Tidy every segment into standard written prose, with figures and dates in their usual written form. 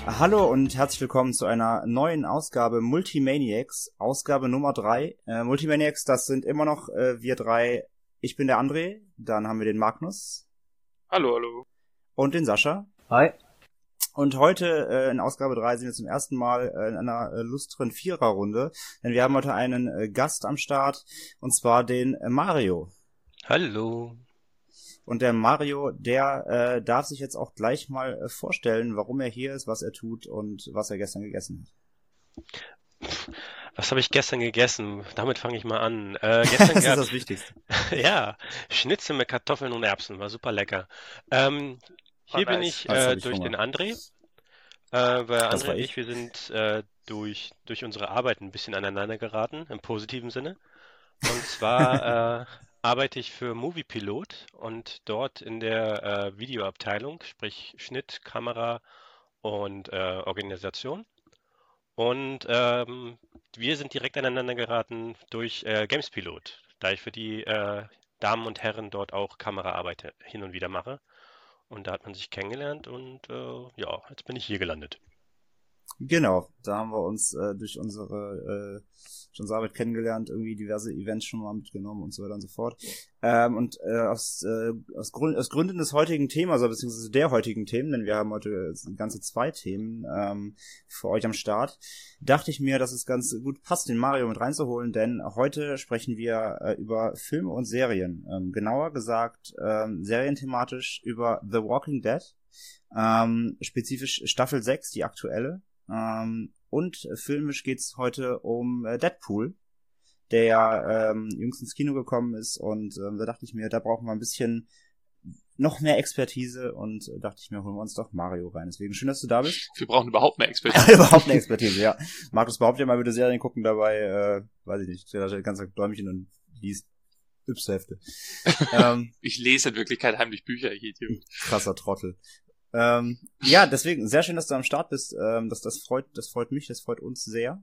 Hallo und herzlich willkommen zu einer neuen Ausgabe Multimaniacs, Ausgabe Nummer 3. Multimaniacs, das sind immer noch wir drei. Ich bin der André, dann haben wir den Magnus. Hallo, hallo. Und den Sascha. Hi. Und heute in Ausgabe 3 sind wir zum ersten Mal in einer lustren Viererrunde, denn wir haben heute einen Gast am Start, und zwar den Mario. Hallo. Und der Mario, der darf sich jetzt auch gleich mal vorstellen, warum er hier ist, was er tut und was er gestern gegessen hat. Was habe ich gestern gegessen? Damit fange ich mal an. Das Gestern ist gab's, das Wichtigste. ja, Schnitzel mit Kartoffeln und Erbsen, war super lecker. Hier bin nice. ich Jetzt hab ich durch Hunger. den André, weil Das André war und ich. ich, wir sind durch unsere Arbeit ein bisschen aneinander geraten, im positiven Sinne. Und zwar arbeite ich für Moviepilot und dort in der Videoabteilung, sprich Schnitt, Kamera und Organisation. Und wir sind direkt aneinander geraten durch Gamespilot, da ich für die Damen und Herren dort auch Kameraarbeit hin und wieder mache. Und da hat man sich kennengelernt und ja, jetzt bin ich hier gelandet. Genau, da haben wir uns durch unsere Arbeit kennengelernt, irgendwie diverse Events schon mal mitgenommen und so weiter und so fort. Aus Gründen des heutigen Themas, also beziehungsweise der heutigen Themen, denn wir haben heute ganze 2 Themen für euch am Start, dachte ich mir, dass es ganz gut passt, den Mario mit reinzuholen, denn heute sprechen wir über Filme und Serien. Genauer gesagt, serienthematisch über The Walking Dead, spezifisch Staffel 6, die aktuelle. Und filmisch geht's heute um Deadpool, der ja jüngst ins Kino gekommen ist, und da dachte ich mir, da brauchen wir ein bisschen noch mehr Expertise, und dachte ich mir, holen wir uns doch Mario rein. Deswegen schön, dass du da bist. Wir brauchen überhaupt mehr Expertise. Überhaupt eine Expertise, ja. Markus behauptet ja mal, würde Serien gucken, dabei, weiß ich nicht, der ganze Tag Däumchen und liest Yps-Hefte. Ich lese in Wirklichkeit heimlich Bücher, ich Idiot. Krasser Trottel. Ja, deswegen, sehr schön, dass du am Start bist. Das freut mich, das freut uns sehr.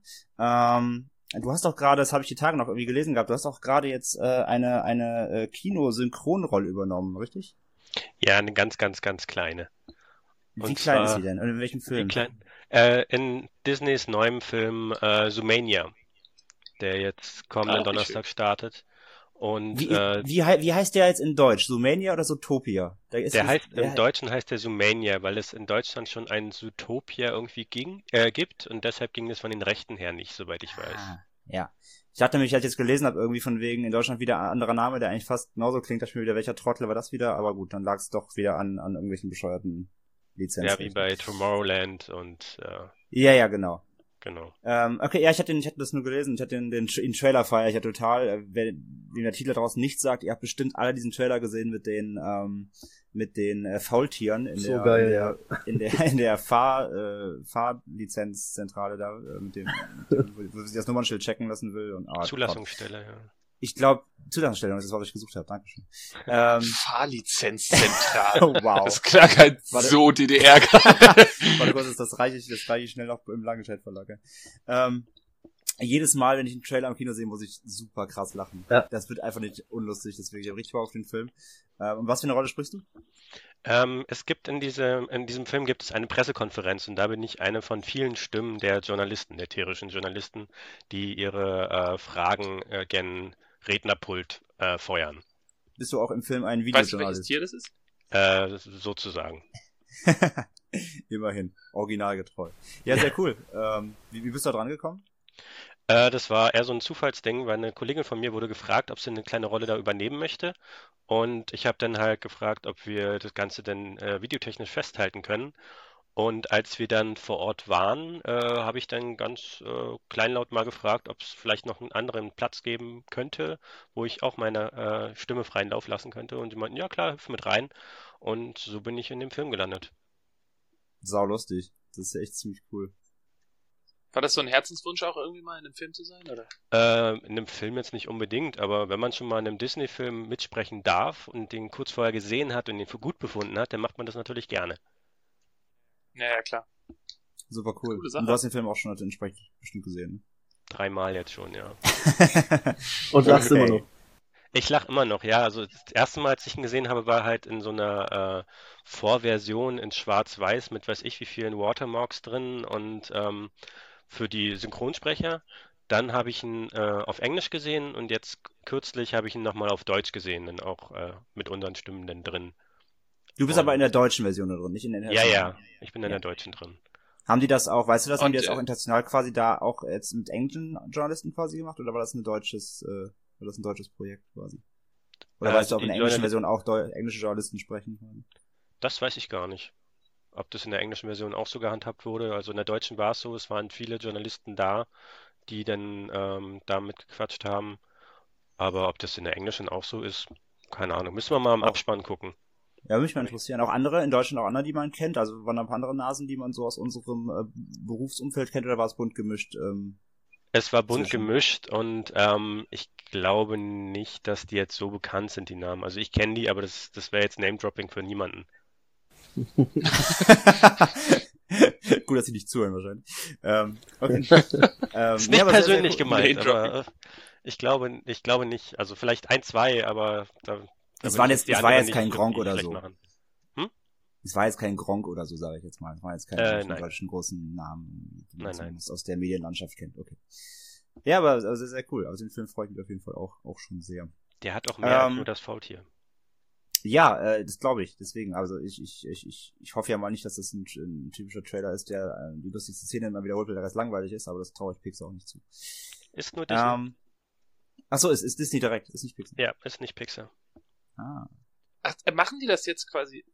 Du hast auch gerade, das habe ich die Tage noch irgendwie gelesen gehabt, du hast auch gerade jetzt eine Kino-Synchronrolle übernommen, richtig? Ja, eine ganz, ganz, ganz kleine. Wie Und klein ist zwar, sie denn? Und in welchem Film? wie klein? In Disneys neuem Film Zoomania, der jetzt kommenden Wie schön. Donnerstag startet. Und Wie heißt der jetzt in Deutsch? Zoomania oder Zootopia? im Deutschen heißt der Zoomania, weil es in Deutschland schon ein Zootopia irgendwie gibt und deshalb ging es von den Rechten her nicht, soweit ich weiß. Ja. Ich dachte nämlich, als ich jetzt gelesen habe, irgendwie von wegen in Deutschland wieder ein anderer Name, der eigentlich fast genauso klingt, dachte ich mir wieder, welcher Trottel war das wieder? Aber gut, dann lag es doch wieder an irgendwelchen bescheuerten Lizenzen. Ja, wie bei Tomorrowland und Ja, genau. genau. Okay, ja, ich hatte das nur gelesen, ich hatte den Trailer feier ich ja total, wem der Titel draußen nichts sagt, ihr habt bestimmt alle diesen Trailer gesehen mit den Faultieren in So geil, ja. in der Fahrlizenzzentrale da, wo sich das Nummernschild checken lassen will und Zulassungsstelle, ja. Ich glaube, Zulassungsstelle, das ist, was ich gesucht habe, Dankeschön. Fahrlizenzzentrale. Oh, wow. Das klang halt Warte. so DDR. Warte kurz, das reiche ich schnell noch im Langenscheid-Verlag. Jedes Mal, wenn ich einen Trailer im Kino sehe, muss ich super krass lachen. Ja. Das wird einfach nicht unlustig, deswegen ich habe richtig Bock auf den Film. Und was für eine Rolle sprichst du? Es gibt in diesem Film gibt es eine Pressekonferenz und da bin ich eine von vielen Stimmen der Journalisten, der tierischen Journalisten, die ihre Fragen gen Rednerpult feuern, Bist du auch im Film ein Weißt du, welches Videojournalist? Tier das ist? sozusagen. Immerhin, originalgetreu. Ja, sehr cool. Wie bist du da dran gekommen? Das war eher so ein Zufallsding, weil eine Kollegin von mir wurde gefragt, ob sie eine kleine Rolle da übernehmen möchte. Und ich habe dann halt gefragt, ob wir das Ganze denn videotechnisch festhalten können. Und als wir dann vor Ort waren, habe ich dann ganz kleinlaut mal gefragt, ob es vielleicht noch einen anderen Platz geben könnte, wo ich auch meine Stimme freien Lauf lassen könnte. Und die meinten, ja klar, hüpf mit rein. Und so bin ich in dem Film gelandet. Sau lustig. Das ist ja echt ziemlich cool. War das so ein Herzenswunsch auch irgendwie mal in einem Film zu sein, oder? In einem Film jetzt nicht unbedingt, aber wenn man schon mal in einem Disney-Film mitsprechen darf und den kurz vorher gesehen hat und den für gut befunden hat, dann macht man das natürlich gerne. Ja, klar. Super cool. Coole Sache. Und du hast den Film auch schon entsprechend bestimmt gesehen. 3 Mal jetzt schon, ja. Und lachst Okay. immer noch. Ich lach immer noch, ja. Also das erste Mal, als ich ihn gesehen habe, war halt in so einer Vorversion in Schwarz-Weiß mit weiß ich wie vielen Watermarks drin und für die Synchronsprecher. Dann habe ich ihn auf Englisch gesehen und jetzt kürzlich habe ich ihn nochmal auf Deutsch gesehen, dann auch mit unseren Stimmen dann drin. Du bist aber in Und der deutschen Version da drin, nicht in der ja, internationalen. ja, ich bin in Ja. der Deutschen drin. Haben die das auch, weißt du das, haben die Und das auch international quasi da auch jetzt mit englischen Journalisten quasi gemacht oder war das war das ein deutsches Projekt quasi? Oder weißt du, Also ob in die der englischen Journal Version auch englische Journalisten sprechen? Das weiß ich gar nicht. Ob das in der englischen Version auch so gehandhabt wurde. Also in der deutschen war es so, es waren viele Journalisten da, die dann da mitgequatscht haben. Aber ob das in der englischen auch so ist, keine Ahnung. Müssen wir mal im Auch, Abspann gucken. ja, würde mich mal interessieren. Auch andere, in Deutschland auch andere, die man kennt? Also waren da ein paar andere Nasen, die man so aus unserem Berufsumfeld kennt oder war es bunt gemischt Es war bunt zwischen? gemischt und ich glaube nicht, dass die jetzt so bekannt sind, die Namen. Also ich kenne die, aber das wäre jetzt Name-Dropping für niemanden. Gut, dass sie nicht zuhören wahrscheinlich. Okay. Ist Nee, nicht aber sehr, sehr persönlich cool. gemeint, Name-Dropping. aber ich glaube nicht. Also vielleicht ein, zwei, aber da will ich jetzt die Es war anderen jetzt kein nicht Gronk irgendwie oder schlecht so. machen. Hm? Es war jetzt kein Gronk oder so, sage ich jetzt mal. Es waren jetzt keine solchen Nein, deutschen großen Namen, die man nein, nein. zumindest aus der Medienlandschaft kennt. Okay. Ja, aber also sehr, sehr cool. Also den Film freue ich mich auf jeden Fall auch schon sehr. Der hat auch mehr als nur Ähm, das Faultier. ja, das glaube ich. Deswegen, also ich hoffe ja mal nicht, dass das ein typischer Trailer ist, der die lustigste Szene immer wiederholt, weil der Rest langweilig ist, aber das traue ich Pixar auch nicht zu. Ist nur Disney. Ach so, ist Disney direkt, ist nicht Pixar. Ja, ist nicht Pixar. Ah. Ach, machen die das jetzt quasi?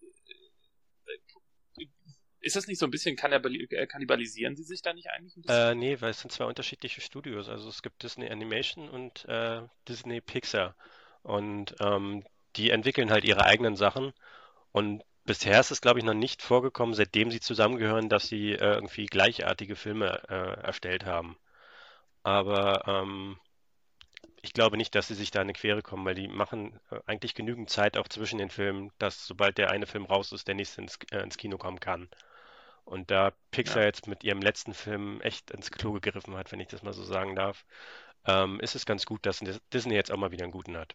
Ist das nicht so ein bisschen kannibalisieren sie sich da nicht eigentlich ein bisschen? Nee, weil es sind zwei unterschiedliche Studios. Also es gibt Disney Animation und Disney Pixar. Und die entwickeln halt ihre eigenen Sachen. Und bisher ist es, glaube ich, noch nicht vorgekommen, seitdem sie zusammengehören, dass sie irgendwie gleichartige Filme erstellt haben. Aber ich glaube nicht, dass sie sich da in eine Quere kommen, weil die machen eigentlich genügend Zeit auch zwischen den Filmen, dass sobald der eine Film raus ist, der nächste ins Kino kommen kann. Und da Pixar Ja. jetzt mit ihrem letzten Film echt ins Klo gegriffen hat, wenn ich das mal so sagen darf, ist es ganz gut, dass Disney jetzt auch mal wieder einen guten hat.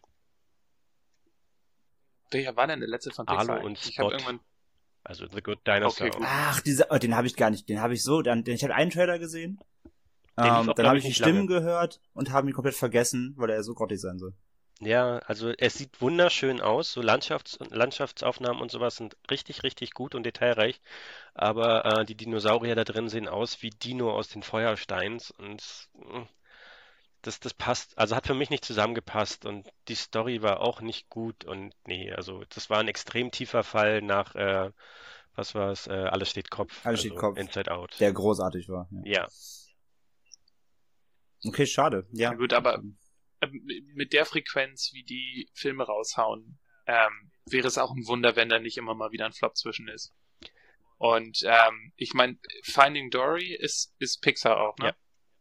Welcher war denn der letzte von Arlo Pixar und eigentlich? Ich habe Spot, irgendwann. also The Good Okay, Dinosaur. gut. Ach, den habe ich gar nicht, den habe ich so, ich habe einen Trailer gesehen, Der lief auch, dann glaube habe ich, ich die nicht Stimmen lange. gehört und habe ihn komplett vergessen, weil er so grottig sein soll. Ja, also es sieht wunderschön aus, so Landschaftsaufnahmen und sowas sind richtig, richtig gut und detailreich, aber die Dinosaurier da drin sehen aus wie Dino aus den Feuersteins und das passt, also hat für mich nicht zusammengepasst und die Story war auch nicht gut und nee, also das war ein extrem tiefer Fall nach, was war es, Alles steht Kopf, Alles steht also Kopf, Inside Out. der großartig war. Ja. Ja, Okay, schade. Ja Ja. gut, aber mit der Frequenz, wie die Filme raushauen, wäre es auch ein Wunder, wenn da nicht immer mal wieder ein Flop zwischen ist. Und ich meine, Finding Dory ist Pixar auch, ja. ne?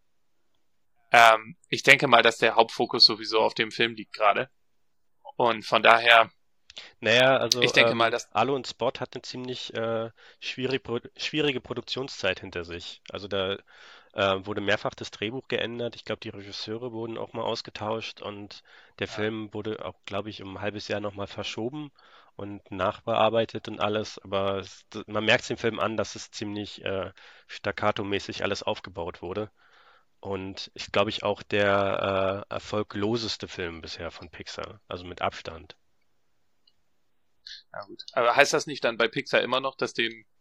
Ich denke mal, dass der Hauptfokus sowieso auf dem Film liegt gerade. Und von daher, Naja, also ich denke mal, dass. Arlo und Spot hat eine ziemlich schwierige Produktionszeit hinter sich. Also da wurde mehrfach das Drehbuch geändert. Ich glaube, die Regisseure wurden auch mal ausgetauscht und der Film wurde auch, glaube ich, um ein halbes Jahr nochmal verschoben und nachbearbeitet und alles. Aber man merkt es dem Film an, dass es ziemlich staccato-mäßig alles aufgebaut wurde. Und ist, glaube ich, auch der erfolgloseste Film bisher von Pixar, also mit Abstand. Ja gut. Aber heißt das nicht dann bei Pixar immer noch, dass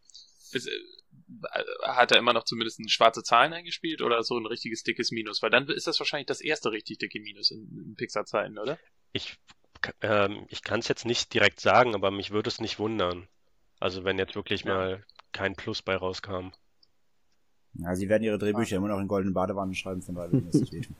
hat er immer noch zumindest schwarze Zahlen eingespielt oder so ein richtiges dickes Minus? Weil dann ist das wahrscheinlich das erste richtig dicke Minus in Pixar-Zeiten, oder? Ich, ich kann es jetzt nicht direkt sagen, aber mich würde es nicht wundern. Also wenn jetzt wirklich Ja. mal kein Plus bei rauskam. Ja, sie werden ihre Drehbücher immer noch in goldenen Badewannen schreiben, von daher wird das nicht wehtun.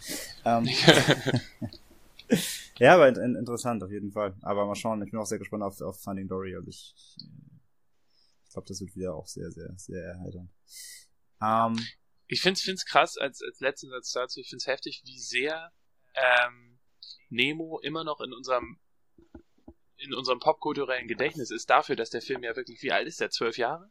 Ja, aber interessant auf jeden Fall. Aber mal schauen, ich bin auch sehr gespannt auf Finding Dory. Also ich glaube, das wird wieder auch sehr, sehr, sehr erheiternd. Ich find's krass, als letzten Satz dazu, ich find's heftig, wie sehr Nemo immer noch in unserem popkulturellen Gedächtnis ist dafür, dass der Film ja wirklich, wie alt ist der? 12 Jahre?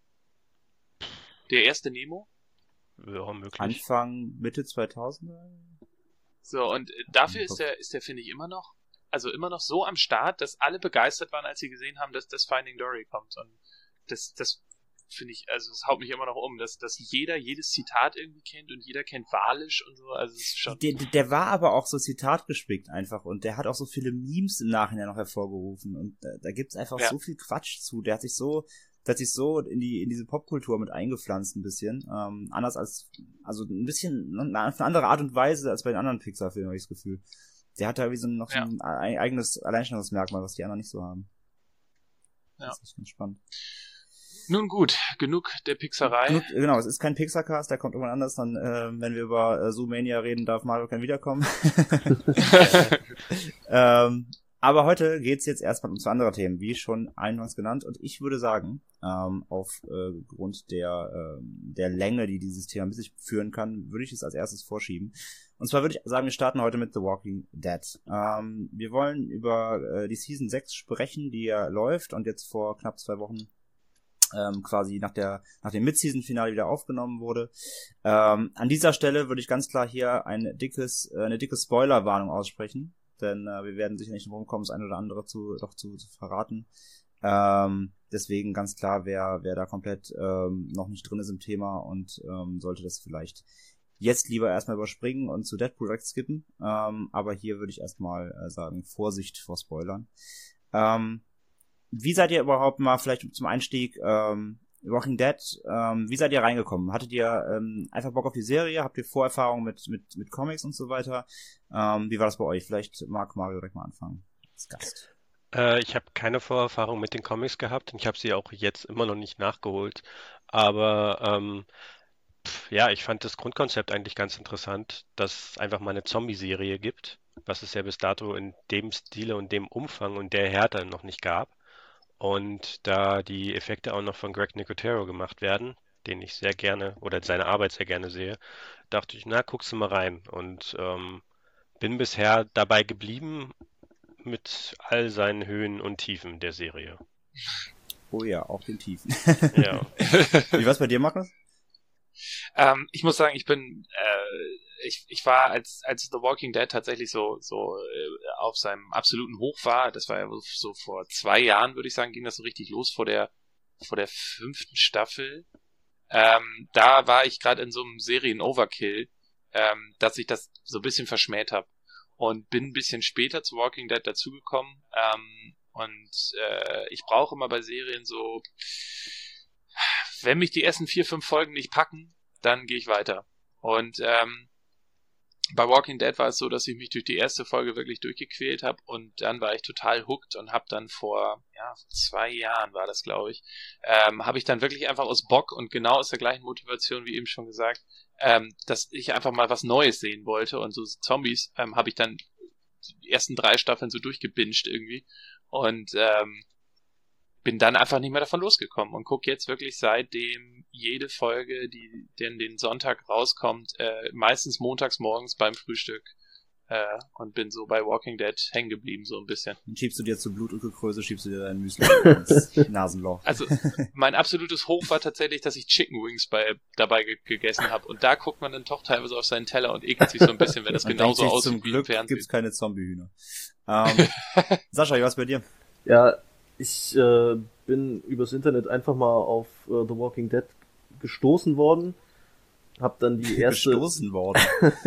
Der erste Nemo? Ja, möglich. Anfang, Mitte 2000er? So, und dafür ist der, finde ich, immer noch also immer noch so am Start, dass alle begeistert waren, als sie gesehen haben, dass das Finding Dory kommt. Und das finde ich, also es haut mich immer noch um, dass jeder jedes Zitat irgendwie kennt und jeder kennt Walisch und so, also es ist schon... Der war aber auch so zitatgespickt einfach und der hat auch so viele Memes im Nachhinein noch hervorgerufen und da gibt's einfach so viel Quatsch zu, der hat sich so in diese Popkultur mit eingepflanzt ein bisschen, anders als, also ein bisschen, auf eine andere Art und Weise als bei den anderen Pixar-Filmen, habe ich das Gefühl. Der hat da wie so ein eigenes Alleinstellungsmerkmal, was die anderen nicht so haben. Ja. Das ist ganz spannend. Nun gut, genug der Pixarei. Genau, es ist kein Pixar-Cast, der kommt irgendwann anders, dann, wenn wir über Zoomania reden, darf Mario kein wiederkommen. Aber heute geht's jetzt erstmal um zwei andere Themen, wie schon eingangs genannt, und ich würde sagen, aufgrund der Länge, die dieses Thema mit sich führen kann, würde ich es als erstes vorschieben. Und zwar würde ich sagen, wir starten heute mit The Walking Dead. Wir wollen über die Season 6 sprechen, die ja läuft und jetzt vor knapp 2 Wochen quasi nach dem Mid-Season-Finale wieder aufgenommen wurde. An dieser Stelle würde ich ganz klar hier eine dicke Spoiler-Warnung aussprechen, denn wir werden sicher nicht rumkommen, das eine oder andere zu verraten. Deswegen ganz klar, wer da komplett noch nicht drin ist im Thema und sollte das vielleicht jetzt lieber erstmal überspringen und zu Deadpool direkt skippen. Aber hier würde ich erstmal sagen, Vorsicht vor Spoilern. Wie seid ihr überhaupt mal vielleicht zum Einstieg Walking Dead, wie seid ihr reingekommen? Hattet ihr einfach Bock auf die Serie? Habt ihr Vorerfahrungen mit Comics und so weiter? Wie war das bei euch? Vielleicht mag Mario direkt mal anfangen als Gast. Ich habe keine Vorerfahrung mit den Comics gehabt und ich habe sie auch jetzt immer noch nicht nachgeholt. Aber ja, ich fand das Grundkonzept eigentlich ganz interessant, dass es einfach mal eine Zombie-Serie gibt, was es ja bis dato in dem Stile und dem Umfang und der Härte noch nicht gab. Und da die Effekte auch noch von Greg Nicotero gemacht werden, den ich sehr gerne oder seine Arbeit sehr gerne sehe, dachte ich, na, guckst du mal rein. Und bin bisher dabei geblieben mit all seinen Höhen und Tiefen der Serie. Oh ja, auch den Tiefen. Ja. Wie war's bei dir, Markus? Ich muss sagen, ich war, als The Walking Dead tatsächlich so auf seinem absoluten Hoch war, das war ja so vor 2 Jahren, würde ich sagen, ging das so richtig los vor der 5. Staffel. Da war ich gerade in so einem Serien-Overkill, dass ich das so ein bisschen verschmäht habe und bin ein bisschen später zu Walking Dead dazugekommen. Ich brauche immer bei Serien so, wenn mich die ersten 4, 5 Folgen nicht packen, dann gehe ich weiter. Und bei Walking Dead war es so, dass ich mich durch die erste Folge wirklich durchgequält habe und dann war ich total hooked und habe dann vor 2 Jahren war das, glaube ich, habe ich dann wirklich einfach aus Bock und genau aus der gleichen Motivation wie eben schon gesagt, dass ich einfach mal was Neues sehen wollte und so Zombies habe ich dann die ersten 3 Staffeln so durchgebinged irgendwie und bin dann einfach nicht mehr davon losgekommen und gucke jetzt wirklich seitdem jede Folge, die den Sonntag rauskommt, meistens montags morgens beim Frühstück und bin so bei Walking Dead hängen geblieben, so ein bisschen. Dann schiebst du dir zur Blutgröße, schiebst du dir dein Müsli ins Nasenloch. Also mein absolutes Hoch war tatsächlich, dass ich Chicken Wings dabei gegessen habe und da guckt man dann doch teilweise auf seinen Teller und ekelt sich so ein bisschen, wenn das genauso aussieht zum wie Glück im Fernsehen. Gibt's keine Zombie-Hühner. Sascha, wie war's bei dir? Ja, ich bin übers Internet einfach mal auf The Walking Dead gestoßen worden, hab dann die erste gestoßen worden.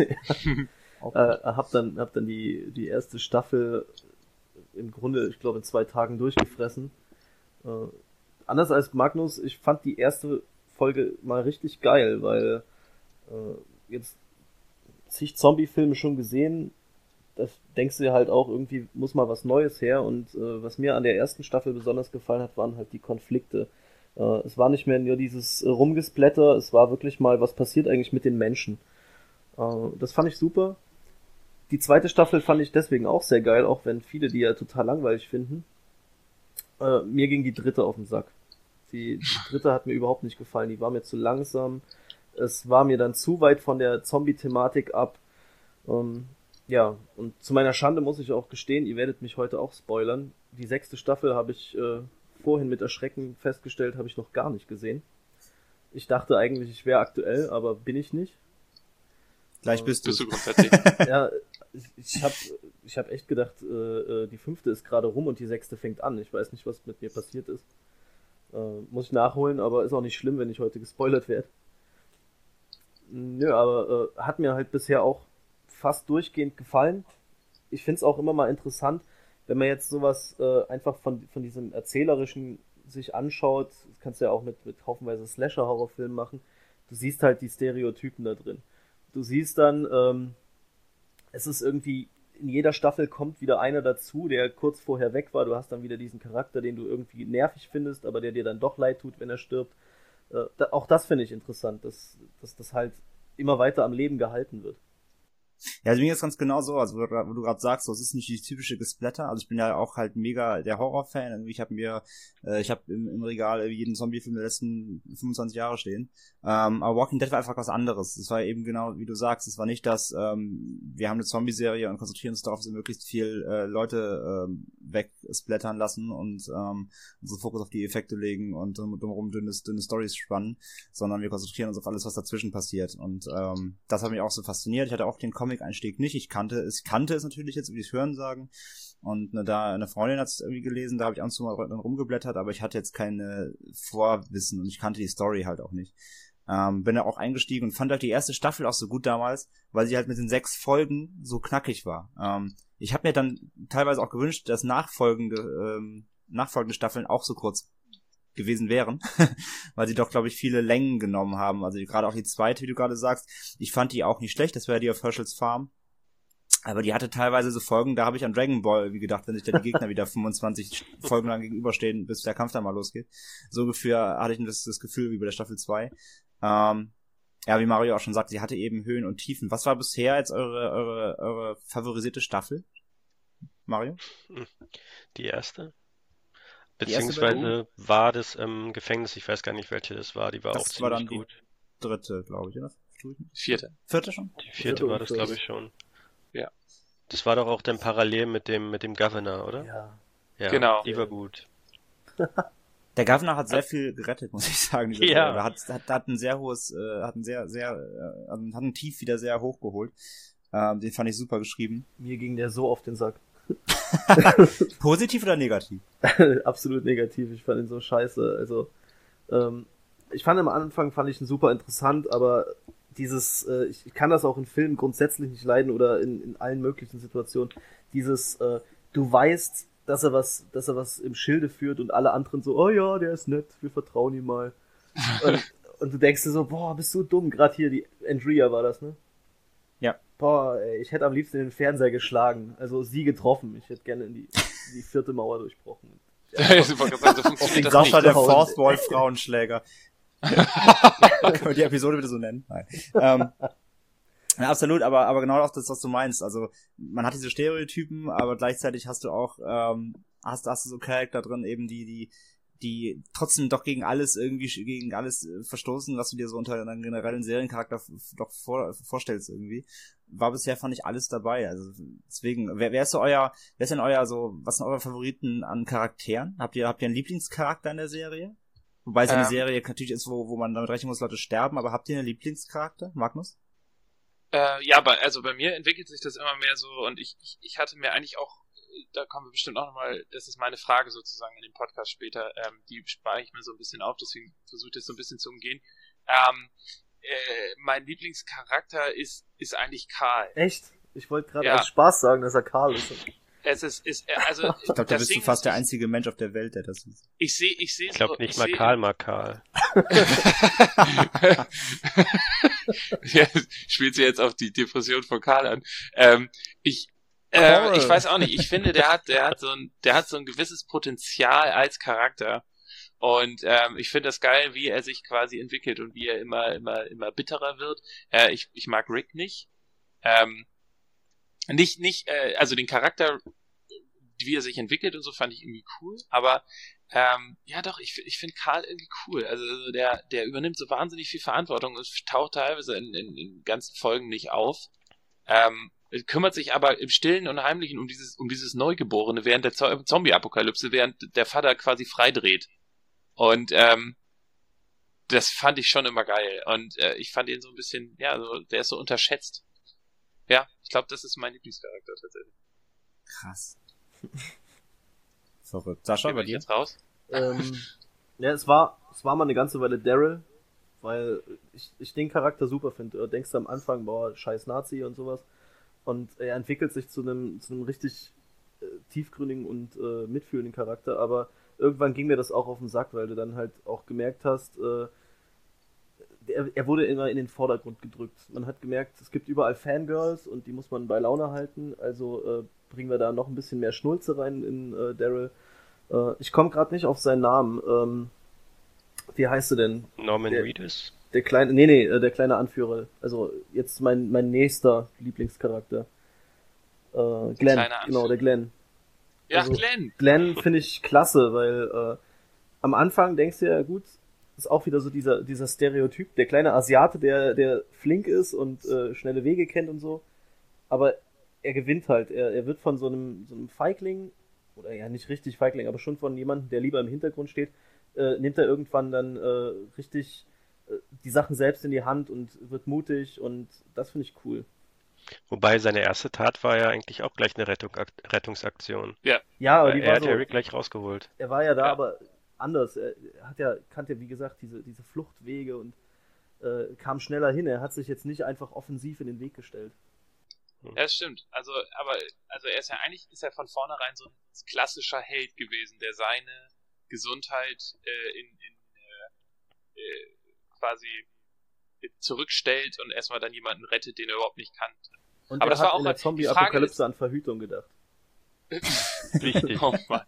hab dann die erste Staffel im Grunde, ich glaube, in 2 Tagen durchgefressen. Anders als Magnus, ich fand die erste Folge mal richtig geil, weil jetzt zig Zombie-Filme schon gesehen, da denkst du dir halt auch, irgendwie muss mal was Neues her und was mir an der ersten Staffel besonders gefallen hat, waren halt die Konflikte. Es war nicht mehr nur dieses Rumgesplätter, es war wirklich mal, was passiert eigentlich mit den Menschen. Das fand ich super. Die 2. Staffel fand ich deswegen auch sehr geil, auch wenn viele die ja total langweilig finden. Mir ging die 3. auf den Sack. Die 3. hat mir überhaupt nicht gefallen, die war mir zu langsam. Es war mir dann zu weit von der Zombie-Thematik ab. Ja, und zu meiner Schande muss ich auch gestehen, ihr werdet mich heute auch spoilern. Die 6. Staffel habe ich vorhin mit Erschrecken festgestellt, habe ich noch gar nicht gesehen. Ich dachte eigentlich, ich wäre aktuell, aber bin ich nicht. Gleich bist du. grundsätzlich. Ja, ich hab echt gedacht, die 5. ist gerade rum und die 6. fängt an. Ich weiß nicht, was mit mir passiert ist. Muss ich nachholen, aber ist auch nicht schlimm, wenn ich heute gespoilert werde. Nö, aber hat mir halt bisher auch fast durchgehend gefallen. Ich find's auch immer mal interessant, wenn man jetzt sowas einfach von diesem Erzählerischen sich anschaut. Das kannst du ja auch mit haufenweise Slasher-Horrorfilmen machen. Du siehst halt die Stereotypen da drin. Du siehst dann, es ist irgendwie, in jeder Staffel kommt wieder einer dazu, der kurz vorher weg war. Du hast dann wieder diesen Charakter, den du irgendwie nervig findest, aber der dir dann doch leid tut, wenn er stirbt. Auch das finde ich interessant, dass das halt immer weiter am Leben gehalten wird. Ja, also mir ist ganz genau so, also wo du gerade sagst, so, es ist nicht die typische Gesplatter, also ich bin ja auch halt mega der Horrorfan, also ich habe im Regal jeden Zombie-Film der letzten 25 Jahre stehen, aber Walking Dead war einfach was anderes, es war eben genau, wie du sagst, es war nicht das, wir haben eine Zombie-Serie und konzentrieren uns darauf, dass wir möglichst viel Leute wegsplattern lassen und unseren Fokus auf die Effekte legen und drumherum dünne Storys spannen, sondern wir konzentrieren uns auf alles, was dazwischen passiert und das hat mich auch so fasziniert. Ich hatte auch den Comic-Einstieg nicht. Ich kannte es natürlich jetzt, wie ich es hören sagen. Und da eine Freundin hat es irgendwie gelesen, da habe ich ab und zu mal rumgeblättert, aber ich hatte jetzt keine Vorwissen und ich kannte die Story halt auch nicht. Bin da auch eingestiegen und fand halt die erste Staffel auch so gut damals, weil sie halt mit den 6 Folgen so knackig war. Ich habe mir dann teilweise auch gewünscht, dass nachfolgende Staffeln auch so kurz gewesen wären, weil sie doch, glaube ich, viele Längen genommen haben. Also gerade auch die zweite, wie du gerade sagst, ich fand die auch nicht schlecht, das wäre die auf Herschels Farm. Aber die hatte teilweise so Folgen, da habe ich an Dragon Ball wie gedacht, wenn sich da die Gegner wieder 25 Folgen lang gegenüberstehen, bis der Kampf dann mal losgeht. So ungefähr hatte ich das Gefühl wie bei der Staffel 2. Ja, wie Mario auch schon sagt, sie hatte eben Höhen und Tiefen. Was war bisher jetzt eure favorisierte Staffel, Mario? Die erste? Die erste Beziehungsweise war das im Gefängnis, ich weiß gar nicht, welche das war, die war auch Das war dann ziemlich gut. die 3., glaube ich, oder? 4. 4. schon? Die 4. war das, glaube ich, schon. Ja. Das war doch auch dann parallel mit dem Governor, oder? Ja. Ja, Genau. die war gut. Der Governor hat sehr viel gerettet, muss ich sagen. Ja. Er hat ein sehr hohes, hat ein Tief wieder sehr hochgeholt. Den fand ich super geschrieben. Mir ging der so auf den Sack. Positiv oder negativ? Absolut negativ. Ich fand ihn so scheiße. Also, ich fand am Anfang ihn super interessant, aber dieses, ich kann das auch in Filmen grundsätzlich nicht leiden oder in allen möglichen Situationen. Dieses, du weißt, dass er was im Schilde führt und alle anderen so, oh ja, der ist nett, wir vertrauen ihm mal. Und du denkst dir so, boah, bist du dumm. Gerade hier, die Andrea war das, ne? Ja. Boah, ey, ich hätte am liebsten den Fernseher geschlagen. Also sie getroffen. Ich hätte gerne in die 4. Mauer durchbrochen. Ja, super gesagt, so funktioniert das Sascha, nicht. der Fourth Wall Frauenschläger. Können wir die Episode bitte so nennen? Nein. Ja, absolut, aber genau auch das, was du meinst. Also man hat diese Stereotypen, aber gleichzeitig hast du auch hast du so Charakter drin, eben die trotzdem doch gegen alles verstoßen, was du dir so unter einem generellen Seriencharakter doch vorstellst irgendwie. War bisher, fand ich, alles dabei. Also deswegen, wer ist denn euer so, was sind eure Favoriten an Charakteren? Habt ihr einen Lieblingscharakter in der Serie? Wobei es eine Serie natürlich ist, wo man damit rechnen muss, Leute sterben, aber habt ihr einen Lieblingscharakter, Magnus? Ja, aber also bei mir entwickelt sich das immer mehr so und ich hatte mir eigentlich auch, da kommen wir bestimmt auch nochmal, das ist meine Frage sozusagen in dem Podcast später, die spare ich mir so ein bisschen auf, deswegen versuche ich das so ein bisschen zu umgehen. Mein Lieblingscharakter ist eigentlich Karl. Echt? Ich wollte gerade aus Spaß sagen, dass er Karl ist. Also ich glaube, da bist du fast der einzige Mensch auf der Welt, der das ist. Ich glaube nicht mal Karl mag Karl. Ja, spielt sie jetzt auf die Depression von Karl an. Ich weiß auch nicht. Ich finde, der hat so ein gewisses Potenzial als Charakter. Und ich finde das geil, wie er sich quasi entwickelt und wie er immer bitterer wird. Ich mag Rick nicht. Also den Charakter, wie er sich entwickelt und so, fand ich irgendwie cool, aber ja doch, ich finde Karl irgendwie cool. Also der übernimmt so wahnsinnig viel Verantwortung und taucht teilweise in ganzen Folgen nicht auf. Kümmert sich aber im Stillen und Heimlichen um dieses Neugeborene während der Zombie-Apokalypse, während der Vater quasi freidreht. Und das fand ich schon immer geil. Und ich fand ihn so ein bisschen, ja, so, der ist so unterschätzt. Ja, ich glaube, das ist mein Lieblingscharakter tatsächlich. Krass. Verrückt. Sascha, Bin bei ich dir? jetzt raus? Ja, es war mal eine ganze Weile Daryl, weil ich den Charakter super finde. Du denkst am Anfang, boah, scheiß Nazi und sowas. Und er entwickelt sich zu einem richtig tiefgründigen und mitfühlenden Charakter, aber irgendwann ging mir das auch auf den Sack, weil du dann halt auch gemerkt hast, er wurde immer in den Vordergrund gedrückt. Man hat gemerkt, es gibt überall Fangirls und die muss man bei Laune halten, also bringen wir da noch ein bisschen mehr Schnulze rein in Daryl. Ich komme gerade nicht auf seinen Namen. Wie heißt du denn? Norman Reedus? Der kleine, der kleine Anführer. Also jetzt mein nächster Lieblingscharakter. Glenn, genau, der Glenn. Ja, Also, Glenn! Glenn finde ich klasse, weil am Anfang denkst du ja, gut, ist auch wieder so dieser Stereotyp, der kleine Asiate, der flink ist und schnelle Wege kennt und so. Aber er gewinnt halt. Er wird von so einem Feigling, oder ja nicht richtig Feigling, aber schon von jemandem, der lieber im Hintergrund steht, nimmt er irgendwann dann richtig die Sachen selbst in die Hand und wird mutig und das finde ich cool. Wobei seine erste Tat war ja eigentlich auch gleich eine Rettungsaktion. Ja, aber Weil die er war hat so, Eric gleich rausgeholt. er war ja da, Ja. aber anders. Er kannte ja, wie gesagt, diese Fluchtwege und kam schneller hin. Er hat sich jetzt nicht einfach offensiv in den Weg gestellt. Ja, das stimmt. Also er ist ja eigentlich von vornherein so ein klassischer Held gewesen, der seine Gesundheit quasi zurückstellt und erstmal dann jemanden rettet, den er überhaupt nicht kannte. Und Aber er das war hat auch in mal- der die Zombie-Apokalypse Frage an Verhütung gedacht. Richtig. Oh Mann.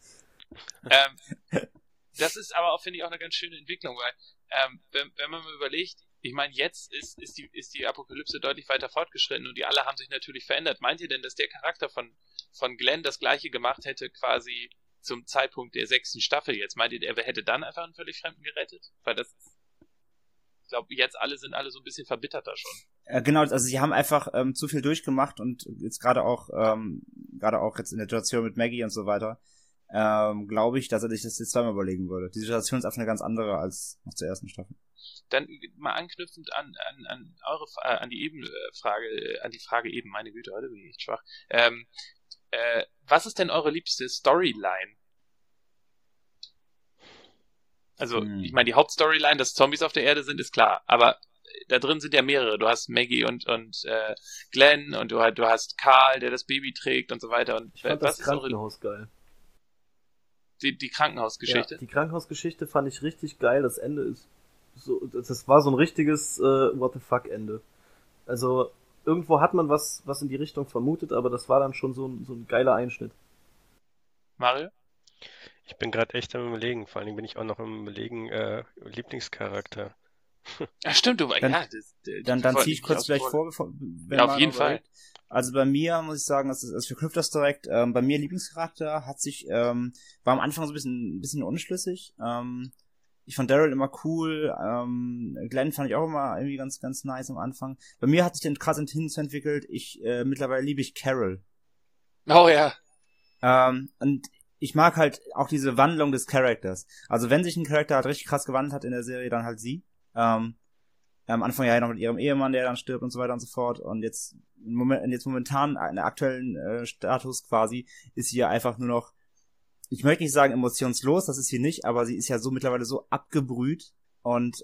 Das ist aber auch, finde ich, auch eine ganz schöne Entwicklung, weil wenn man mal überlegt, ich meine, jetzt ist die Apokalypse deutlich weiter fortgeschritten und die alle haben sich natürlich verändert. Meint ihr denn, dass der Charakter von Glenn das gleiche gemacht hätte, quasi zum Zeitpunkt der 6. Staffel jetzt? Meint ihr, er hätte dann einfach einen völlig Fremden gerettet? Weil ich glaube, jetzt sind alle so ein bisschen verbitterter schon. Genau, also sie haben einfach zu viel durchgemacht und jetzt gerade auch jetzt in der Situation mit Maggie und so weiter, glaube ich, dass er sich das jetzt zweimal überlegen würde. Die Situation ist einfach eine ganz andere als noch zur ersten Staffel. Dann mal anknüpfend an die Frage eben, meine Güte, heute bin ich echt schwach. Was ist denn eure liebste Storyline? Also, ich meine, die Hauptstoryline, dass Zombies auf der Erde sind, ist klar, aber da drin sind ja mehrere. Du hast Maggie und Glenn und du hast Carl, der das Baby trägt und so weiter. Und Ich fand was das ist eure Krankenhaus geil. die Krankenhausgeschichte? Ja, die Krankenhausgeschichte fand ich richtig geil. Das Ende ist so, das war so ein richtiges What the fuck Ende. Also irgendwo hat man was in die Richtung vermutet, aber das war dann schon so ein geiler Einschnitt. Mario? Ich bin gerade echt am Überlegen. Vor allen Dingen bin ich auch noch am Überlegen, Lieblingscharakter. Ja, stimmt, du. Dann- ja, Dann ziehe ich kurz vielleicht vor, wenn Ja, auf man jeden überlegt. Also bei mir muss ich sagen, das verknüpft das direkt. Bei mir Lieblingscharakter war am Anfang so ein bisschen unschlüssig. Ich fand Daryl immer cool. Glenn fand ich auch immer irgendwie ganz, ganz nice am Anfang. Bei mir hat sich dann krass hinzuentwickelt. Mittlerweile liebe ich Carol. Oh ja. Und ich mag halt auch diese Wandlung des Charakters. Also wenn sich ein Charakter halt richtig krass gewandelt hat in der Serie, dann halt sie. Am Anfang ja noch mit ihrem Ehemann, der dann stirbt und so weiter und so fort. Und jetzt momentan in der aktuellen Status quasi ist sie ja einfach nur noch, ich möchte nicht sagen emotionslos, das ist sie nicht, aber sie ist ja so mittlerweile so abgebrüht und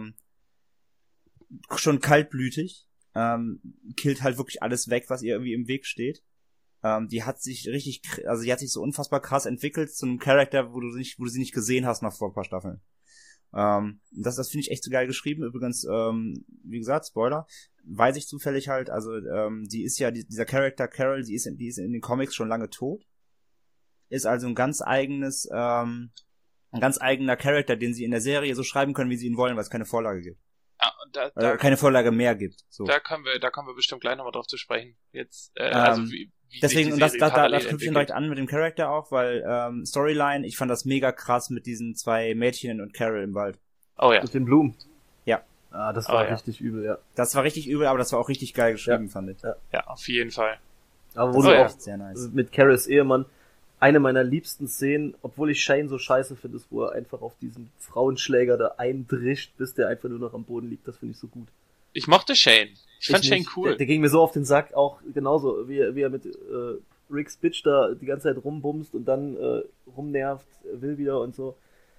schon kaltblütig. Killt halt wirklich alles weg, was ihr irgendwie im Weg steht. Die hat sich so unfassbar krass entwickelt zu einem Charakter, wo du sie nicht gesehen hast nach vor ein paar Staffeln. Das finde ich echt so geil geschrieben. Übrigens, wie gesagt, Spoiler, weiß ich zufällig halt, also die ist ja, dieser Charakter Carol, die ist in den Comics schon lange tot. Ist also ein ganz eigener Charakter, den sie in der Serie so schreiben können, wie sie ihn wollen, weil es keine Vorlage gibt. Ja, und Keine Vorlage mehr gibt. So. da kommen wir bestimmt gleich nochmal drauf zu sprechen. Jetzt, also wie Deswegen, sich und die das Serie knüpfe parallel ich dann entwickelt. direkt an mit dem Charakter auch, weil Storyline, ich fand das mega krass mit diesen 2 Mädchen und Carol im Wald. Oh ja. Mit den Blumen. Ja. Ah, das war Oh ja. richtig übel, ja. Das war richtig übel, aber das war auch richtig geil geschrieben, fand ich. Ja, auf jeden Fall. Aber wo Das du war ja. auch echt sehr nice. mit Carols Ehemann, eine meiner liebsten Szenen, obwohl ich Shane so scheiße finde, ist, wo er einfach auf diesen Frauenschläger da eindrischt, bis der einfach nur noch am Boden liegt. Das finde ich so gut. Ich mochte Shane. Ich fand Shane nicht. cool. Der ging mir so auf den Sack, auch genauso, wie er mit Rick's Bitch da die ganze Zeit rumbumst und dann rumnervt, will wieder und so.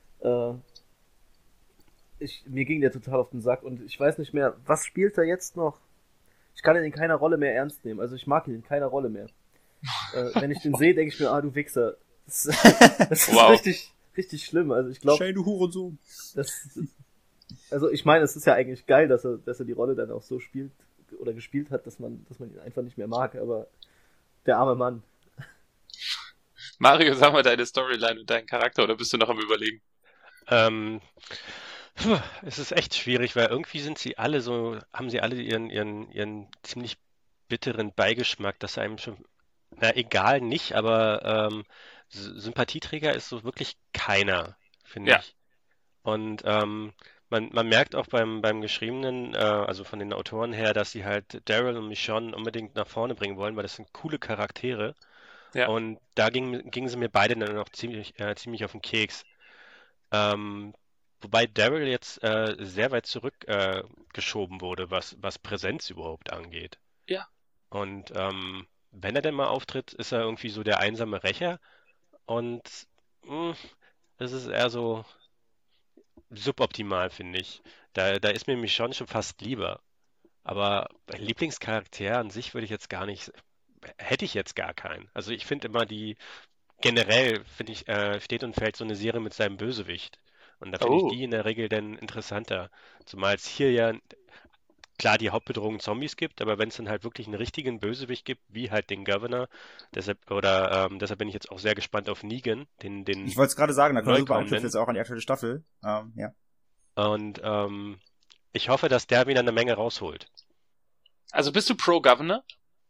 Mir ging der total auf den Sack und ich weiß nicht mehr, was spielt er jetzt noch? Ich kann ihn in keiner Rolle mehr ernst nehmen. Also ich mag ihn in keiner Rolle mehr. Wenn ich den sehe, denke ich mir, du Wichser. Das ist Wow. richtig, richtig schlimm. Also ich glaube, Shane, du Hurensohn. also ich meine, es ist ja eigentlich geil, dass er die Rolle dann auch so spielt oder gespielt hat, dass man ihn einfach nicht mehr mag. Aber der arme Mann. Mario, sag mal deine Storyline und deinen Charakter, oder bist du noch am Überlegen? Es ist echt schwierig, weil irgendwie haben sie alle ihren ziemlich bitteren Beigeschmack, dass einem schon, na egal nicht, aber Sympathieträger ist so wirklich keiner, finde Ja. ich. Und man merkt auch beim Geschriebenen, also von den Autoren her, dass sie halt Daryl und Michonne unbedingt nach vorne bringen wollen, weil das sind coole Charaktere. Ja. Und da gingen sie mir beide dann auch ziemlich auf den Keks. Wobei Daryl jetzt sehr weit zurückgeschoben wurde, was Präsenz überhaupt angeht. Ja. Und wenn er denn mal auftritt, ist er irgendwie so der einsame Rächer. Und das ist eher so suboptimal, finde ich. Da ist mir Michonne schon fast lieber. Aber Lieblingscharakter an sich hätte ich jetzt gar keinen. Also ich finde immer generell finde ich, steht und fällt so eine Serie mit seinem Bösewicht. Und da finde ich Oh. die in der Regel dann interessanter. Zumal es hier ja klar die Hauptbedrohung Zombies gibt, aber wenn es dann halt wirklich einen richtigen Bösewicht gibt, wie halt den Governor, deshalb bin ich jetzt auch sehr gespannt auf Negan, den Ich wollte es gerade sagen, da kommt super Neukommenden. Anknüpfen jetzt auch an die aktuelle Staffel. Ja. Und ich hoffe, dass der wieder eine Menge rausholt. Also bist du Pro-Governor?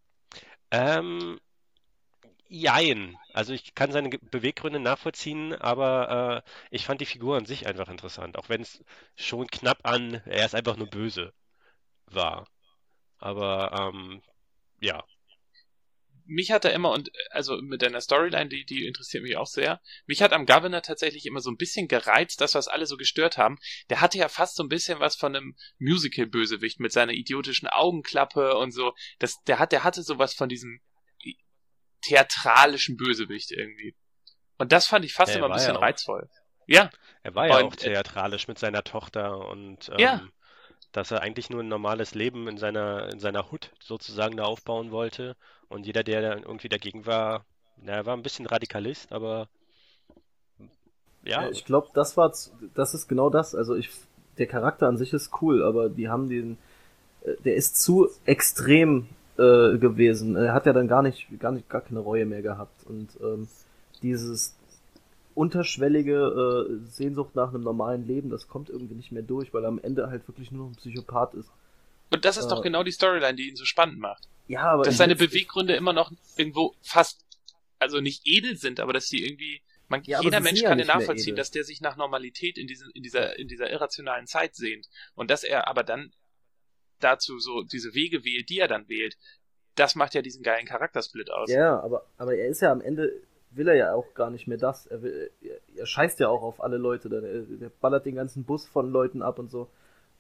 Jein. Also ich kann seine Beweggründe nachvollziehen, aber ich fand die Figur an sich einfach interessant, auch wenn es schon knapp er ist einfach nur böse war. Aber ja. Mich hat er immer, und also mit deiner Storyline, die interessiert mich auch sehr, mich hat am Governor tatsächlich immer so ein bisschen gereizt, das, was alle so gestört haben. Der hatte ja fast so ein bisschen was von einem Musical-Bösewicht mit seiner idiotischen Augenklappe und so. Der hatte sowas von diesem theatralischen Bösewicht irgendwie. Und das fand ich fast Er immer ein war bisschen ja auch. reizvoll. Ja, Er war ja Und, auch theatralisch mit seiner Tochter und Ja. dass er eigentlich nur ein normales Leben in seiner Hut sozusagen da aufbauen wollte. Und jeder, der dann irgendwie dagegen war, er war ein bisschen Radikalist, aber ja, Ich glaube, das ist genau das. Also der Charakter an sich ist cool, aber die haben der ist zu extrem gewesen. Er hat ja dann gar keine Reue mehr gehabt und dieses unterschwellige Sehnsucht nach einem normalen Leben, das kommt irgendwie nicht mehr durch, weil er am Ende halt wirklich nur noch ein Psychopath ist. Und das ist doch genau die Storyline, die ihn so spannend macht. Ja, aber Dass seine Beweggründe immer noch irgendwo fast, also nicht edel sind, aber dass sie irgendwie, Ja, aber jeder sie Mensch sind ja kann nicht den mehr nachvollziehen, edel. dass der sich nach Normalität in dieser irrationalen Zeit sehnt. Und dass er aber dann dazu so diese Wege wählt, die er dann wählt, das macht ja diesen geilen Charaktersplit aus. Ja, aber er ist ja am Ende, will er ja auch gar nicht mehr das. Er scheißt ja auch auf alle Leute. Der ballert den ganzen Bus von Leuten ab und so.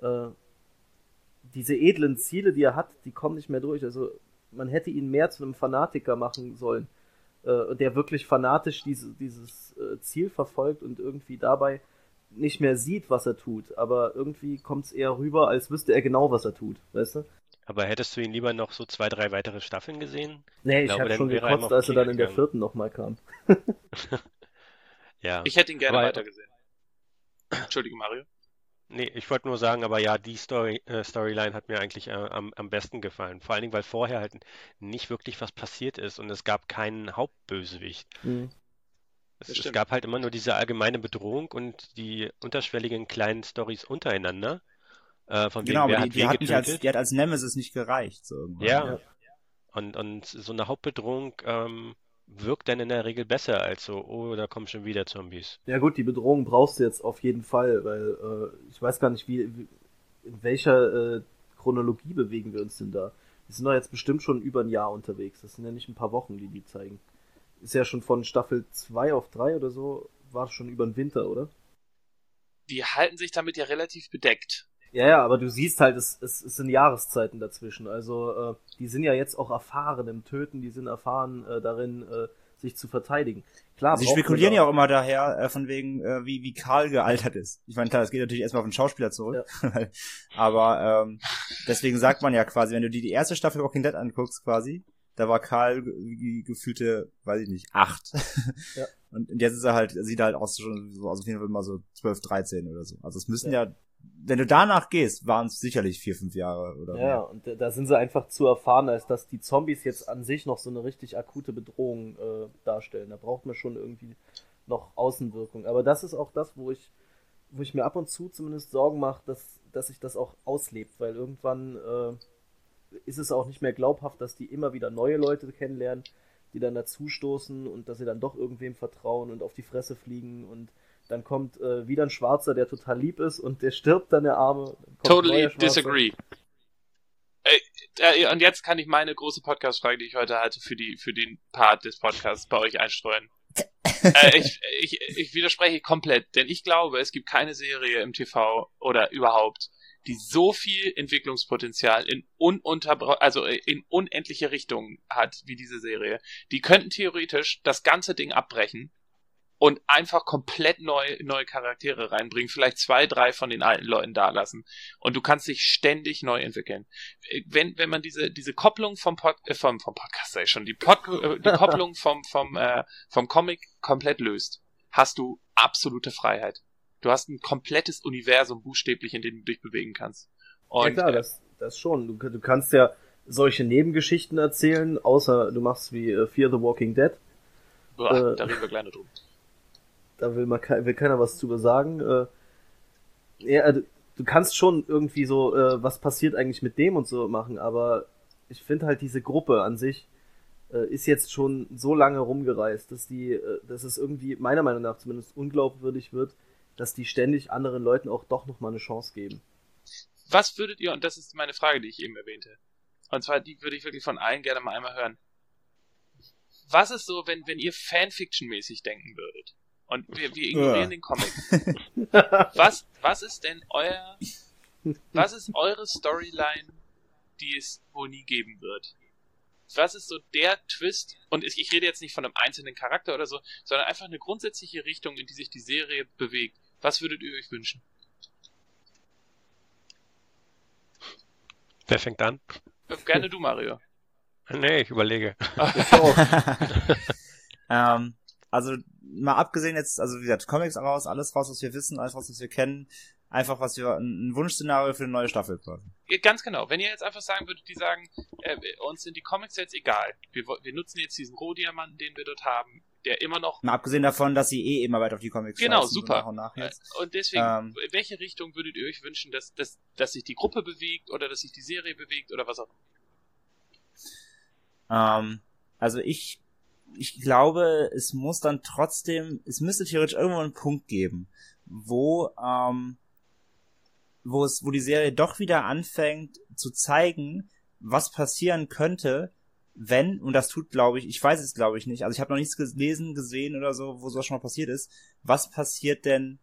Diese edlen Ziele, die er hat, die kommen nicht mehr durch. Also man hätte ihn mehr zu einem Fanatiker machen sollen, der wirklich fanatisch dieses Ziel verfolgt und irgendwie dabei nicht mehr sieht, was er tut. Aber irgendwie kommt es eher rüber, als wüsste er genau, was er tut. Weißt du? aber hättest du ihn lieber noch so 2, 3 weitere Staffeln gesehen? Nee, ich glaube, hab dann schon wäre er ihm gekotzt, auf als den er dann Keks in der gegangen. 4. nochmal kam. Ja. Ich hätte ihn gerne Aber- weitergesehen. Entschuldige, Mario. Nee, ich wollte nur sagen, aber ja, die Storyline hat mir eigentlich am besten gefallen. Vor allen Dingen, weil vorher halt nicht wirklich was passiert ist und es gab keinen Hauptbösewicht. Mhm. Das Es stimmt. gab halt immer nur diese allgemeine Bedrohung und die unterschwelligen kleinen Storys untereinander. Von Genau, wegen, aber wer hat wen getötet. die hat als Nemesis nicht gereicht, so irgendwann. Ja, Ja. und so eine Hauptbedrohung wirkt dann in der Regel besser als so, oh, da kommen schon wieder Zombies. Ja gut, die Bedrohung brauchst du jetzt auf jeden Fall, weil ich weiß gar nicht, in welcher Chronologie bewegen wir uns denn da? Wir sind doch jetzt bestimmt schon über ein Jahr unterwegs. Das sind ja nicht ein paar Wochen, die zeigen. Ist ja schon von Staffel 2 auf 3 oder so, war schon über den Winter, oder? Die halten sich damit ja relativ bedeckt. Ja, aber du siehst halt, es sind Jahreszeiten dazwischen. Also die sind ja jetzt auch erfahren im Töten, die sind erfahren darin, sich zu verteidigen. Klar, Sie spekulieren ja auch immer daher, von wegen, wie Karl gealtert ist. Ich meine, klar, das geht natürlich erstmal auf den Schauspieler zurück. Ja. Aber deswegen sagt man ja quasi, wenn du dir die erste Staffel Walking Dead anguckst quasi, da war Karl gefühlte, weiß ich nicht, 8. Ja. Und jetzt ist er halt, sieht halt aus schon so aus, auf jeden Fall mal so 12, 13 oder so. Also es müssen ja wenn du danach gehst, waren es sicherlich 4, 5 Jahre oder mehr. Ja, und da sind sie einfach zu erfahren, als dass die Zombies jetzt an sich noch so eine richtig akute Bedrohung darstellen. Da braucht man schon irgendwie noch Außenwirkung. Aber das ist auch das, wo ich mir ab und zu zumindest Sorgen mache, dass sich das auch auslebt, weil irgendwann ist es auch nicht mehr glaubhaft, dass die immer wieder neue Leute kennenlernen, die dann dazustoßen und dass sie dann doch irgendwem vertrauen und auf die Fresse fliegen und dann kommt wieder ein Schwarzer, der total lieb ist und der stirbt dann, der Arme. Totally disagree. Und jetzt kann ich meine große Podcast-Frage, die ich heute hatte, für den Part des Podcasts bei euch einstreuen. Ich widerspreche komplett, denn ich glaube, es gibt keine Serie im TV oder überhaupt, die so viel Entwicklungspotenzial in unendliche Richtungen hat wie diese Serie. Die könnten theoretisch das ganze Ding abbrechen und einfach komplett neue Charaktere reinbringen, vielleicht 2, 3 von den alten Leuten da lassen. Und du kannst dich ständig neu entwickeln. Wenn man diese Kopplung vom Podcast, sei schon, die Kopplung vom Comic komplett löst, hast du absolute Freiheit. Du hast ein komplettes Universum buchstäblich, in dem du dich bewegen kannst. Und, ja klar, das schon. Du kannst ja solche Nebengeschichten erzählen, außer du machst wie Fear the Walking Dead. Da reden wir gleich noch drüber. Da will keiner was zu sagen. Du kannst schon irgendwie so, was passiert eigentlich mit dem und so machen, aber ich finde halt diese Gruppe an sich ist jetzt schon so lange rumgereist, dass es irgendwie meiner Meinung nach zumindest unglaubwürdig wird, dass die ständig anderen Leuten auch doch nochmal eine Chance geben. Was würdet ihr, und das ist meine Frage, die ich eben erwähnte, und zwar die würde ich wirklich von allen gerne mal einmal hören. Was ist so, wenn ihr Fanfiction-mäßig denken würdet? Und wir ignorieren den Comic. Was ist denn was ist eure Storyline, die es wohl nie geben wird? Was ist so der Twist? Und ich rede jetzt nicht von einem einzelnen Charakter oder so, sondern einfach eine grundsätzliche Richtung, in die sich die Serie bewegt. Was würdet ihr euch wünschen? Wer fängt an? Gerne du, Mario. Nee, ich überlege. Also mal abgesehen jetzt, also wie gesagt, Comics raus, alles raus, was wir wissen, alles raus, was wir kennen, einfach ein Wunschszenario für eine neue Staffel quasi. Ganz genau. Wenn ihr jetzt einfach sagen würdet, die sagen, uns sind die Comics jetzt egal. Wir nutzen jetzt diesen Rohdiamanten, den wir dort haben, der immer noch... Mal abgesehen davon, dass sie immer weiter auf die Comics genau, super. So nach und nach jetzt. Und deswegen, welche Richtung würdet ihr euch wünschen, dass sich die Gruppe bewegt oder dass sich die Serie bewegt oder was auch immer? Also ich glaube, es müsste theoretisch irgendwo einen Punkt geben, wo die Serie doch wieder anfängt zu zeigen, was passieren könnte, wenn, und das tut, glaube ich weiß es, glaube ich, nicht, also ich habe noch nichts gelesen, gesehen oder so, wo sowas schon mal passiert ist, was passiert denn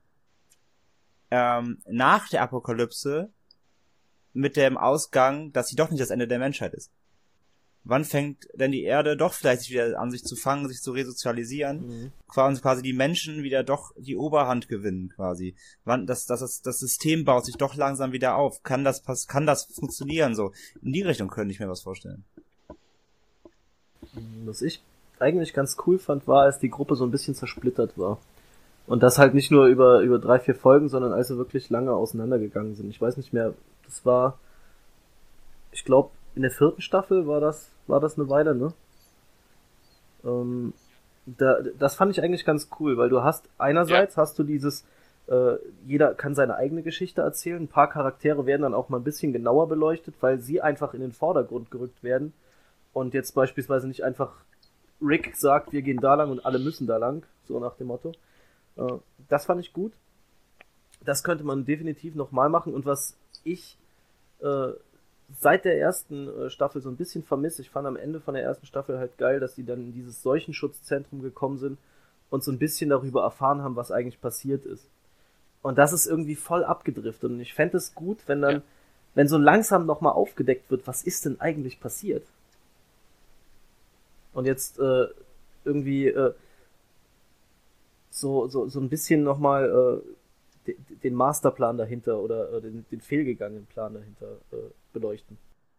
nach der Apokalypse mit dem Ausgang, dass sie doch nicht das Ende der Menschheit ist? Wann fängt denn die Erde doch vielleicht sich wieder an, sich zu fangen, sich zu resozialisieren, quasi die Menschen wieder doch die Oberhand gewinnen, quasi. Wann das System baut sich doch langsam wieder auf. Kann das funktionieren, so? In die Richtung könnte ich mir was vorstellen. Was ich eigentlich ganz cool fand, war, als die Gruppe so ein bisschen zersplittert war. Und das halt nicht nur über 3, 4 Folgen, sondern als sie wirklich lange auseinandergegangen sind. Ich weiß nicht mehr, das war, ich glaube, in der 4. Staffel war das eine Weile, ne? Das fand ich eigentlich ganz cool, weil du hast einerseits hast du dieses, jeder kann seine eigene Geschichte erzählen, ein paar Charaktere werden dann auch mal ein bisschen genauer beleuchtet, weil sie einfach in den Vordergrund gerückt werden und jetzt beispielsweise nicht einfach Rick sagt, wir gehen da lang und alle müssen da lang, so nach dem Motto. Das fand ich gut. Das könnte man definitiv nochmal machen und was ich seit der ersten Staffel so ein bisschen vermisst. Ich fand am Ende von der ersten Staffel halt geil, dass die dann in dieses Seuchenschutzzentrum gekommen sind und so ein bisschen darüber erfahren haben, was eigentlich passiert ist. Und das ist irgendwie voll abgedriftet. Und ich fände es gut, wenn so langsam nochmal aufgedeckt wird, was ist denn eigentlich passiert? Und jetzt irgendwie so ein bisschen nochmal den Masterplan dahinter oder den fehlgegangenen Plan dahinter beleuchten.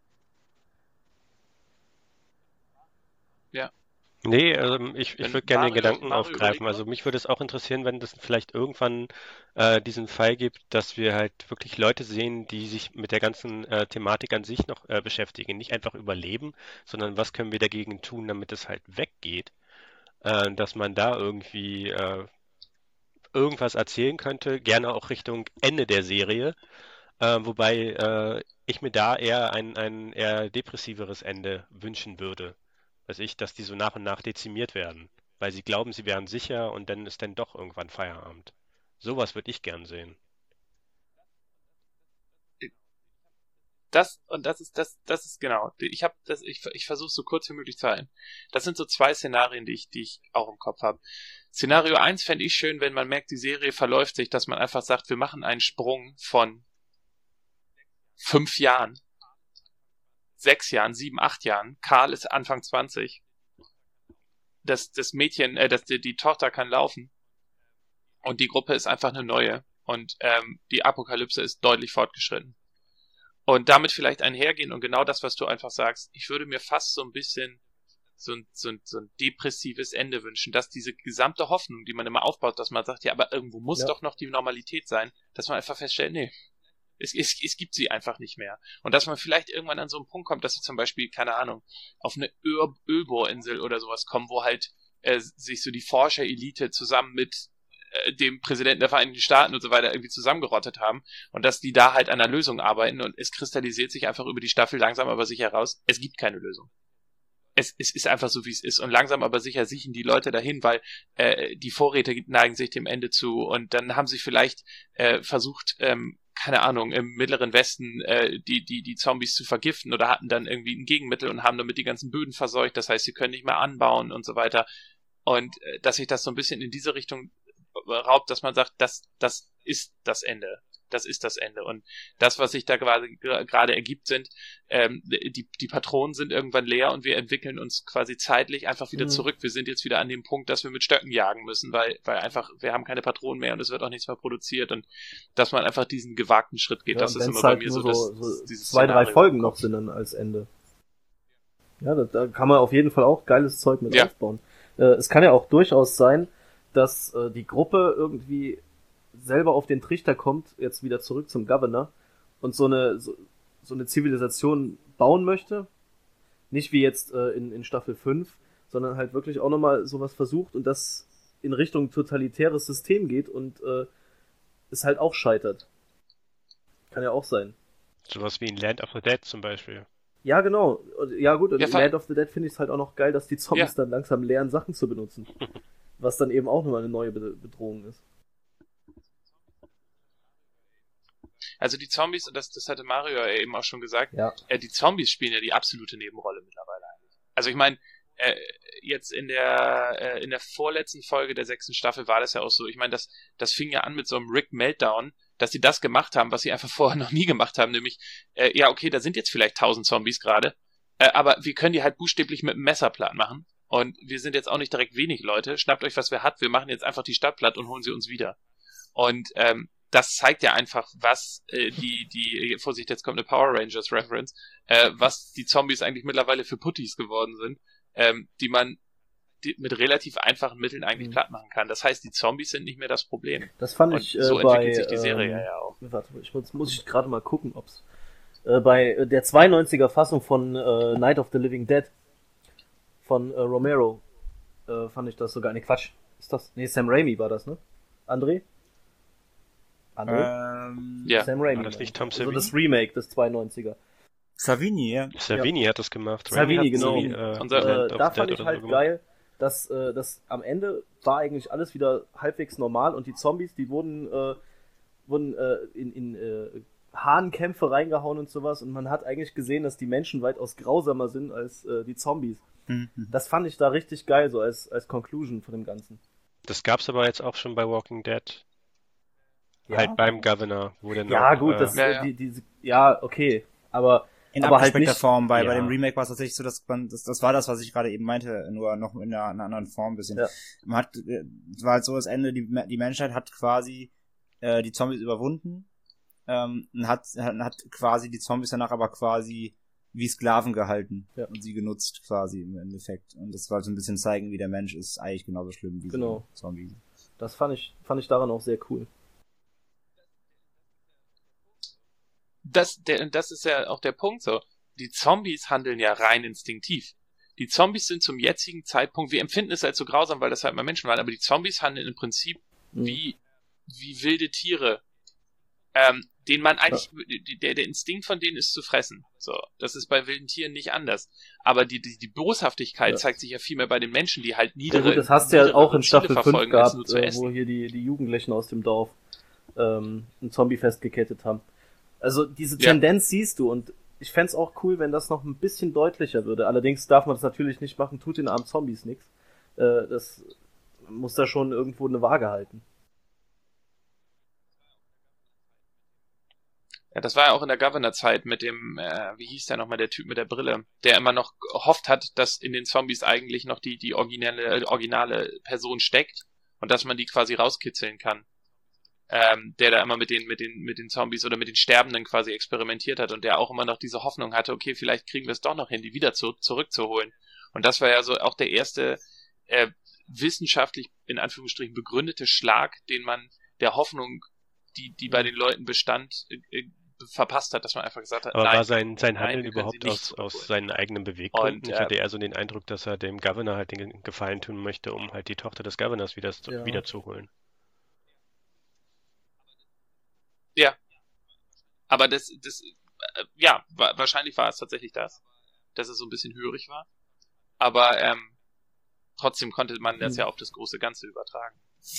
Ja. Nee, ich würde gerne den Gedanken Mario aufgreifen. Also mich würde es auch interessieren, wenn es vielleicht irgendwann diesen Fall gibt, dass wir halt wirklich Leute sehen, die sich mit der ganzen Thematik an sich noch beschäftigen. Nicht einfach überleben, sondern was können wir dagegen tun, damit es halt weggeht. Dass man da irgendwie irgendwas erzählen könnte, gerne auch Richtung Ende der Serie. Wobei ich mir da eher ein eher depressiveres Ende wünschen würde. Weiß ich, dass die so nach und nach dezimiert werden, weil sie glauben, sie wären sicher und dann ist dann doch irgendwann Feierabend. Sowas würde ich gern sehen. Das ist genau. Ich versuche so kurz wie möglich zu halten. Das sind so zwei Szenarien, die ich auch im Kopf habe. Szenario 1 fände ich schön, wenn man merkt, die Serie verläuft sich, dass man einfach sagt, wir machen einen Sprung von 5 Jahren, 6 Jahren, 7, 8 Jahren. Karl ist Anfang 20. Das Mädchen, die Tochter kann laufen. Und die Gruppe ist einfach eine neue. Und die Apokalypse ist deutlich fortgeschritten. Und damit vielleicht einhergehen und genau das, was du einfach sagst. Ich würde mir fast so ein bisschen so ein depressives Ende wünschen, dass diese gesamte Hoffnung, die man immer aufbaut, dass man sagt, ja, aber irgendwo muss doch noch die Normalität sein, dass man einfach feststellt, nee, es gibt sie einfach nicht mehr. Und dass man vielleicht irgendwann an so einen Punkt kommt, dass sie zum Beispiel, keine Ahnung, auf eine Ölbohrinsel oder sowas kommen, wo halt sich so die Forscherelite zusammen mit dem Präsidenten der Vereinigten Staaten und so weiter irgendwie zusammengerottet haben und dass die da halt an einer Lösung arbeiten und es kristallisiert sich einfach über die Staffel langsam aber sicher heraus, es gibt keine Lösung. Es ist einfach so, wie es ist und langsam aber sicher siechen die Leute dahin, weil die Vorräte neigen sich dem Ende zu und dann haben sie vielleicht versucht, keine Ahnung, im Mittleren Westen die Zombies zu vergiften oder hatten dann irgendwie ein Gegenmittel und haben damit die ganzen Böden verseucht, das heißt, sie können nicht mehr anbauen und so weiter und dass sich das so ein bisschen in diese Richtung raubt, dass man sagt, das ist das Ende. Das ist das Ende. Und das, was sich da gerade ergibt, sind, die Patronen sind irgendwann leer und wir entwickeln uns quasi zeitlich einfach wieder zurück. Wir sind jetzt wieder an dem Punkt, dass wir mit Stöcken jagen müssen, weil einfach, wir haben keine Patronen mehr und es wird auch nichts mehr produziert und dass man einfach diesen gewagten Schritt geht. Ja, das ist immer halt bei mir so, dieses 2, 3 Szenario Folgen noch sind dann als Ende. Ja, da kann man auf jeden Fall auch geiles Zeug mit aufbauen. Es kann ja auch durchaus sein, dass die Gruppe irgendwie selber auf den Trichter kommt, jetzt wieder zurück zum Governor und so eine Zivilisation bauen möchte. Nicht wie jetzt in Staffel 5, sondern halt wirklich auch nochmal sowas versucht und das in Richtung totalitäres System geht und es halt auch scheitert. Kann ja auch sein. Sowas wie in Land of the Dead zum Beispiel. Ja, genau. Ja gut, und Ja, in Land of the Dead finde ich es halt auch noch geil, dass die Zombies dann langsam lernen, Sachen zu benutzen. Was dann eben auch nochmal eine neue Bedrohung ist. Also die Zombies, und das hatte Mario ja eben auch schon gesagt, die Zombies spielen ja die absolute Nebenrolle mittlerweile eigentlich. Also ich meine, jetzt in der vorletzten Folge der 6. Staffel war das ja auch so, ich meine, das fing ja an mit so einem Rick Meltdown, dass sie das gemacht haben, was sie einfach vorher noch nie gemacht haben, nämlich, ja okay, da sind jetzt vielleicht 1000 Zombies gerade, aber wir können die halt buchstäblich mit einem Messer platt machen und wir sind jetzt auch nicht direkt wenig Leute, schnappt euch, was wir habt, wir machen jetzt einfach die Stadt platt und holen sie uns wieder. Und das zeigt ja einfach, was Vorsicht, jetzt kommt eine Power Rangers Reference, was die Zombies eigentlich mittlerweile für Puttis geworden sind, die man mit relativ einfachen Mitteln eigentlich platt machen kann. Das heißt, die Zombies sind nicht mehr das Problem. Das fand ich so entwickelt sich die Serie ja auch. Warte, muss ich gerade mal gucken, ob's bei der 92er Fassung von Night of the Living Dead von Romero fand ich das sogar, Quatsch, ist das? Nee, Sam Raimi war das, ne? André? Ja. Sam Raimi. War das nicht Tom Savini? Also das Remake des 92er. Savini, ja. Savini hat das gemacht. Savini, genau. Da fand ich ich halt geil, dass am Ende war eigentlich alles wieder halbwegs normal und die Zombies, die wurden in Hahnkämpfe reingehauen und sowas und man hat eigentlich gesehen, dass die Menschen weitaus grausamer sind als die Zombies. Das fand ich da richtig geil, so als Conclusion von dem Ganzen. Das gab's aber jetzt auch schon bei Walking Dead. Halt beim Governor, wo dann Ja, auch, gut, das, Ja. ja, okay, aber In aber halt abgespeckter nicht, Form, bei ja. dem Remake war es tatsächlich so, dass man, das war das, was ich gerade eben meinte, nur noch in einer anderen Form ein bisschen. Ja. Man hat, es war halt so das Ende, die Menschheit hat quasi die Zombies überwunden, und hat quasi die Zombies danach aber quasi wie Sklaven gehalten und sie genutzt quasi im Endeffekt. Und das war so ein bisschen zeigen, wie der Mensch ist eigentlich genauso schlimm wie Genau. so Zombie. Das fand ich daran auch sehr cool. Das ist ja auch der Punkt so. Die Zombies handeln ja rein instinktiv. Die Zombies sind zum jetzigen Zeitpunkt, wir empfinden es als so grausam, weil das halt mal Menschen waren, aber die Zombies handeln im Prinzip wie wilde Tiere, denen man eigentlich, der Instinkt von denen ist zu fressen. So, das ist bei wilden Tieren nicht anders. Aber die Boshaftigkeit zeigt sich ja viel mehr bei den Menschen, die halt Ja gut, das hast du ja auch in Staffel 5 verfolgen, gehabt, als nur zu essen. wo hier die Jugendlichen aus dem Dorf ein Zombie festgekettet haben. Also diese Tendenz siehst du, und ich fänd's auch cool, wenn das noch ein bisschen deutlicher würde. Allerdings darf man das natürlich nicht machen, tut den armen Zombies nichts. Das muss da schon irgendwo eine Waage halten. Ja, das war ja auch in der Governor-Zeit mit dem, wie hieß der nochmal, der Typ mit der Brille, der immer noch gehofft hat, dass in den Zombies eigentlich noch die originale Person steckt und dass man die quasi rauskitzeln kann. Der da immer mit den Zombies oder mit den Sterbenden quasi experimentiert hat und der auch immer noch diese Hoffnung hatte, okay, vielleicht kriegen wir es doch noch hin, die wieder zurückzuholen. Und das war ja so auch der erste wissenschaftlich in Anführungsstrichen begründete Schlag, den man der Hoffnung, die bei den Leuten bestand, verpasst hat, dass man einfach gesagt hat, aber nein, war sein nein, Handeln wir können sie überhaupt nicht aus seinen eigenen Beweggründen? Und, Ich hatte eher so den Eindruck, dass er dem Governor halt den Gefallen tun möchte, um halt die Tochter des Governors wiederzuholen. Ja. Aber wahrscheinlich war es tatsächlich das, dass es so ein bisschen hörig war. Aber trotzdem konnte man das ja auf das große Ganze übertragen.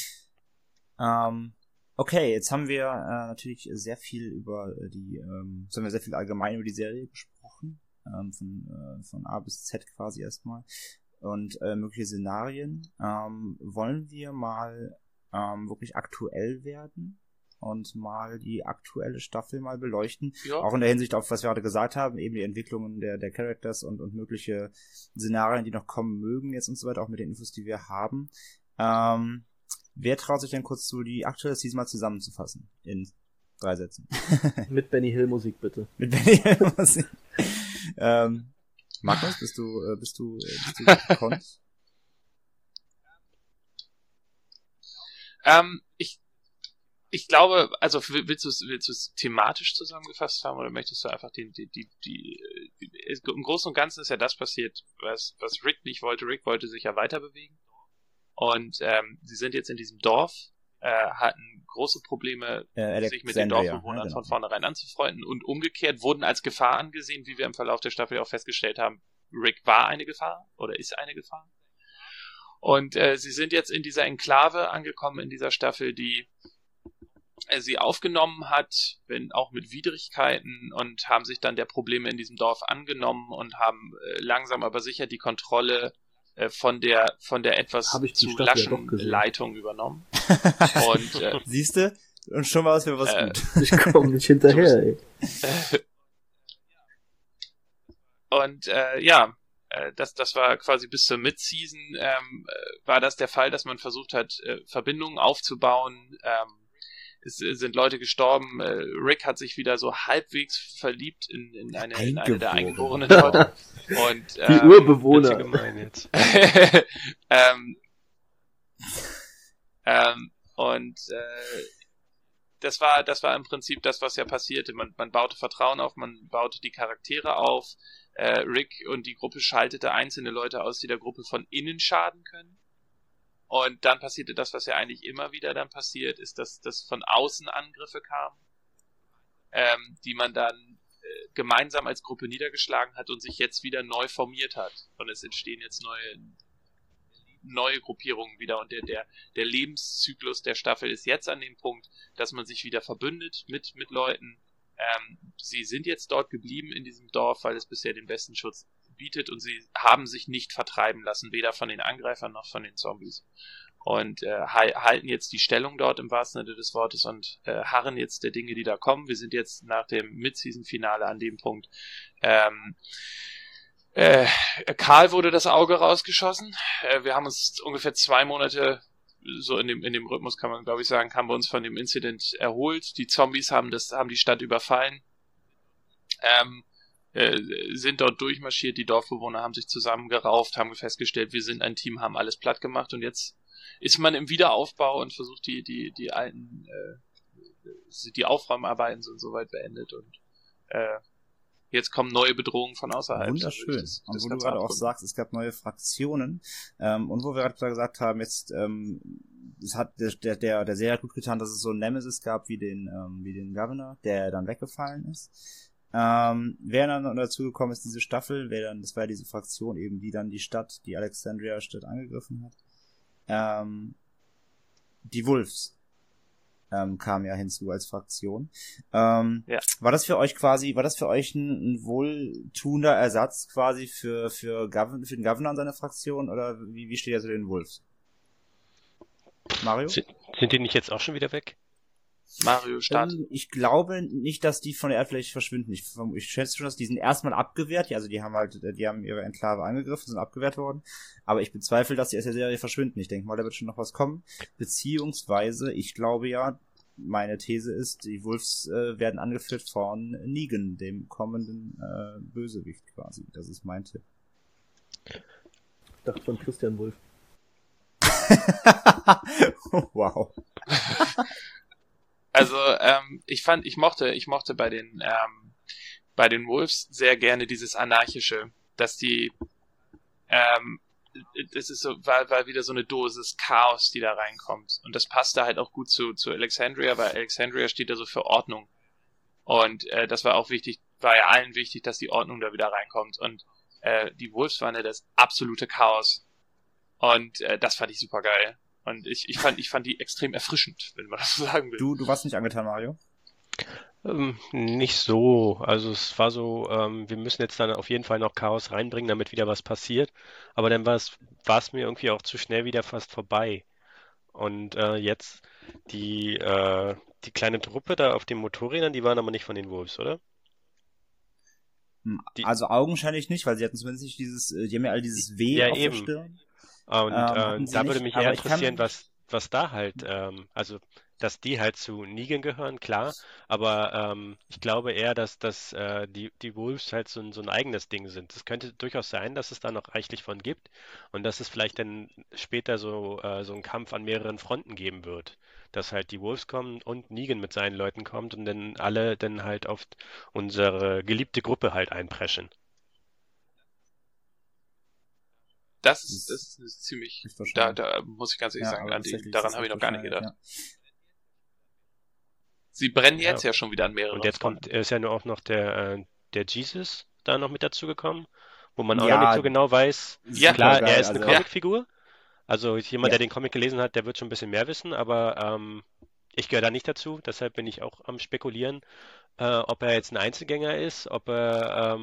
Okay, jetzt haben wir natürlich sehr viel sehr viel allgemein über die Serie gesprochen, von A bis Z quasi erstmal, und mögliche Szenarien. Wollen wir mal wirklich aktuell werden und mal die aktuelle Staffel mal beleuchten? Ja. Auch in der Hinsicht auf, was wir gerade gesagt haben, eben die Entwicklungen der Characters und mögliche Szenarien, die noch kommen mögen jetzt und so weiter, auch mit den Infos, die wir haben. Wer traut sich denn kurz zu, die aktuelle Season mal zusammenzufassen? In 3 Sätzen. Mit Benny Hill Musik, bitte. Mit Benny Hill Musik. Magnus, bist du gekonnt? Ich glaube, also willst du es thematisch zusammengefasst haben oder möchtest du einfach im Großen und Ganzen ist ja das passiert, was Rick nicht wollte. Rick wollte sich ja weiter bewegen. Und sie sind jetzt in diesem Dorf, hatten große Probleme, sich mit den Dorfbewohnern von vornherein anzufreunden, und umgekehrt wurden als Gefahr angesehen, wie wir im Verlauf der Staffel auch festgestellt haben. Rick war eine Gefahr oder ist eine Gefahr. Und sie sind jetzt in dieser Enklave angekommen in dieser Staffel, die sie aufgenommen hat, wenn auch mit Widrigkeiten, und haben sich dann der Probleme in diesem Dorf angenommen und haben langsam aber sicher die Kontrolle von der etwas zu laschen Leitung übernommen. Und siehste, und schon war es für was gut. Ich komme nicht hinterher, ey. Und das war quasi bis zur Mid-Season war das der Fall, dass man versucht hat, Verbindungen aufzubauen. Es sind Leute gestorben. Rick hat sich wieder so halbwegs verliebt in eine der eingeborenen Leute. Und, die Urbewohner. Gemein jetzt. Das war im Prinzip das, was ja passierte. Man baute Vertrauen auf, man baute die Charaktere auf. Rick und die Gruppe schaltete einzelne Leute aus, die der Gruppe von innen schaden können. Und dann passierte das, was ja eigentlich immer wieder dann passiert, ist, dass von außen Angriffe kamen, die man dann gemeinsam als Gruppe niedergeschlagen hat und sich jetzt wieder neu formiert hat. Und es entstehen jetzt neue Gruppierungen wieder. Und der Lebenszyklus der Staffel ist jetzt an dem Punkt, dass man sich wieder verbündet mit Leuten. Sie sind jetzt dort geblieben in diesem Dorf, weil es bisher den besten Schutz bietet, und sie haben sich nicht vertreiben lassen, weder von den Angreifern noch von den Zombies. und halten jetzt die Stellung dort im wahrsten Sinne des Wortes und harren jetzt der Dinge, die da kommen. Wir sind jetzt nach dem Mid-Season-Finale an dem Punkt. Karl wurde das Auge rausgeschossen. Wir haben uns ungefähr 2 Monate, so in dem Rhythmus kann man glaube ich sagen, haben wir uns von dem Incident erholt. Die Zombies haben die Stadt überfallen. Sind dort durchmarschiert, die Dorfbewohner haben sich zusammengerauft, haben festgestellt, wir sind ein Team, haben alles platt gemacht und jetzt ist man im Wiederaufbau und versucht die alten die Aufräumarbeiten sind soweit beendet und jetzt kommen neue Bedrohungen von außerhalb. Wunderschön. Und wo du gerade auch sagst, es gab neue Fraktionen und wo wir gerade gesagt haben, jetzt es hat der sehr gut getan, dass es so einen Nemesis gab wie den Governor, der dann weggefallen ist. Wer dann dazu gekommen ist, diese Staffel, das war ja diese Fraktion eben, die dann die Alexandria-Stadt angegriffen hat. Die Wolves kamen ja hinzu als Fraktion. Ja. War das für euch ein wohltuender Ersatz quasi für den Governor und seine Fraktion oder wie steht ihr zu den Wolves? Mario? Sind die nicht jetzt auch schon wieder weg? Mario, Start. Ich glaube nicht, dass die von der Erdfläche verschwinden. Ich schätze schon, dass die sind erstmal abgewehrt. Also die haben ihre Enklave angegriffen, sind abgewehrt worden. Aber ich bezweifle, dass die aus der Serie verschwinden. Ich denke mal, da wird schon noch was kommen. Beziehungsweise, ich glaube ja, meine These ist, die Wolves werden angeführt von Negan, dem kommenden Bösewicht quasi. Das ist mein Tipp. Ich dachte von Christian Wolf. Wow. Also, ich mochte bei den Wolves sehr gerne dieses Anarchische, dass die, das ist so, war wieder so eine Dosis Chaos, die da reinkommt. Und das passte halt auch gut zu Alexandria, weil Alexandria steht da so für Ordnung. Und das war auch wichtig, war ja allen wichtig, dass die Ordnung da wieder reinkommt. Und die Wolves waren ja das absolute Chaos. Und das fand ich super geil. Und ich fand die extrem erfrischend, wenn man das so sagen will. Du warst nicht angetan, Mario? Nicht so. Also es war so, wir müssen jetzt dann auf jeden Fall noch Chaos reinbringen, damit wieder was passiert. Aber dann war es mir irgendwie auch zu schnell wieder fast vorbei. Und jetzt die kleine Truppe da auf den Motorrädern, die waren aber nicht von den Wolves, oder? Also augenscheinlich nicht, weil sie hatten zumindest nicht die haben ja all dieses W auf der Stirn. Und da würde mich eher interessieren, kann... was da halt, also dass die halt zu Negan gehören, klar, aber ich glaube eher, dass die Wolves halt so ein eigenes Ding sind. Es könnte durchaus sein, dass es da noch reichlich von gibt und dass es vielleicht dann später so einen Kampf an mehreren Fronten geben wird. Dass halt die Wolves kommen und Negan mit seinen Leuten kommt und dann alle dann halt auf unsere geliebte Gruppe halt einpreschen. Das ist ziemlich, da muss ich ganz ehrlich sagen, daran habe ich noch gar nicht gedacht. Ja. Sie brennen jetzt ja schon wieder an mehreren. Und jetzt ist ja nur auch noch der Jesus da noch mit dazu gekommen, wo man auch noch nicht so genau weiß. Ja, klar, er ist eine Comicfigur. Also jemand, der den Comic gelesen hat, der wird schon ein bisschen mehr wissen, aber ich gehöre da nicht dazu, deshalb bin ich auch am Spekulieren, ob er jetzt ein Einzelgänger ist, ob er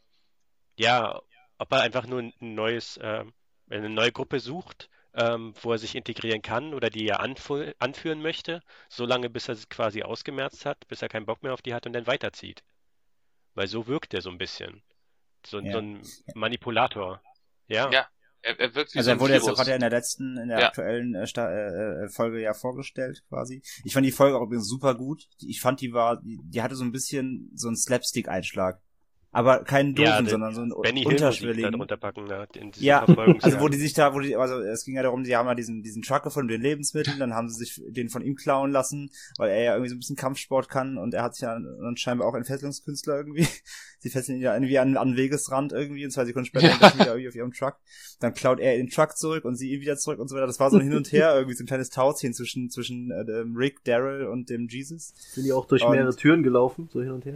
einfach nur eine neue Gruppe sucht, wo er sich integrieren kann oder die er anführen möchte, solange bis er es quasi ausgemerzt hat, bis er keinen Bock mehr auf die hat und dann weiterzieht. Weil so wirkt er so ein bisschen. So ein Manipulator. Ja. Ja, er wirkt wie also so ein er wurde Virus. jetzt auch in der aktuellen Folge ja vorgestellt quasi. Ich fand die Folge auch übrigens super gut. Ich fand die hatte so ein bisschen so einen Slapstick-Einschlag. Aber keinen doofen, sondern so einen unterschwelligen. Ja, also es ging ja darum, die haben ja diesen Truck gefunden mit den Lebensmitteln, dann haben sie sich den von ihm klauen lassen, weil er ja irgendwie so ein bisschen Kampfsport kann und er hat sich ja scheinbar auch Entfesselungskünstler irgendwie. Sie fesseln ihn ja irgendwie an Wegesrand irgendwie und 2 Sekunden später wieder irgendwie auf ihrem Truck. Dann klaut er den Truck zurück und sie ihn wieder zurück und so weiter. Das war so ein Hin und Her, irgendwie so ein kleines Tauziehen zwischen Rick, Daryl und dem Jesus. Sind die auch durch mehrere Türen gelaufen, so hin und her?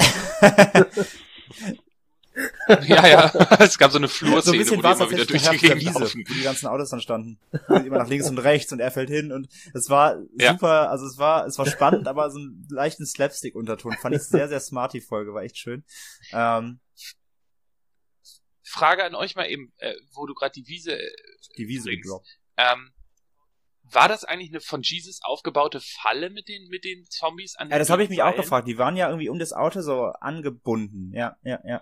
Ja, es gab so eine Flurszene, so ein bisschen wo die immer wieder durch die Gegend laufen. Wo die ganzen Autos dann standen. Immer nach links und rechts und er fällt hin und es war super, also es war spannend, aber so einen leichten Slapstick-Unterton. Fand ich sehr, sehr smart, die Folge, war echt schön. Frage an euch mal eben, wo du gerade die Wiese gedroppt. war das eigentlich eine von Jesus aufgebaute Falle mit den Zombies an den das habe ich mich auch Seilen? gefragt. Die waren ja irgendwie um das Auto so angebunden. Ja.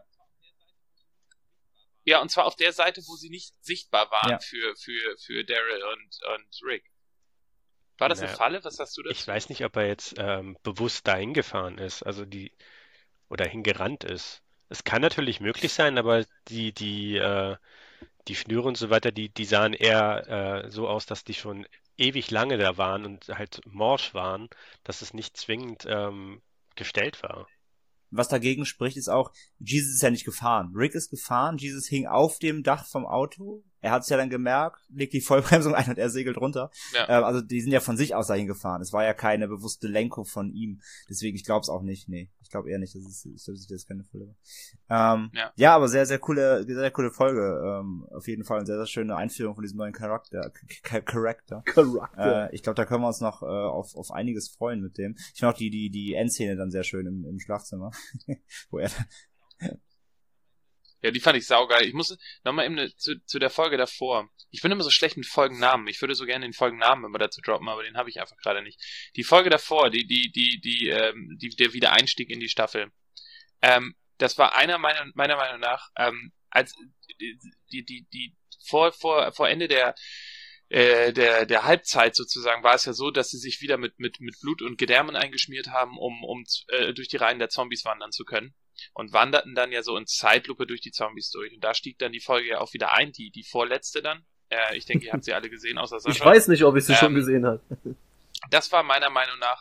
Ja, und zwar auf der Seite, wo sie nicht sichtbar waren Ja. für Daryl und Rick. War das eine Falle? Was hast du dazu? Ich weiß nicht, ob er jetzt bewusst dahin gefahren ist, oder hingerannt ist. Es kann natürlich möglich sein, aber die Schnüre und so weiter, die sahen eher so aus, dass die schon ewig lange da waren und halt morsch waren, dass es nicht zwingend gestellt war. Was dagegen spricht, ist auch, Jesus ist ja nicht gefahren. Rick ist gefahren, Jesus hing auf dem Dach vom Auto. Er hat es ja dann gemerkt, legt die Vollbremsung ein und er segelt runter. Ja. Also die sind ja von sich aus dahin gefahren. Es war ja keine bewusste Lenkung von ihm. Deswegen, ich glaube es auch nicht. Nee, ich glaube eher nicht. Das ist keine Falle. Ja, aber sehr, sehr coole Folge. Auf jeden Fall eine sehr, sehr schöne Einführung von diesem neuen Charakter. Ich glaube, da können wir uns noch auf einiges freuen mit dem. Ich finde auch die Endszene dann sehr schön im Schlafzimmer. Wo er Ja, die fand ich saugeil. Ich muss nochmal eben zu der Folge davor. Ich bin immer so schlecht mit Folgennamen. Ich würde so gerne den Folgennamen immer dazu droppen, aber den habe ich einfach gerade nicht. Die Folge davor, der Wiedereinstieg in die Staffel. Das war meiner Meinung nach, als die vor Ende der Halbzeit sozusagen war es ja so, dass sie sich wieder mit Blut und Gedärmen eingeschmiert haben, um durch die Reihen der Zombies wandern zu können. Und wanderten dann ja so in Zeitlupe durch die Zombies durch. Und da stieg dann die Folge ja auch wieder ein, die vorletzte dann. Ich denke, ihr habt sie alle gesehen, außer Sascha. Ich weiß nicht, ob ich sie schon gesehen habe. Das war meiner Meinung nach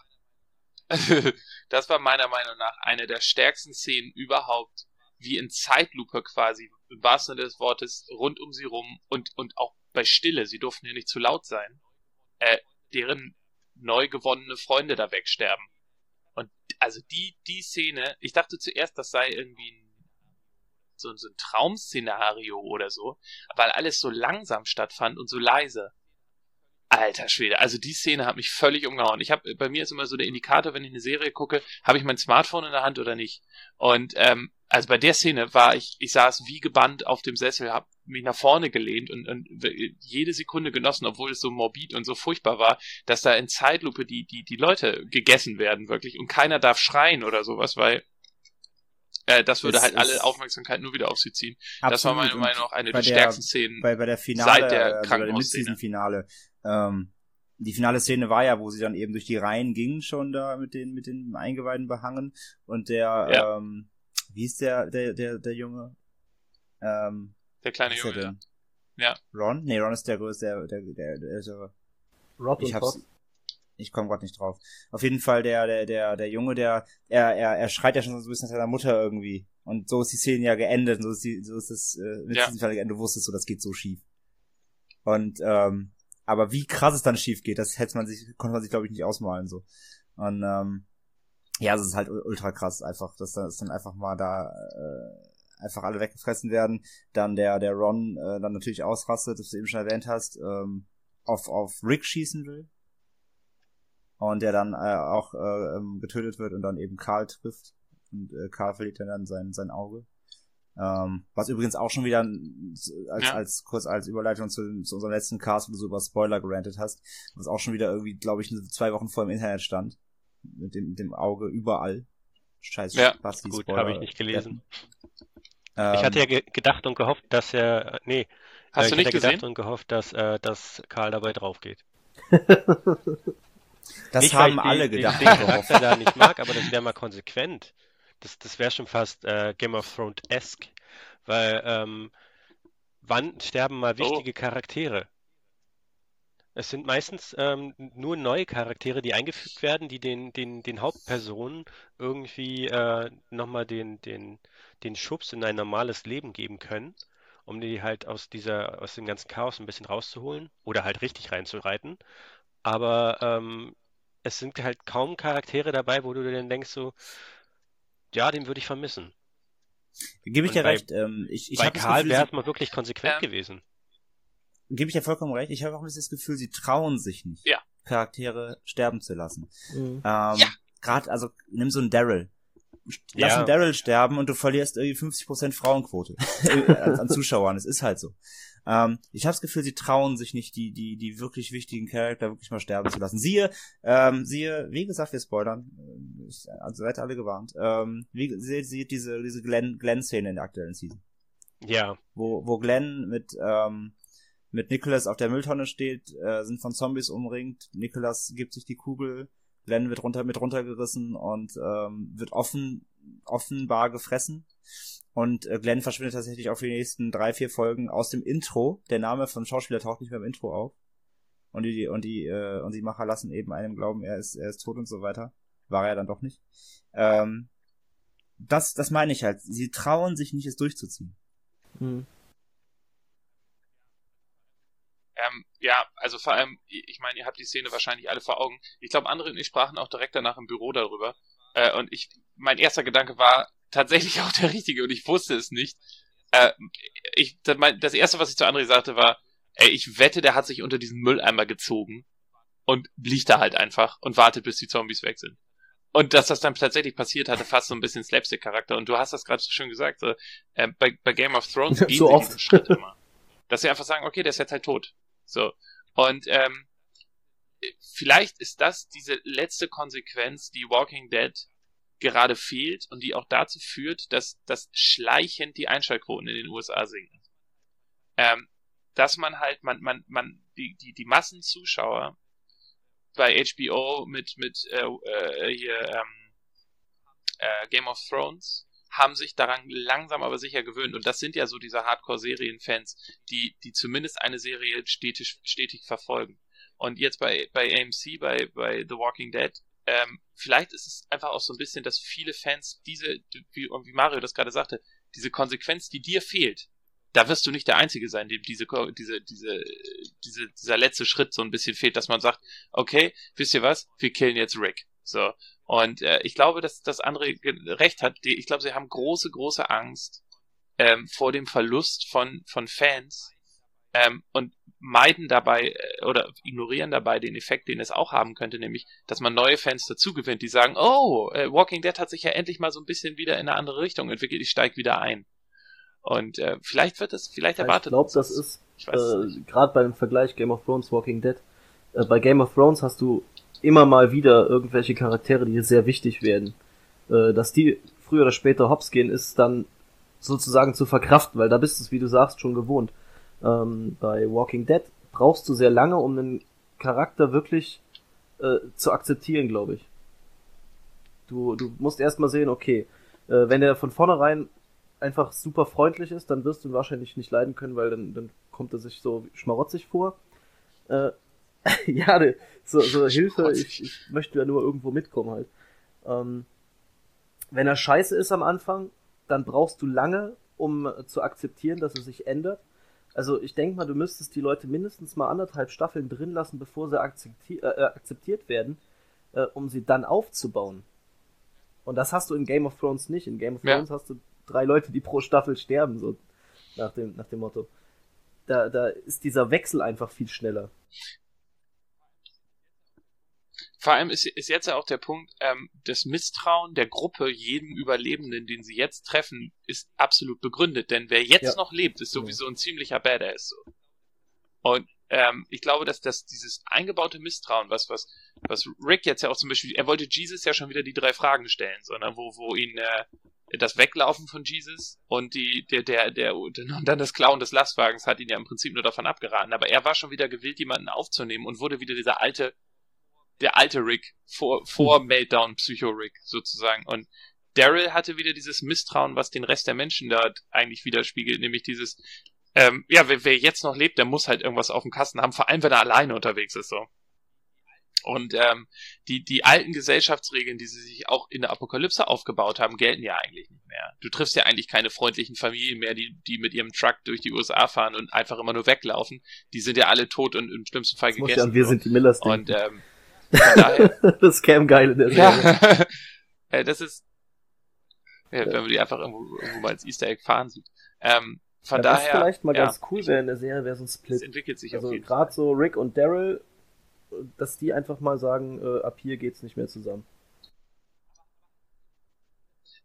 eine der stärksten Szenen überhaupt, wie in Zeitlupe quasi, im wahrsten Sinne des Wortes, rund um sie rum und auch bei Stille, sie durften ja nicht zu laut sein, deren neu gewonnene Freunde da wegsterben. Und also die Szene, ich dachte zuerst, das sei irgendwie so ein Traum-Szenario oder so, weil alles so langsam stattfand und so leise. Alter Schwede, also die Szene hat mich völlig umgehauen. Bei mir ist immer so der Indikator, wenn ich eine Serie gucke, habe ich mein Smartphone in der Hand oder nicht. Und also bei der Szene ich saß wie gebannt auf dem Sessel, habe mich nach vorne gelehnt und jede Sekunde genossen, obwohl es so morbid und so furchtbar war, dass da in Zeitlupe die Leute gegessen werden wirklich und keiner darf schreien oder sowas, weil das würde halt alle Aufmerksamkeit nur wieder auf sie ziehen. Absolut. Das war meiner Meinung nach eine der stärksten Szenen bei der Finale, seit der Krankenhausszene. Finale. Die finale Szene war ja, wo sie dann eben durch die Reihen gingen, schon da mit den Eingeweiden behangen und der, wie ist der Junge? Der kleine Junge. Ja. Ron? Nee, Ron ist der größte, der Rob und Todd. Ich komme gerade nicht drauf. Auf jeden Fall der Junge, er schreit ja schon so ein bisschen nach seiner Mutter irgendwie. Und so ist die Szene ja geendet. Und so ist das mit diesem Fall geendet. Du wusstest so, das geht so schief. Und aber wie krass es dann schief geht, das konnte man sich glaube ich nicht ausmalen so. Und ja, es ist halt ultra krass einfach, dass dann einfach mal da einfach alle weggefressen werden. Dann der Ron dann natürlich ausrastet, das du eben schon erwähnt hast, auf Rick schießen will. Und der dann auch getötet wird und dann eben Carl trifft. Und Carl verliert dann sein Auge. Was übrigens auch schon wieder kurz als Überleitung zu unserem letzten Cast, wo du so über Spoiler gerantet hast, was auch schon wieder irgendwie, glaube ich, 2 Wochen vor im Internet stand. Mit dem Auge überall. Scheiße, ja, Basti, gut, habe ich nicht gelesen. Ich hatte ja gedacht und gehofft, dass er... Nee, hast du nicht gesehen? Gedacht und gehofft, dass Karl dabei drauf geht. Das nicht, haben alle gedacht. Den Charakter da nicht mag, aber das wäre mal konsequent. Das wäre schon fast Game of Thrones-esque. Weil wann sterben mal wichtige Charaktere? Es sind meistens nur neue Charaktere, die eingefügt werden, die den Hauptpersonen irgendwie nochmal den Schubs in ein normales Leben geben können, um die halt aus dem ganzen Chaos ein bisschen rauszuholen oder halt richtig reinzureiten. Aber es sind halt kaum Charaktere dabei, wo du dann denkst so, ja, den würde ich vermissen. Gebe ich dir recht. Bei Karl wäre es mal wirklich konsequent gewesen. Gebe ich dir vollkommen recht. Ich habe auch ein bisschen das Gefühl, sie trauen sich nicht, Charaktere sterben zu lassen. Gerade, also nimm so einen Daryl. Lass einen Daryl sterben und du verlierst irgendwie 50% Frauenquote an Zuschauern. Es ist halt so. Ich habe das Gefühl, sie trauen sich nicht, die wirklich wichtigen Charakter wirklich mal sterben zu lassen. Siehe, wie gesagt, wir spoilern. Also seid alle gewarnt. Sieht diese Glenn-Szene in der aktuellen Season. Ja. Wo Glenn mit Nicholas auf der Mülltonne steht, sind von Zombies umringt. Nicholas gibt sich die Kugel, Glenn wird runtergerissen und wird offenbar gefressen. Und Glenn verschwindet tatsächlich auch für die nächsten 3-4 Folgen aus dem Intro. Der Name vom Schauspieler taucht nicht mehr im Intro auf. Und die Macher lassen eben einem glauben, er ist tot und so weiter. War er dann doch nicht. Das meine ich halt. Sie trauen sich nicht, es durchzuziehen. Ja, also vor allem, ich meine, ihr habt die Szene wahrscheinlich alle vor Augen. Ich glaube, andere und ich sprachen auch direkt danach im Büro darüber. Und mein erster Gedanke war tatsächlich auch der richtige und ich wusste es nicht. Das erste, was ich zu André sagte, war, ich wette, der hat sich unter diesen Mülleimer gezogen und liegt da halt einfach und wartet, bis die Zombies weg sind. Und dass das dann tatsächlich passiert, hatte fast so ein bisschen Slapstick-Charakter. Und du hast das gerade so schön gesagt, so, bei Game of Thrones gehen so sie oft diesen Schritt immer. Dass sie einfach sagen, okay, der ist jetzt halt tot. So. Und vielleicht ist das diese letzte Konsequenz, die Walking Dead gerade fehlt und die auch dazu führt, dass schleichend die Einschaltquoten in den USA sinken. Dass man halt, die Massenzuschauer bei HBO mit Game of Thrones haben sich daran langsam aber sicher gewöhnt. Und das sind ja so diese Hardcore-Serienfans, die zumindest eine Serie stetig verfolgen. Und jetzt bei AMC, bei The Walking Dead, vielleicht ist es einfach auch so ein bisschen, dass viele Fans wie Mario das gerade sagte, diese Konsequenz, die dir fehlt, da wirst du nicht der Einzige sein, dem dieser letzte Schritt so ein bisschen fehlt, dass man sagt, okay, wisst ihr was, wir killen jetzt Rick. So. Und ich glaube, dass André recht hat. Ich glaube, sie haben große, große Angst vor dem Verlust von Fans und meiden dabei oder ignorieren dabei den Effekt, den es auch haben könnte, nämlich, dass man neue Fans dazu gewinnt, die sagen, Walking Dead hat sich ja endlich mal so ein bisschen wieder in eine andere Richtung entwickelt, ich steige wieder ein. Und vielleicht erwartet ich glaube, das ist gerade beim Vergleich Game of Thrones, Walking Dead. Bei Game of Thrones hast du immer mal wieder irgendwelche Charaktere, die sehr wichtig werden. Dass die früher oder später hops gehen, ist dann sozusagen zu verkraften, weil da bist du es, wie du sagst, schon gewohnt. Bei Walking Dead brauchst du sehr lange, um einen Charakter wirklich zu akzeptieren, glaube ich. Du musst erstmal sehen, okay, wenn der von vornherein einfach super freundlich ist, dann wirst du ihn wahrscheinlich nicht leiden können, weil dann kommt er sich so schmarotzig vor. Ja, so Hilfe, ich möchte ja nur irgendwo mitkommen halt. Wenn er scheiße ist am Anfang, dann brauchst du lange, um zu akzeptieren, dass er sich ändert. Also ich denke mal, du müsstest die Leute mindestens mal 1,5 Staffeln drin lassen, bevor sie akzeptiert werden, um sie dann aufzubauen. Und das hast du in Game of Thrones nicht. In Game of Thrones hast du 3 Leute, die pro Staffel sterben, so nach dem Motto. Da ist dieser Wechsel einfach viel schneller. Vor allem ist jetzt ja auch der Punkt, das Misstrauen der Gruppe jedem Überlebenden, den sie jetzt treffen, ist absolut begründet. Denn wer jetzt noch lebt, ist sowieso ein ziemlicher Badass. So. Und ich glaube, dass dieses eingebaute Misstrauen, was Rick jetzt ja auch zum Beispiel, er wollte Jesus ja schon wieder die 3 Fragen stellen, sondern wo ihn das Weglaufen von Jesus und dann das Klauen des Lastwagens hat ihn ja im Prinzip nur davon abgeraten. Aber er war schon wieder gewillt, jemanden aufzunehmen und wurde wieder der alte Rick vor Meltdown Psycho-Rick sozusagen. Und Daryl hatte wieder dieses Misstrauen, was den Rest der Menschen da eigentlich widerspiegelt, nämlich dieses, wer jetzt noch lebt, der muss halt irgendwas auf dem Kasten haben, vor allem wenn er alleine unterwegs ist, so. Und die alten Gesellschaftsregeln, die sie sich auch in der Apokalypse aufgebaut haben, gelten ja eigentlich nicht mehr. Du triffst ja eigentlich keine freundlichen Familien mehr, die mit ihrem Truck durch die USA fahren und einfach immer nur weglaufen. Die sind ja alle tot und im schlimmsten Fall gegessen. Ja, wir sind die Millers. Und von daher, das Scam geil in der Serie. Ja, das ist, wenn man die einfach irgendwo mal als Easter Egg fahren sieht. Von daher, was vielleicht mal ganz cool wäre in der Serie, wäre so ein Split. Es entwickelt sich also auf jeden gerade so Rick und Daryl, dass die einfach mal sagen, ab hier geht's nicht mehr zusammen.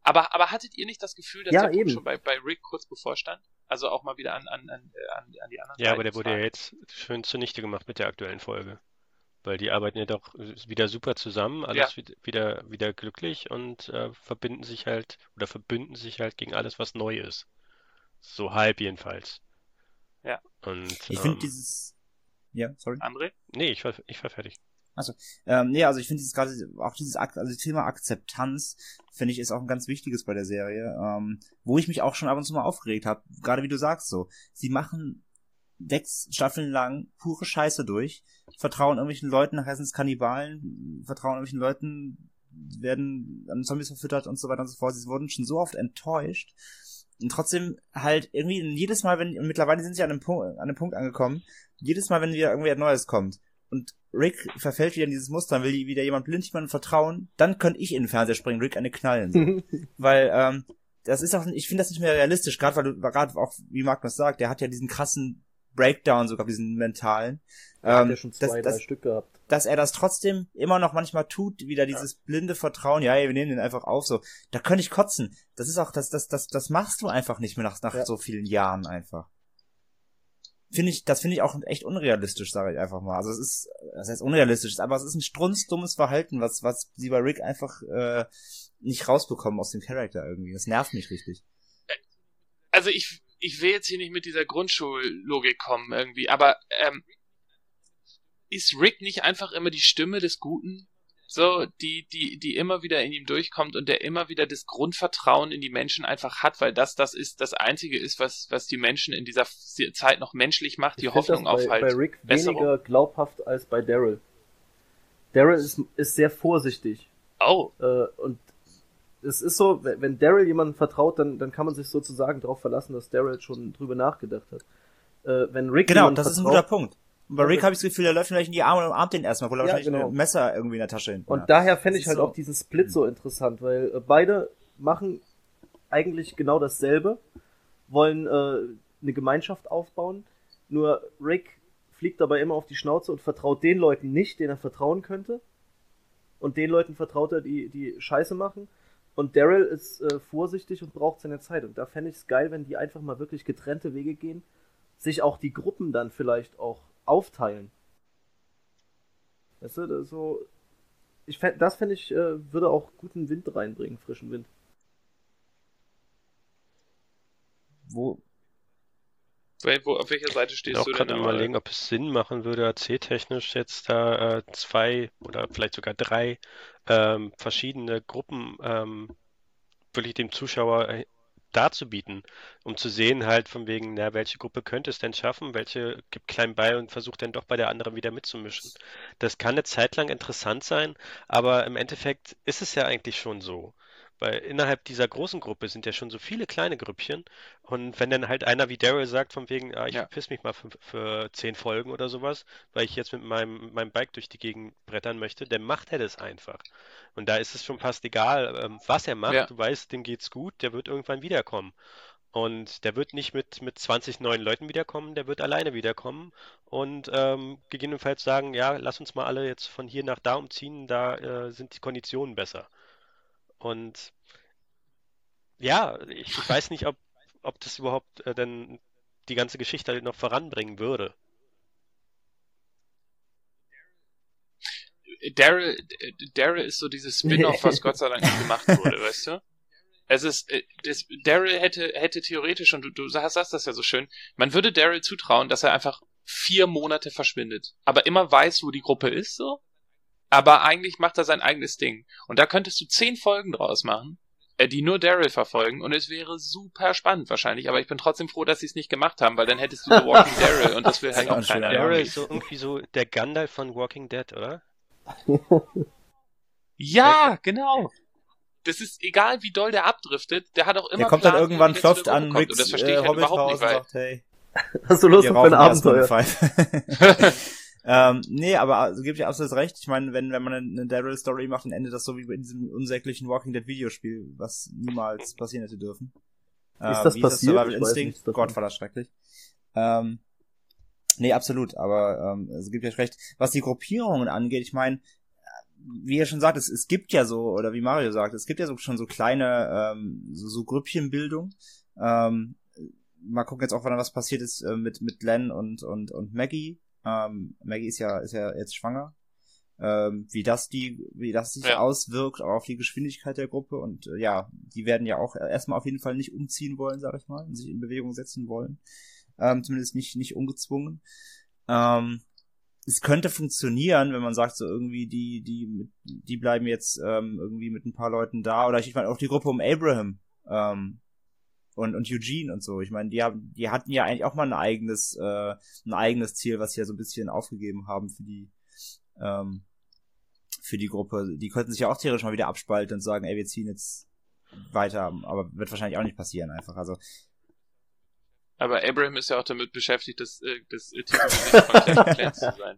Aber hattet ihr nicht das Gefühl, dass Ja, der Punkt eben. schon bei Rick kurz bevorstand? Also auch mal wieder an die anderen Ja, aber beiden der wurde ja Fragen. jetzt schön zunichte gemacht mit der aktuellen Folge. Weil die arbeiten ja doch wieder super zusammen, alles wieder glücklich und verbünden sich halt gegen alles, was neu ist. So halb jedenfalls. Ja. Und Ich finde ja, sorry. André? nee, ich war fertig. Nee, also ich finde das Thema Akzeptanz, finde ich, ist auch ein ganz wichtiges bei der Serie, wo ich mich auch schon ab und zu mal aufgeregt habe, gerade wie du sagst so. Sie machen 6 Staffeln lang pure Scheiße durch, vertrauen irgendwelchen Leuten, nachher sind es Kannibalen, vertrauen irgendwelchen Leuten, werden an Zombies verfüttert und so weiter und so fort. Sie wurden schon so oft enttäuscht. Und trotzdem halt irgendwie jedes Mal, mittlerweile sind sie an einem Punkt angekommen, jedes Mal, wenn wieder irgendwer Neues kommt und Rick verfällt wieder in dieses Muster, dann will wieder jemand blind jemandem vertrauen, dann könnte ich in den Fernseher springen, Rick eine knallen. So. Weil, das ist auch, ich finde das nicht mehr realistisch, gerade auch, wie Magnus sagt, der hat ja diesen krassen Breakdown sogar, diesen mentalen. Hat ja schon 2-3 Stück gehabt. Dass er das trotzdem immer noch manchmal tut, wieder dieses blinde Vertrauen, ja, wir nehmen den einfach auf, so. Da könnte ich kotzen. Das ist auch, das machst du einfach nicht mehr nach so vielen Jahren einfach. Das finde ich auch echt unrealistisch, sage ich einfach mal. Also das heißt unrealistisch, aber es ist ein strunzdummes Verhalten, was sie bei Rick einfach nicht rausbekommen aus dem Charakter irgendwie. Das nervt mich richtig. Also ich will jetzt hier nicht mit dieser Grundschullogik kommen irgendwie, aber ist Rick nicht einfach immer die Stimme des Guten? So, die immer wieder in ihm durchkommt und der immer wieder das Grundvertrauen in die Menschen einfach hat, weil das Einzige ist, was die Menschen in dieser Zeit noch menschlich macht, die Hoffnung auf halt bei Rick Besserung. weniger glaubhaft als bei Daryl. Daryl ist sehr vorsichtig. Oh. Und es ist so, wenn Daryl jemandem vertraut, dann kann man sich sozusagen darauf verlassen, dass Daryl schon drüber nachgedacht hat. Wenn Rick genau, jemandem das ist ein vertraut, guter Punkt. Und bei Rick habe ich das Gefühl, der läuft vielleicht in die Arme und umarmt den erstmal, wo er wahrscheinlich ein Messer irgendwie in der Tasche hinten Und hat. daher fände ich ist halt so. auch diesen Split so interessant, weil beide machen eigentlich genau dasselbe, wollen eine Gemeinschaft aufbauen, nur Rick fliegt dabei immer auf die Schnauze und vertraut den Leuten nicht, denen er vertrauen könnte, und den Leuten vertraut er, die Scheiße machen, und Daryl ist vorsichtig und braucht seine Zeit, und da fände ich es geil, wenn die einfach mal wirklich getrennte Wege gehen, sich auch die Gruppen dann vielleicht auch aufteilen. Weißt du, so, das fände ich, würde auch guten Wind reinbringen, frischen Wind. Auf welcher Seite Ich stehst bin auch du denn gerade da? überlegen, ob es Sinn machen würde, erzähltechnisch jetzt da 2 oder vielleicht sogar 3 verschiedene Gruppen wirklich dem Zuschauer darzubieten, um zu sehen halt von wegen, na, welche Gruppe könnte es denn schaffen, welche gibt klein bei und versucht dann doch bei der anderen wieder mitzumischen. Das kann eine Zeit lang interessant sein, aber im Endeffekt ist es ja eigentlich schon so. Weil innerhalb dieser großen Gruppe sind ja schon so viele kleine Grüppchen, und wenn dann halt einer wie Daryl sagt von wegen, ich verpiss mich mal für 10 Folgen oder sowas, weil ich jetzt mit meinem Bike durch die Gegend brettern möchte, dann macht er das einfach. Und da ist es schon fast egal, was er macht. Ja. Du weißt, dem geht's gut, der wird irgendwann wiederkommen. Und der wird nicht mit 20 neuen Leuten wiederkommen, der wird alleine wiederkommen und gegebenenfalls sagen, ja, lass uns mal alle jetzt von hier nach da umziehen, da sind die Konditionen besser. Und ja, ich weiß nicht, ob das überhaupt denn die ganze Geschichte noch voranbringen würde. Daryl ist so dieses Spin-off, was Gott sei Dank nicht gemacht wurde, weißt du? Es ist, Daryl hätte theoretisch, und du sagst das ja so schön, man würde Daryl zutrauen, dass er einfach 4 Monate verschwindet, aber immer weiß, wo die Gruppe ist, so. Aber eigentlich macht er sein eigenes Ding. Und da könntest du 10 Folgen draus machen, die nur Daryl verfolgen, und es wäre super spannend wahrscheinlich, aber ich bin trotzdem froh, dass sie es nicht gemacht haben, weil dann hättest du The Walking Daryl, und das will halt auch keiner. Daryl ist so irgendwie so der Gandalf von Walking Dead, oder? Ja, genau. Das ist egal, wie doll der abdriftet, der hat auch immer Der kommt Plan, dann irgendwann, wie er wieder klopft zur Gruppe an kommt. Und Ricks das verstehe ich halt Hobbit überhaupt raus nicht, und weil sagt, hey, Hast du Lust auf ein Abenteuer? Nee, aber also, gebe ich absolut recht. Ich meine, wenn man eine Daryl-Story macht, dann endet das so wie bei diesem unsäglichen Walking Dead Videospiel, was niemals passieren hätte dürfen. Ist das wie passiert? Survival Ich weiß Instinct? nichts davon. Gott, war das schrecklich. Nee, absolut, aber es gibt ja recht. Was die Gruppierungen angeht, ich meine, wie er schon sagt, es gibt ja so, oder wie Mario sagt, es gibt ja so schon so kleine, so Grüppchenbildung. Mal gucken jetzt auch, was passiert ist mit Len und Maggie. Maggie ist ja jetzt schwanger. Wie das sich auswirkt auf die Geschwindigkeit der Gruppe und die werden ja auch erstmal auf jeden Fall nicht umziehen wollen, sag ich mal, und sich in Bewegung setzen wollen. Zumindest nicht ungezwungen. Es könnte funktionieren, wenn man sagt, so irgendwie die bleiben jetzt irgendwie mit ein paar Leuten da, oder ich meine auch die Gruppe um Abraham und Eugene und so. Ich meine, die hatten ja eigentlich auch mal ein eigenes Ziel, was sie ja so ein bisschen aufgegeben haben für die Gruppe. Die könnten sich ja auch theoretisch mal wieder abspalten und sagen, ey, wir ziehen jetzt weiter, aber wird wahrscheinlich auch nicht passieren einfach. Also aber Abraham ist ja auch damit beschäftigt, das Titelgesicht von Clans zu sein.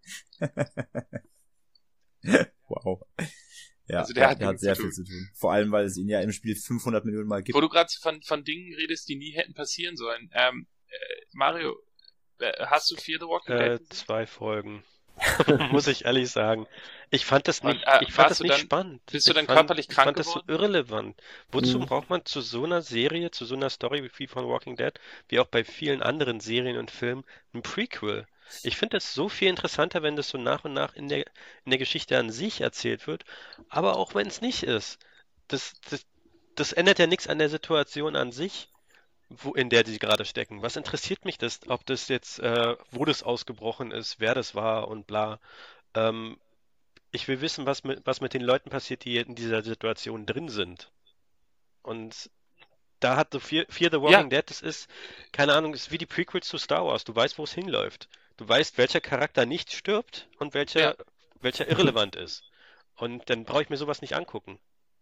Wow. Ja, also der hat sehr viel zu tun. Vor allem, weil es ihn ja im Spiel 500 Millionen Mal gibt. Wo du gerade von Dingen redest, die nie hätten passieren sollen. Mario, hast du Fear the Walking Dead? 2 Folgen. Muss ich ehrlich sagen. Ich fand das nicht, spannend. Bist du dann körperlich krank geworden? Ich fand das so irrelevant. Wozu braucht man zu so einer Serie, zu so einer Story wie von Walking Dead, wie auch bei vielen anderen Serien und Filmen, ein Prequel? Ich finde das so viel interessanter, wenn das so nach und nach in der Geschichte an sich erzählt wird, aber auch wenn es nicht ist. Das ändert ja nichts an der Situation an sich, in der die gerade stecken. Was interessiert mich das, ob das jetzt, wo das ausgebrochen ist, wer das war und bla. Ich will wissen, was mit den Leuten passiert, die in dieser Situation drin sind. Und da hat so Fear the Walking Dead, das ist, keine Ahnung, ist wie die Prequels zu Star Wars. Du weißt, wo es hinläuft. Du weißt, welcher Charakter nicht stirbt und welcher irrelevant ist. Und dann brauche ich mir sowas nicht angucken.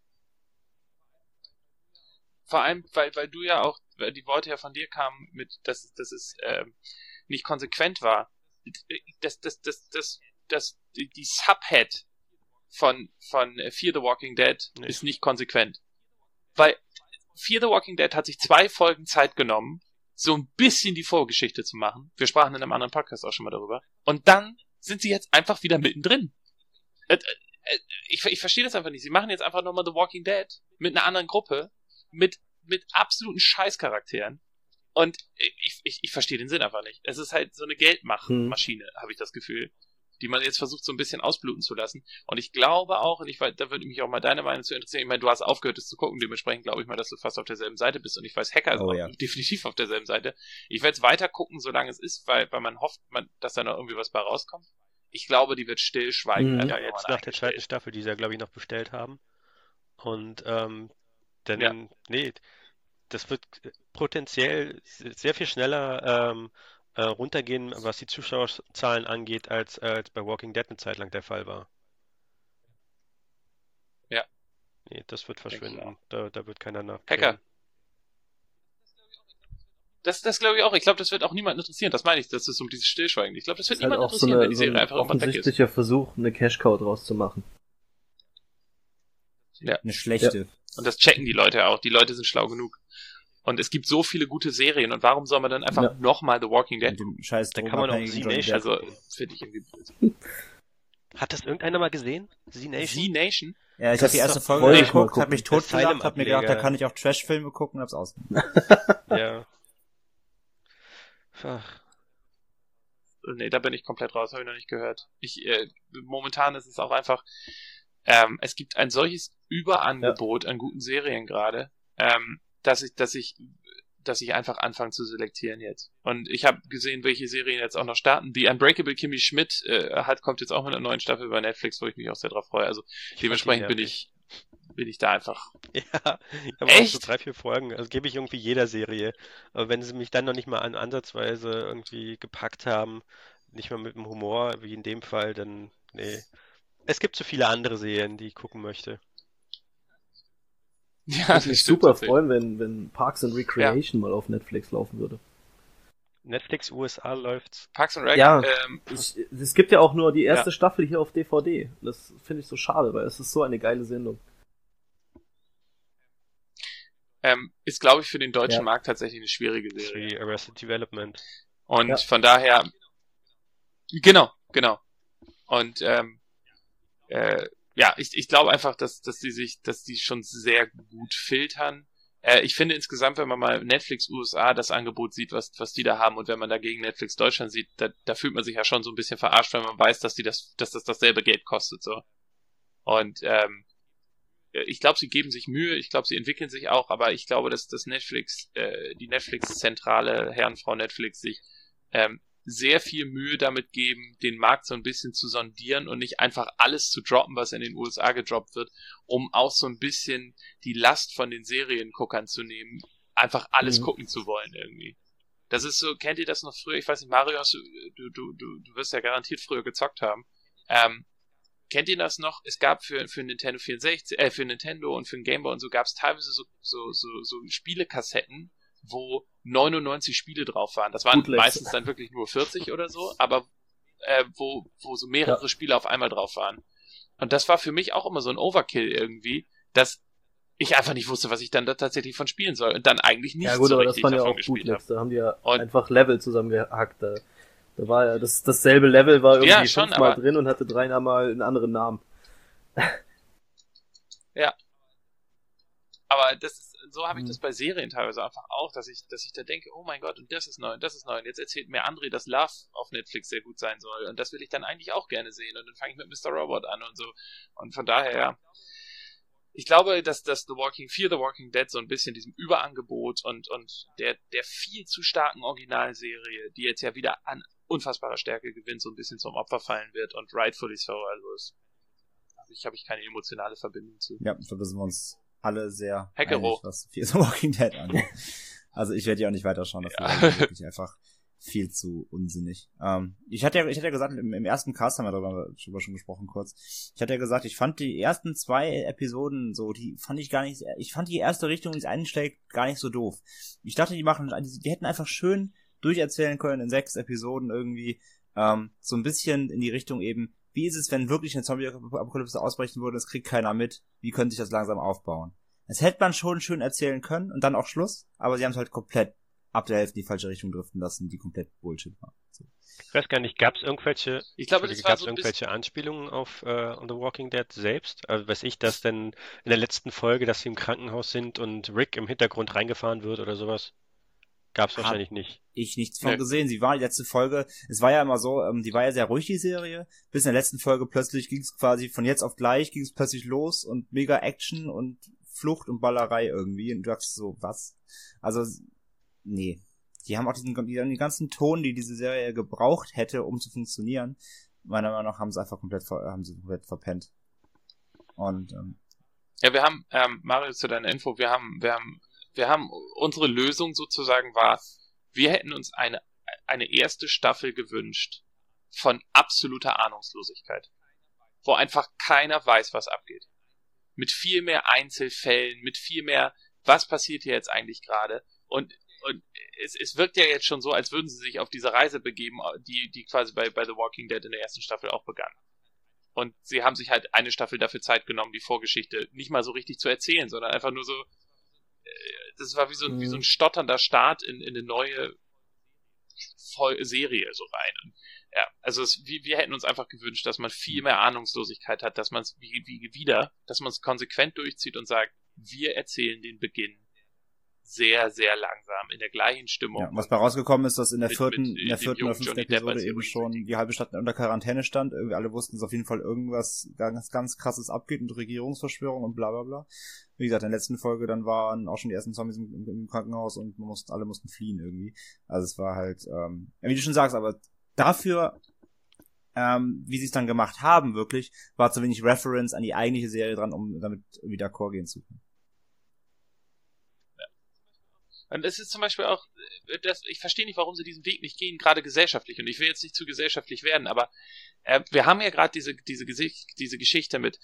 Vor allem, weil du ja auch, weil die Worte ja von dir kamen, dass es nicht konsequent war. Die Subhead von Fear the Walking Dead ist nicht konsequent. Weil Fear the Walking Dead hat sich 2 Folgen Zeit genommen, so ein bisschen die Vorgeschichte zu machen. Wir sprachen in einem anderen Podcast auch schon mal darüber. Und dann sind sie jetzt einfach wieder mittendrin. Ich verstehe das einfach nicht. Sie machen jetzt einfach nochmal The Walking Dead mit einer anderen Gruppe, mit absoluten Scheißcharakteren. Und ich verstehe den Sinn einfach nicht. Es ist halt so eine Geldmachmaschine, habe ich das Gefühl, die man jetzt versucht so ein bisschen ausbluten zu lassen. Und ich glaube auch, da würde mich auch mal deine Meinung zu interessieren. Ich meine, du hast aufgehört, das zu gucken, dementsprechend glaube ich mal, dass du fast auf derselben Seite bist. Und ich weiß, Hacker ist auch definitiv auf derselben Seite. Ich werde es weiter gucken, solange es ist, weil man hofft, dass da noch irgendwie was bei rauskommt. Ich glaube, die wird stillschweigen. Ja, jetzt nach der 2. Staffel, die sie ja, glaube ich, noch bestellt haben. Und das wird potenziell sehr viel schneller runtergehen, was die Zuschauerzahlen angeht, als bei Walking Dead eine Zeit lang der Fall war. Ja. Nee, das wird verschwinden. Da wird keiner nach. Hacker. Das glaube ich auch. Ich glaube, das wird auch niemanden interessieren. Das meine ich, das ist um dieses Stillschweigen. Ich glaube, das wird niemanden interessieren, wenn die Serie einfach irgendwann weg ist. Das ist ein offensichtlicher Versuch, eine Cash-Cow draus zu machen. Ja. Eine schlechte. Ja. Und das checken die Leute auch. Die Leute sind schlau genug. Und es gibt so viele gute Serien. Und warum soll man dann einfach nochmal The Walking Dead? Da kann man auch Z-Nation. Also, finde ich irgendwie blöd. Hat das irgendeiner mal gesehen? Z-Nation? Ja, ich habe die erste Folge geguckt, hab mich totgelacht, hab mir gedacht, da kann ich auch Trash-Filme gucken und hab's ausgemacht. Ja. Ach. Nee, da bin ich komplett raus, habe ich noch nicht gehört. Momentan ist es auch einfach, es gibt ein solches Überangebot an guten Serien gerade, dass ich einfach anfange zu selektieren jetzt. Und ich habe gesehen, welche Serien jetzt auch noch starten. Die Unbreakable Kimmy Schmidt kommt jetzt auch mit einer neuen Staffel bei Netflix, wo ich mich auch sehr drauf freue. Also dementsprechend bin ich da einfach. Ja, ich habe auch so 3-4 Folgen. Also gebe ich irgendwie jeder Serie. Aber wenn sie mich dann noch nicht mal ansatzweise irgendwie gepackt haben, nicht mal mit dem Humor, wie in dem Fall, dann nee. Es gibt so viele andere Serien, die ich gucken möchte. Ja, das würde mich super freuen, wenn Parks and Recreation mal auf Netflix laufen würde. Netflix USA läuft's. Parks and Rec? Ja, es gibt ja auch nur die erste Staffel hier auf DVD. Das finde ich so schade, weil es ist so eine geile Sendung. Ist, glaube ich, für den deutschen Markt tatsächlich eine schwierige Serie. Wie Arrested Development. Und von daher, genau. Und ja, ich glaube einfach, dass die schon sehr gut filtern. Ich finde insgesamt, wenn man mal Netflix USA das Angebot sieht, was die da haben, und wenn man dagegen Netflix Deutschland sieht, da fühlt man sich ja schon so ein bisschen verarscht, wenn man weiß, dass das dasselbe Geld kostet, so. Und, ich glaube, sie geben sich Mühe, ich glaube, sie entwickeln sich auch, aber ich glaube, dass das Netflix, die Netflix-Zentrale, Herrn, Frau Netflix, sich sehr viel Mühe damit geben, den Markt so ein bisschen zu sondieren und nicht einfach alles zu droppen, was in den USA gedroppt wird, um auch so ein bisschen die Last von den Serienguckern zu nehmen, einfach alles gucken zu wollen irgendwie. Das ist so, kennt ihr das noch früher? Ich weiß nicht, Mario, du wirst ja garantiert früher gezockt haben. Kennt ihr das noch? Es gab für Nintendo 64, für Nintendo und für den Game Boy und so gab es teilweise so Spielekassetten, wo 99 Spiele drauf waren. Das waren Bootlegs. meistens dann wirklich nur 40 oder so, aber wo so mehrere Spiele auf einmal drauf waren. Und das war für mich auch immer so ein Overkill irgendwie, dass ich einfach nicht wusste, was ich dann da tatsächlich von spielen soll und dann eigentlich nicht Ja gut, so aber das richtig waren ja davon auch gespielt Bootlegs, habe. da haben die ja Und- einfach Level zusammengehackt. Da war ja dasselbe Level war irgendwie Ja, schon, fünfmal aber- drin und hatte dreimal einen anderen Namen. Aber so habe ich das bei Serien teilweise einfach auch, dass ich da denke, oh mein Gott, und das ist neu, und das ist neu. Und jetzt erzählt mir André, dass Love auf Netflix sehr gut sein soll. Und das will ich dann eigentlich auch gerne sehen. Und dann fange ich mit Mr. Robot an und so. Und von daher, ja. Ich glaube, dass Fear the Walking Dead so ein bisschen diesem Überangebot und der viel zu starken Originalserie, die jetzt ja wieder an unfassbarer Stärke gewinnt, so ein bisschen zum Opfer fallen wird. Und rightfully so, also habe ich keine emotionale Verbindung zu. Ja, ich glaube, da sind wir uns alle sehr Heckero. einig, was Fear the Walking Dead angeht. Also ich werde ja auch nicht weiterschauen, dafür Ja. war das wirklich einfach viel zu unsinnig. Ich hatte ja gesagt, im ersten Cast haben wir darüber schon gesprochen kurz. Ich hatte ja gesagt, ich fand die ersten 2 Episoden so, die fand ich gar nicht, ich fand die erste Richtung, die es einschlägt, gar nicht so doof. Ich dachte, die hätten einfach schön durcherzählen können in 6 Episoden irgendwie, so ein bisschen in die Richtung eben, wie ist es, wenn wirklich eine Zombie-Apokalypse ausbrechen würde, das kriegt keiner mit, wie könnte sich das langsam aufbauen? Das hätte man schon schön erzählen können und dann auch Schluss, aber sie haben es halt komplett ab der Hälfte in die falsche Richtung driften lassen, die komplett Bullshit war. So. Ich weiß gar nicht, gab es irgendwelche, Ich glaube, das war gab's so ein irgendwelche Anspielungen auf on The Walking Dead selbst? Also weiß ich, dass denn in der letzten Folge, dass sie im Krankenhaus sind und Rick im Hintergrund reingefahren wird oder sowas? Gab's wahrscheinlich nicht. Ich nichts von Nee. gesehen. Sie war die letzte Folge, es war ja immer so, die war ja sehr ruhig, die Serie, bis in der letzten Folge plötzlich ging es quasi von jetzt auf gleich, ging es plötzlich los und mega Action und Flucht und Ballerei irgendwie und du dachtest so, was? Also, nee. Die haben auch den ganzen Ton, die diese Serie gebraucht hätte, um zu funktionieren. Meiner Meinung nach haben sie komplett verpennt. Und, Ja, wir haben, Mario, zu deiner Info, wir haben unsere Lösung sozusagen war, wir hätten uns eine erste Staffel gewünscht von absoluter Ahnungslosigkeit, wo einfach keiner weiß, was abgeht. Mit viel mehr Einzelfällen, mit viel mehr, was passiert hier jetzt eigentlich gerade? Und es wirkt ja jetzt schon so, als würden sie sich auf diese Reise begeben, die quasi bei The Walking Dead in der ersten Staffel auch begann. Und sie haben sich halt eine Staffel dafür Zeit genommen, die Vorgeschichte nicht mal so richtig zu erzählen, sondern einfach nur so, das war wie so ein stotternder Start in eine neue Serie so rein. Und, ja, also wir hätten uns einfach gewünscht, dass man viel mehr Ahnungslosigkeit hat, dass man es dass man es konsequent durchzieht und sagt, wir erzählen den Beginn sehr, sehr langsam, in der gleichen Stimmung. ja, was bei rausgekommen ist, dass in der Mit vierten dem oder fünften Johnny Depp Episode als eben übrigens schon richtig. die halbe Stadt unter Quarantäne stand. Irgendwie alle wussten, dass auf jeden Fall irgendwas ganz krasses abgeht und Regierungsverschwörung und bla bla bla. Wie gesagt, in der letzten Folge dann waren auch schon die ersten Zombies im Krankenhaus und alle mussten fliehen irgendwie. Also es war halt, wie du schon sagst, aber dafür, wie sie es dann gemacht haben wirklich, war zu wenig Reference an die eigentliche Serie dran, um damit wieder d'accord gehen zu können. Und es ist zum Beispiel auch, ich verstehe nicht, warum sie diesen Weg nicht gehen, gerade gesellschaftlich. Und ich will jetzt nicht zu gesellschaftlich werden, aber wir haben ja gerade diese Geschichte mit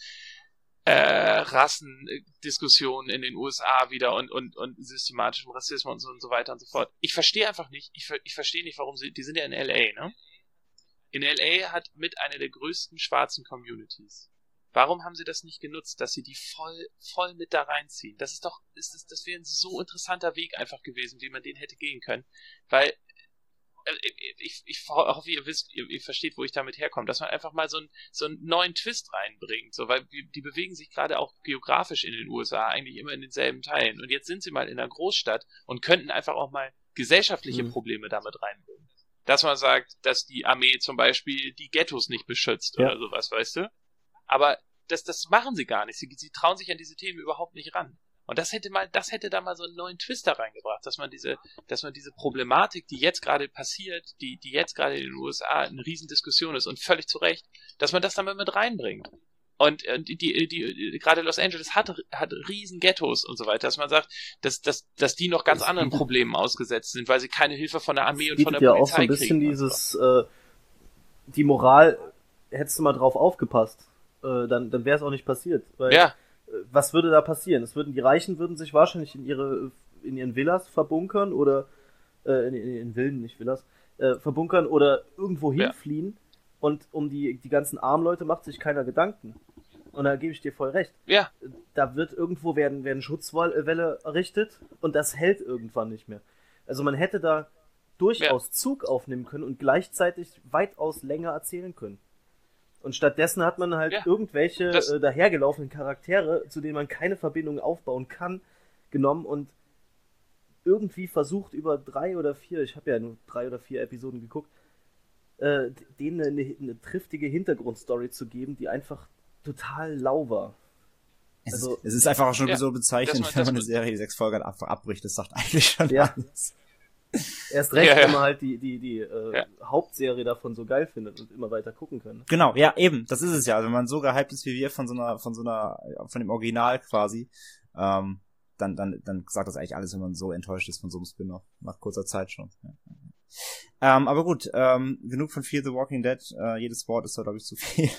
Rassendiskussionen in den USA wieder und systematischem Rassismus und so weiter und so fort. Ich verstehe einfach nicht, ich verstehe nicht, warum die sind ja in L.A., ne? In L.A. hat mit einer der größten schwarzen Communities. Warum haben sie das nicht genutzt, dass sie die voll mit da reinziehen? Das wäre ein so interessanter Weg einfach gewesen, wie man den hätte gehen können. Weil ich hoffe, ihr wisst, ihr versteht, wo ich damit herkomme, dass man einfach mal so einen neuen Twist reinbringt, so, weil die bewegen sich gerade auch geografisch in den USA eigentlich immer in denselben Teilen und jetzt sind sie mal in einer Großstadt und könnten einfach auch mal gesellschaftliche Probleme damit reinbringen. Dass man sagt, dass die Armee zum Beispiel die Ghettos nicht beschützt oder sowas, weißt du? Aber das machen sie gar nicht. Sie trauen sich an diese Themen überhaupt nicht ran. Und das hätte da mal so einen neuen Twist da reingebracht, dass man diese Problematik, die jetzt gerade passiert, die jetzt gerade in den USA eine Riesendiskussion ist und völlig zu Recht, dass man das dann mal mit reinbringt. Und die gerade Los Angeles hat riesen Ghettos und so weiter, dass man sagt, dass die noch ganz anderen Problemen ausgesetzt sind, weil sie keine Hilfe von der Armee und von der Polizei kriegen. Ja, auch so ein bisschen dieses, die Moral, hättest du mal drauf aufgepasst, dann wäre es auch nicht passiert. Weil, was würde da passieren? Die Reichen würden sich wahrscheinlich in ihren Villas verbunkern oder in Villen, nicht Villas, verbunkern oder irgendwo hinfliehen. Und um die ganzen armen Leute macht sich keiner Gedanken. Und da gebe ich dir voll recht. Ja. Da wird irgendwo werden Schutzwälle errichtet und das hält irgendwann nicht mehr. Also man hätte da durchaus Zug aufnehmen können und gleichzeitig weitaus länger erzählen können. Und stattdessen hat man halt irgendwelche dahergelaufenen Charaktere, zu denen man keine Verbindung aufbauen kann, genommen und irgendwie versucht über 3 oder 4, ich habe ja nur 3 oder 4 Episoden geguckt, denen eine triftige Hintergrundstory zu geben, die einfach total lau war. Es ist einfach auch schon so bezeichnend, wenn man eine Serie 6 Folgen einfach abbricht, das sagt eigentlich schon alles. Erst recht, wenn man halt die Hauptserie davon so geil findet und immer weiter gucken kann. Genau, ja, eben, das ist es ja. Also wenn man so gehypt ist wie wir von dem Original quasi, dann sagt das eigentlich alles, wenn man so enttäuscht ist von so einem Spin-off. Nach kurzer Zeit schon. Ja. Aber gut, genug von Fear the Walking Dead. Jedes Wort ist da, glaube ich, zu viel.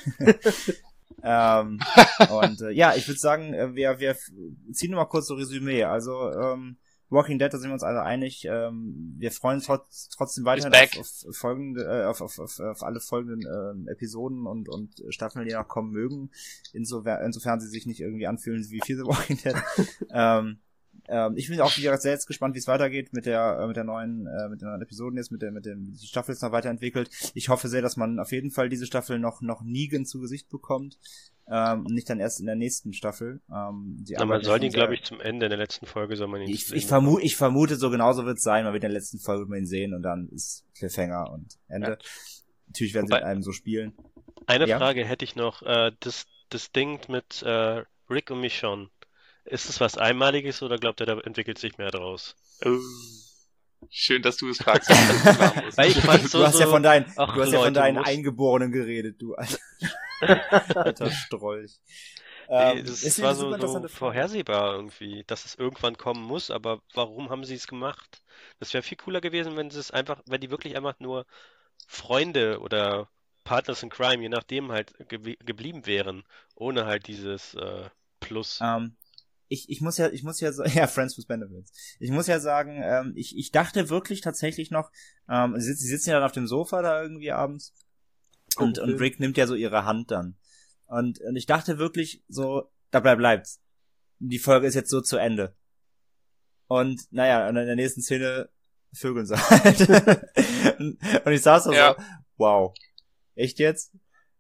Ich würde sagen, wir ziehen nur mal kurz so Resümee. Also, Walking Dead, da sind wir uns alle einig. Wir freuen uns trotzdem weiterhin auf alle folgenden Episoden und Staffeln, die noch kommen mögen. Insofern sie sich nicht irgendwie anfühlen wie Fear the Walking Dead. Ich bin auch wieder sehr jetzt gespannt, wie es weitergeht mit den neuen Episoden jetzt, wie die Staffel jetzt noch weiterentwickelt. Ich hoffe sehr, dass man auf jeden Fall diese Staffel noch Negan zu Gesicht bekommt. Und nicht dann erst in der nächsten Staffel. Man soll ihn, glaube ich, zum Ende in der letzten Folge soll man ihn ich vermute, so genauso wird es sein. Man wird in der letzten Folge ihn sehen und dann ist Cliffhanger und Ende. Ja. Natürlich werden sie mit einem so spielen. Eine Frage hätte ich noch. Das Ding mit Rick und Michonne. Ist es was Einmaliges oder glaubt ihr, da entwickelt sich mehr draus? Schön, dass du es fragst. Weil ich fand du hast ja von deinen Eingeborenen geredet, du alter Strolch. Das war so vorhersehbar irgendwie, dass es irgendwann kommen muss, aber warum haben sie es gemacht? Das wäre viel cooler gewesen, wenn die wirklich einfach nur Freunde oder Partners in Crime, je nachdem halt geblieben wären, ohne halt dieses Plus. Ich muss ja sagen, ja, Friends with Benefits. Ich muss ja sagen, ich dachte wirklich tatsächlich noch, sie sitzen ja dann auf dem Sofa da irgendwie abends und Rick nimmt ja so ihre Hand dann. Und ich dachte wirklich so, dabei bleibt's. Die Folge ist jetzt so zu Ende. Und naja, und in der nächsten Szene vögeln sie halt. und ich saß da so, wow. Echt jetzt?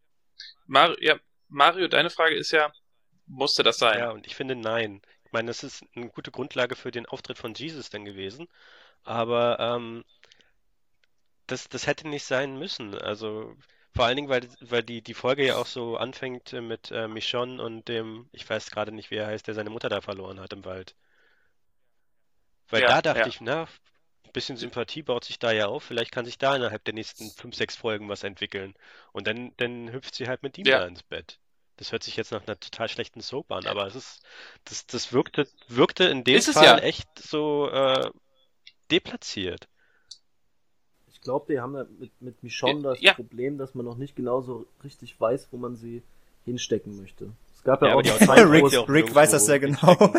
Mario, deine Frage ist ja, musste das sein? Ja, und ich finde, nein. Ich meine, das ist eine gute Grundlage für den Auftritt von Jesus dann gewesen, aber das hätte nicht sein müssen. Also vor allen Dingen, weil die Folge ja auch so anfängt mit Michonne und dem, ich weiß gerade nicht, wie er heißt, der seine Mutter da verloren hat im Wald. Weil da dachte ich, ein bisschen Sympathie baut sich da ja auf, vielleicht kann sich da innerhalb der nächsten 5, 6 Folgen was entwickeln. Und dann hüpft sie halt mit ihm da ins Bett. Das hört sich jetzt nach einer total schlechten Soap an, aber das wirkte in dem Fall echt so deplatziert. Ich glaube, die haben ja mit Michonne das Problem, dass man noch nicht genau so richtig weiß, wo man sie hinstecken möchte. Es gab ja auch die Rick weiß das ja genau.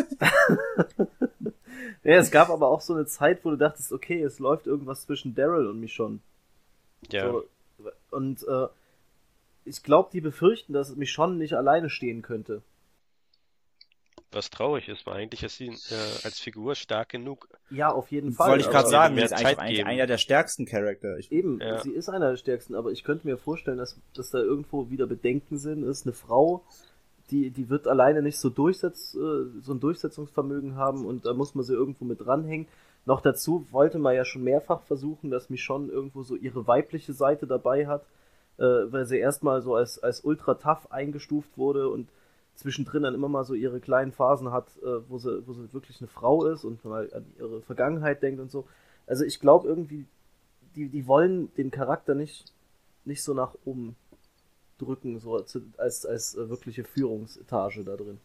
Ja, es gab aber auch so eine Zeit, wo du dachtest, okay, es läuft irgendwas zwischen Daryl und Michonne. Ja. So, und ich glaube, die befürchten, dass Michonne nicht alleine stehen könnte. Was traurig ist, weil eigentlich ist sie als Figur stark genug. Ja, auf jeden Fall. Wollte ich gerade sagen, mehr die ist Zeit eigentlich geben. einer der stärksten Charakter. Eben, Ja. sie ist einer der stärksten, aber ich könnte mir vorstellen, dass da irgendwo wieder Bedenken sind. Ist eine Frau, die wird alleine nicht so ein Durchsetzungsvermögen haben und da muss man sie irgendwo mit dranhängen. Noch dazu wollte man ja schon mehrfach versuchen, dass Michonne irgendwo so ihre weibliche Seite dabei hat, weil sie erstmal so als ultra tough eingestuft wurde und zwischendrin dann immer mal so ihre kleinen Phasen hat, wo sie wirklich eine Frau ist und mal an ihre Vergangenheit denkt und so. Also ich glaube irgendwie, die wollen den Charakter nicht so nach oben drücken, so als wirkliche Führungsetage da drin.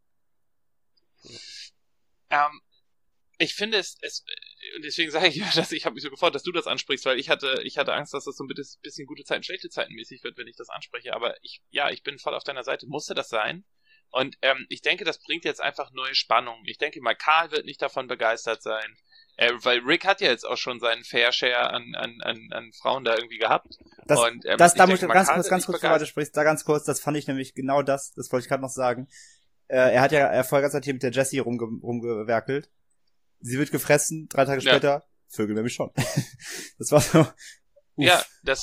Ich finde und deswegen sage ich ja, dass ich habe mich so gefreut, dass du das ansprichst, weil ich hatte Angst, dass das so ein bisschen gute Zeiten, schlechte Zeiten mäßig wird, wenn ich das anspreche, aber ich bin voll auf deiner Seite. Musste das sein? Und ich denke, das bringt jetzt einfach neue Spannung. Ich denke mal, Karl wird nicht davon begeistert sein, weil Rick hat ja jetzt auch schon seinen Fair Share an Frauen da irgendwie gehabt. Da muss ich ganz kurz weiter sprichst, das fand ich nämlich genau das wollte ich gerade noch sagen. Er hat ja erfolgreich hier mit der Jessie rumgewerkelt. Sie wird gefressen, 3 Tage später, Vögel nämlich schon. Das war so. Ja, das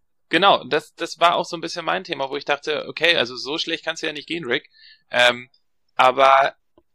war auch so ein bisschen mein Thema, wo ich dachte, okay, also so schlecht kann's ja nicht gehen, Rick. Aber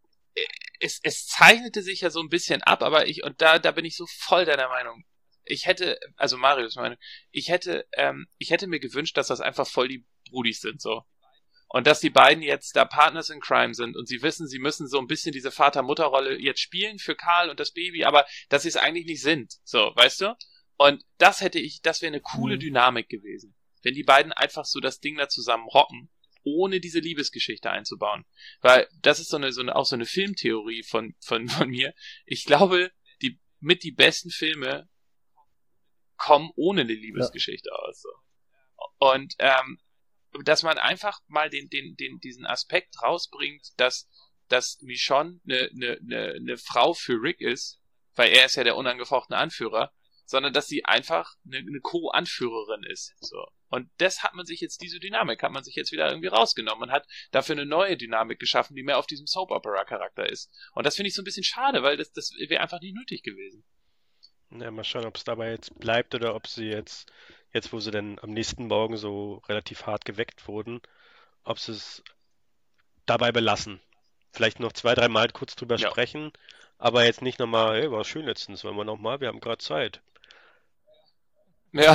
es zeichnete sich ja so ein bisschen ab, aber da bin ich so voll deiner Meinung. Marius Meinung, ich hätte mir gewünscht, dass das einfach voll die Brudis sind, so. Und dass die beiden jetzt da Partners in Crime sind und sie wissen, sie müssen so ein bisschen diese Vater-Mutter-Rolle jetzt spielen für Karl und das Baby, aber dass sie es eigentlich nicht sind, so, weißt du? Und das wäre eine coole Dynamik gewesen. Wenn die beiden einfach so das Ding da zusammen rocken, ohne diese Liebesgeschichte einzubauen. Weil das ist so eine Filmtheorie von mir. Ich glaube, die besten Filme kommen ohne eine Liebesgeschichte aus, so. Und, dass man einfach mal diesen Aspekt rausbringt, dass Michonne eine Frau für Rick ist, weil er ist ja der unangefochtene Anführer, sondern dass sie einfach eine Co-Anführerin ist. So. Und diese Dynamik hat man sich jetzt wieder irgendwie rausgenommen und hat dafür eine neue Dynamik geschaffen, die mehr auf diesem Soap-Opera-Charakter ist. Und das finde ich so ein bisschen schade, weil das wäre einfach nicht nötig gewesen. Ja, mal schauen, ob es dabei jetzt bleibt oder ob sie jetzt, wo sie dann am nächsten Morgen so relativ hart geweckt wurden, ob sie es dabei belassen. Vielleicht noch 2, 3 Mal kurz drüber sprechen, aber jetzt nicht nochmal, hey, war schön letztens, wollen wir nochmal, wir haben gerade Zeit. Ja.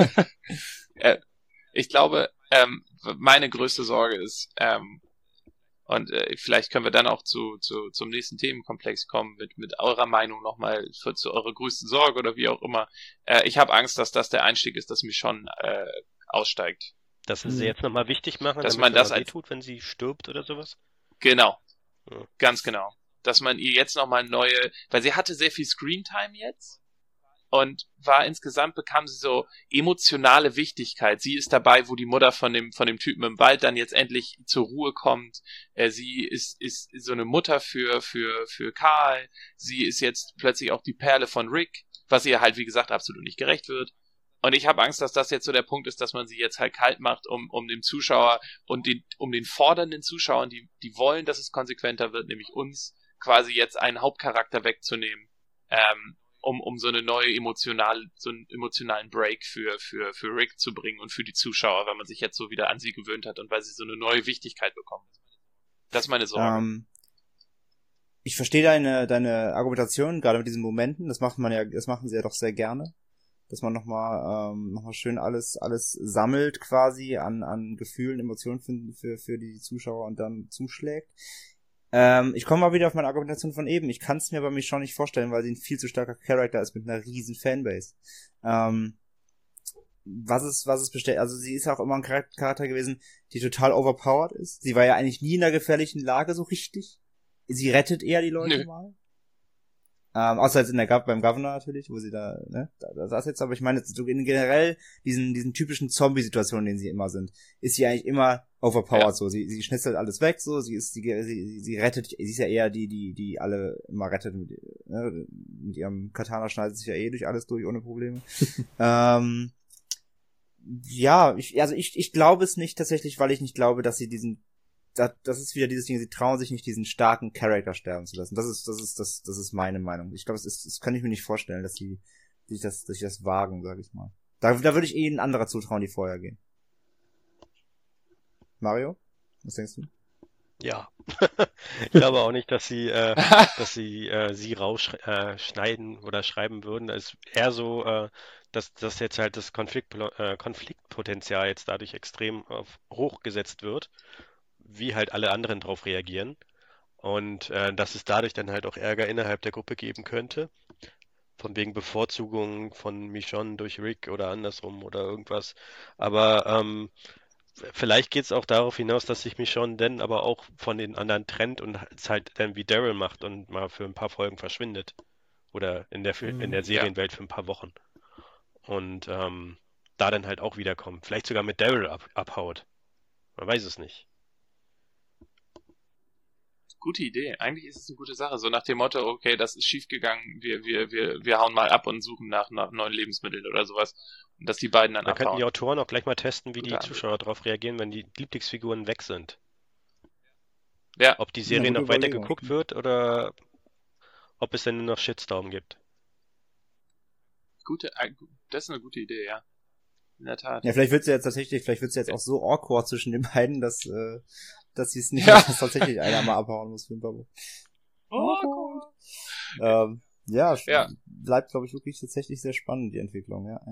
Ich glaube, meine größte Sorge ist, und vielleicht können wir dann auch zum nächsten Themenkomplex kommen, mit eurer Meinung nochmal zu eurer größten Sorge oder wie auch immer. Ich habe Angst, dass das der Einstieg ist, dass Michonne aussteigt. Dass sie jetzt nochmal wichtig machen, dass damit man das tut, wenn sie stirbt oder sowas? Genau. Ja. Ganz genau. Dass man ihr jetzt nochmal weil sie hatte sehr viel Screentime jetzt. Und bekam sie so emotionale Wichtigkeit. Sie ist dabei, wo die Mutter von dem Typen im Wald dann jetzt endlich zur Ruhe kommt. Sie ist so eine Mutter für Karl. Sie ist jetzt plötzlich auch die Perle von Rick, was ihr halt, wie gesagt, absolut nicht gerecht wird. Und ich habe Angst, dass das jetzt so der Punkt ist, dass man sie jetzt halt kalt macht, um dem Zuschauer und um den fordernden Zuschauern, die wollen, dass es konsequenter wird, nämlich uns, quasi jetzt einen Hauptcharakter wegzunehmen. Um so einen emotionalen Break für Rick zu bringen und für die Zuschauer, weil man sich jetzt so wieder an sie gewöhnt hat und weil sie so eine neue Wichtigkeit bekommen. Das ist meine Sorge. Ich verstehe deine Argumentation, gerade mit diesen Momenten, das machen sie ja doch sehr gerne, dass man nochmal schön alles sammelt quasi an Gefühlen, Emotionen für die Zuschauer und dann zuschlägt. Ich komme mal wieder auf meine Argumentation von eben. Ich kann es mir bei mir schon nicht vorstellen, weil sie ein viel zu starker Charakter ist mit einer riesen Fanbase. Was es bestellt, also sie ist auch immer ein Charakter gewesen, die total overpowered ist. Sie war ja eigentlich nie in einer gefährlichen Lage so richtig. Sie rettet eher die Leute mal. Außer jetzt beim Governor natürlich, wo sie da saß jetzt, aber ich meine, so generell diesen typischen Zombie-Situationen, in denen sie immer sind, ist sie eigentlich immer overpowered, so. Sie schnitzelt alles weg, so. Sie rettet, sie ist ja eher die alle immer rettet, mit ihrem Katana schneidet sich ja durch alles durch, ohne Probleme. Ich glaube es nicht tatsächlich, weil ich nicht glaube, dass sie diesen das ist wieder dieses Ding, sie trauen sich nicht, diesen starken Charakter sterben zu lassen. Das ist meine Meinung. Ich glaube, das kann ich mir nicht vorstellen, dass sie sich das wagen, sag ich mal. Da würde ich ein anderer zutrauen, die vorher gehen. Mario? Was denkst du? Ja. Ich glaube auch nicht, dass sie sie rausschneiden oder schreiben würden. Es ist eher so, dass jetzt halt das Konfliktpotenzial jetzt dadurch extrem hochgesetzt wird, wie halt alle anderen drauf reagieren. Und dass es dadurch dann halt auch Ärger innerhalb der Gruppe geben könnte. Von wegen Bevorzugung von Michonne durch Rick oder andersrum oder irgendwas. Aber vielleicht geht es auch darauf hinaus, dass sich Michonne dann aber auch von den anderen trennt und es halt dann wie Daryl macht und mal für ein paar Folgen verschwindet. Oder in der Ja. Serienwelt für ein paar Wochen. Und da dann halt auch wiederkommt. Vielleicht sogar mit Daryl abhaut. Man weiß es nicht. Gute Idee. Eigentlich ist es eine gute Sache. So nach dem Motto, okay, das ist schiefgegangen, wir hauen mal ab und suchen nach neuen Lebensmitteln oder sowas. Und dass die beiden dann Da könnten die abhauen. Autoren auch gleich mal testen, wie die Gute Zuschauer darauf reagieren, wenn die Lieblingsfiguren weg sind. Ja, Ob die Serie gute noch weiter Überlegung. geguckt wird oder ob es dann nur noch Shitstorm gibt. das ist eine gute Idee, ja. In der Tat. Ja, vielleicht wird's jetzt auch so awkward zwischen den beiden, dass sie es nicht, Ja. dass tatsächlich einer mal abhauen muss für den Babo. Oh, Ja, Ja. bleibt, glaube ich, wirklich tatsächlich sehr spannend, die Entwicklung, ja.